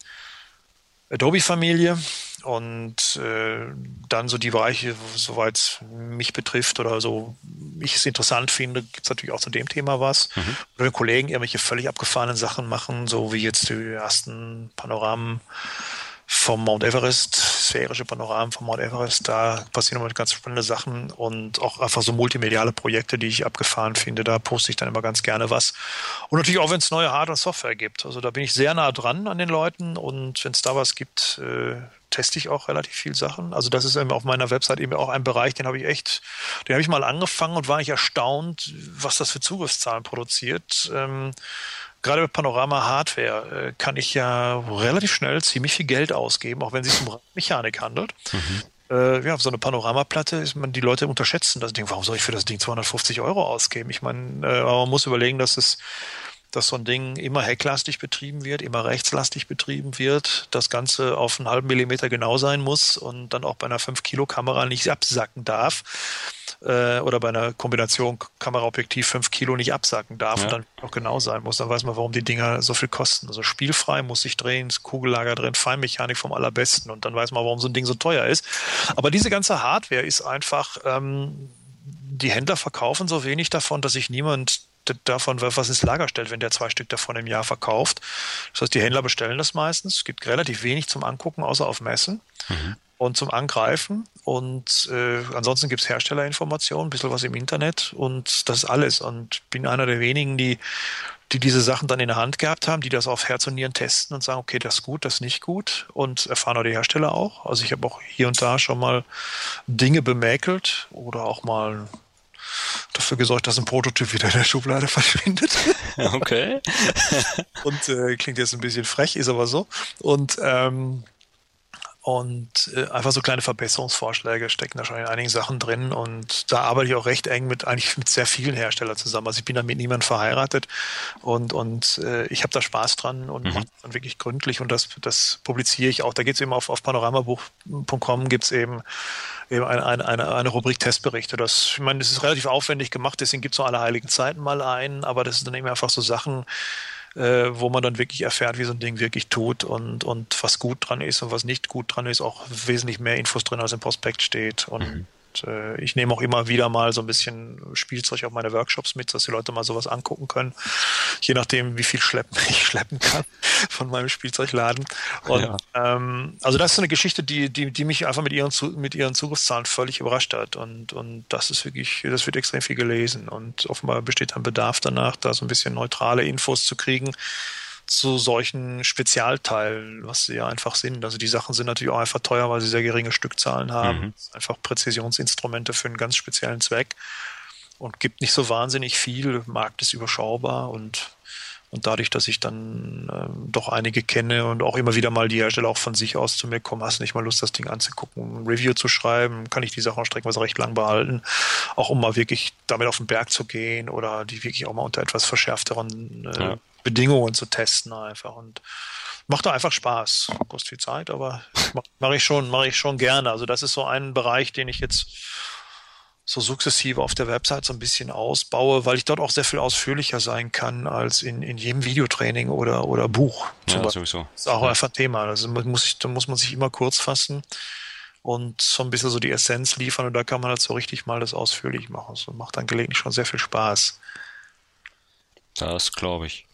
Adobe-Familie. Und äh, dann so die Bereiche, soweit es mich betrifft oder so ich es interessant finde, gibt es natürlich auch zu dem Thema was. Mhm. Oder wenn Kollegen irgendwelche völlig abgefahrenen Sachen machen, so wie jetzt die ersten Panoramen vom Mount Everest, sphärische Panoramen vom Mount Everest, da passieren immer ganz spannende Sachen und auch einfach so multimediale Projekte, die ich abgefahren finde, da poste ich dann immer ganz gerne was. Und natürlich auch, wenn es neue Hardware und Software gibt. Also da bin ich sehr nah dran an den Leuten und wenn es da was gibt, äh, teste ich auch relativ viel Sachen. Also das ist eben auf meiner Website eben auch ein Bereich, den habe ich echt, den habe ich mal angefangen und war ich erstaunt, was das für Zugriffszahlen produziert. Ähm, Gerade mit Panorama-Hardware äh, kann ich ja relativ schnell ziemlich viel Geld ausgeben, auch wenn es sich um Mechanik handelt. Mhm. Äh, ja, so eine Panoramaplatte, ist man, die Leute unterschätzen das Ding. Warum soll ich für das Ding zweihundertfünfzig Euro ausgeben? Ich meine, äh, man muss überlegen, dass es dass so ein Ding immer hecklastig betrieben wird, immer rechtslastig betrieben wird, das Ganze auf einen halben Millimeter genau sein muss und dann auch bei einer fünf Kilo Kamera nicht absacken darf äh, oder bei einer Kombination Kameraobjektiv fünf Kilo nicht absacken darf ja. und dann auch genau sein muss. Dann weiß man, warum die Dinger so viel kosten. Also spielfrei, muss sich drehen, Kugellager drin, Feinmechanik vom Allerbesten und dann weiß man, warum so ein Ding so teuer ist. Aber diese ganze Hardware ist einfach, ähm, die Händler verkaufen so wenig davon, dass sich niemand davon, was ins Lager stellt, wenn der zwei Stück davon im Jahr verkauft. Das heißt, die Händler bestellen das meistens. Es gibt relativ wenig zum Angucken, außer auf Messen. Mhm. Und zum Angreifen. Und äh, ansonsten gibt's Herstellerinformationen, ein bisschen was im Internet und das ist alles. Und bin einer der wenigen, die die diese Sachen dann in der Hand gehabt haben, die das auf Herz und Nieren testen und sagen, okay, das ist gut, das ist nicht gut und erfahren auch die Hersteller auch. Also ich habe auch hier und da schon mal Dinge bemäkelt oder auch mal dafür gesorgt, dass ein Prototyp wieder in der Schublade verschwindet. Okay. Und äh, klingt jetzt ein bisschen frech, ist aber so. Und ähm, Und äh, einfach so kleine Verbesserungsvorschläge stecken da schon in einigen Sachen drin. Und da arbeite ich auch recht eng mit eigentlich mit sehr vielen Herstellern zusammen. Also ich bin da mit niemandem verheiratet und und äh, ich habe da Spaß dran und mhm. mache das dann wirklich gründlich und das das publiziere ich auch. Da geht's eben auf auf panoramabuch punkt com gibt's eben eben eine eine eine, eine Rubrik Testberichte. Das ich meine, das ist relativ aufwendig gemacht. Deswegen gibt's so alle heiligen Zeiten mal ein. Aber das sind dann eben einfach so Sachen, Äh, wo man dann wirklich erfährt, wie so ein Ding wirklich tut und, und was gut dran ist und was nicht gut dran ist. Auch wesentlich mehr Infos drin, als im Prospekt steht. Und mhm. äh, ich nehme auch immer wieder mal so ein bisschen Spielzeug auf meine Workshops mit, dass die Leute mal sowas angucken können. Je nachdem, wie viel schleppen ich schleppen kann von meinem Spielzeugladen. Und ja. ähm, also das ist so eine Geschichte, die, die, die mich einfach mit ihren, mit ihren Zugriffszahlen völlig überrascht hat. Und, und das ist wirklich, das wird extrem viel gelesen. Und offenbar besteht ein Bedarf danach, da so ein bisschen neutrale Infos zu kriegen zu solchen Spezialteilen, was sie ja einfach sind. Also die Sachen sind natürlich auch einfach teuer, weil sie sehr geringe Stückzahlen haben. Mhm. Einfach Präzisionsinstrumente für einen ganz speziellen Zweck und gibt nicht so wahnsinnig viel. Markt ist überschaubar und Und dadurch, dass ich dann ähm, doch einige kenne und auch immer wieder mal die Hersteller auch von sich aus zu mir kommen, hast du nicht mal Lust, das Ding anzugucken, ein Review zu schreiben, kann ich die Sachen auch streckenweise recht lang behalten, auch um mal wirklich damit auf den Berg zu gehen oder die wirklich auch mal unter etwas verschärfteren äh, ja. Bedingungen zu testen einfach und macht da einfach Spaß. Kostet viel Zeit, aber mache mach ich schon, mache ich schon gerne. Also das ist so ein Bereich, den ich jetzt so sukzessive auf der Website so ein bisschen ausbaue, weil ich dort auch sehr viel ausführlicher sein kann als in, in jedem Videotraining oder, oder Buch. Ja, sowieso. Das ist auch ja. einfach Thema. Also muss ich, da muss man sich immer kurz fassen und so ein bisschen so die Essenz liefern und da kann man halt so richtig mal das ausführlich machen. Das macht dann gelegentlich schon sehr viel Spaß. Das glaube ich.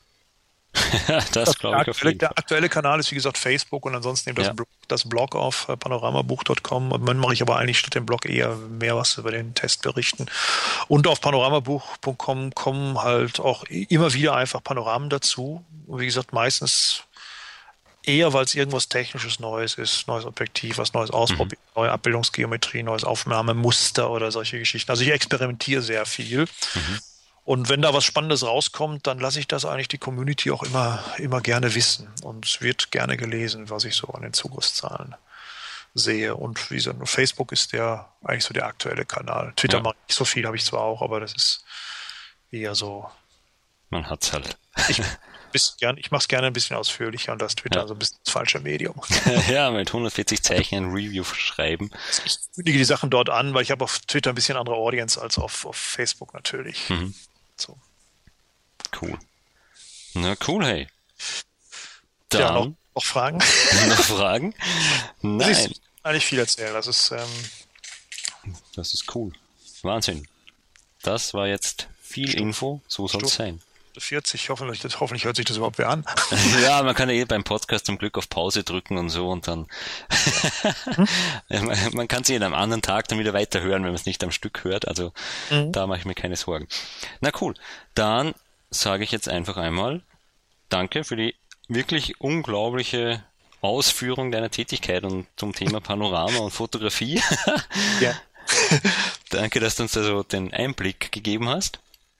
das glaube ich auf jeden Der Fall. aktuelle Kanal ist wie gesagt Facebook und ansonsten eben das, Ja. Blog, das Blog auf panoramabuch punkt com und dann mache ich aber eigentlich statt dem Blog eher mehr was über den Testberichten. Und auf panoramabuch punkt com kommen halt auch immer wieder einfach Panoramen dazu. Und wie gesagt, meistens eher, weil es irgendwas Technisches Neues ist, neues Objektiv, was Neues ausprobieren, mhm. neue Abbildungsgeometrie, neues Aufnahmemuster oder solche Geschichten. Also ich experimentiere sehr viel. Mhm. Und wenn da was Spannendes rauskommt, dann lasse ich das eigentlich die Community auch immer, immer gerne wissen. Und es wird gerne gelesen, was ich so an den Zugriffszahlen sehe. Und wie gesagt, Facebook ist der eigentlich so der aktuelle Kanal. Twitter ja. mache ich nicht so viel, habe ich zwar auch, aber das ist eher so. Man hat's halt. Ich, gern, ich mache es gerne ein bisschen ausführlicher und das Twitter ja. so ein bisschen das falsche Medium. Ja, mit hundertvierzig Zeichen ein Review schreiben. Ich kündige die Sachen dort an, weil ich habe auf Twitter ein bisschen andere Audience als auf, auf Facebook natürlich. Mhm. So. Cool. Na cool, hey. Dann ja, noch, noch Fragen? Noch Fragen? Nein. Das ist eigentlich viel erzählt. Das ist, ähm, das ist cool. Wahnsinn. Das war jetzt viel Stunde. Info. So soll es sein. vierzig, hoffentlich, das, hoffentlich hört sich das überhaupt wer an. Ja, man kann ja eh beim Podcast zum Glück auf Pause drücken und so und dann hm? man kann sie an einem anderen Tag dann wieder weiterhören, wenn man es nicht am Stück hört. Also mhm. da mache ich mir keine Sorgen. Na cool, dann sage ich jetzt einfach einmal danke für die wirklich unglaubliche Ausführung deiner Tätigkeit und zum Thema Panorama und Fotografie. Ja. Danke, dass du uns da so den Einblick gegeben hast.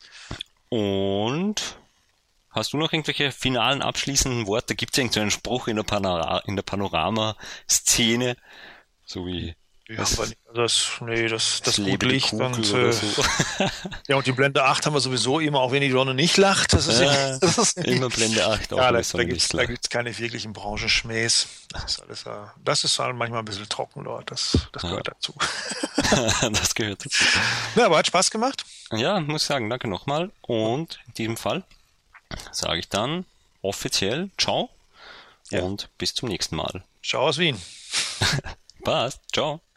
Und hast du noch irgendwelche finalen abschließenden Worte? Gibt es irgendeinen Spruch in der, Panora- in der Panorama-Szene? So wie ja, das, aber das, nee, das, das, das gut Licht und, äh, so. Ja, und die Blende acht haben wir sowieso immer, auch wenn die Sonne nicht lacht. Das ist, ja, ja, das ist immer Blende acht. Auch ja, da, da gibt es keine wirklichen Branchenschmähs. Das ist alles, das ist halt manchmal ein bisschen trocken dort. Das, das gehört ja. dazu. Das gehört dazu. Ja, aber hat Spaß gemacht. Ja, muss sagen, danke nochmal. Und in diesem Fall sage ich dann offiziell ciao ja. und bis zum nächsten Mal. Ciao aus Wien. Passt, ciao.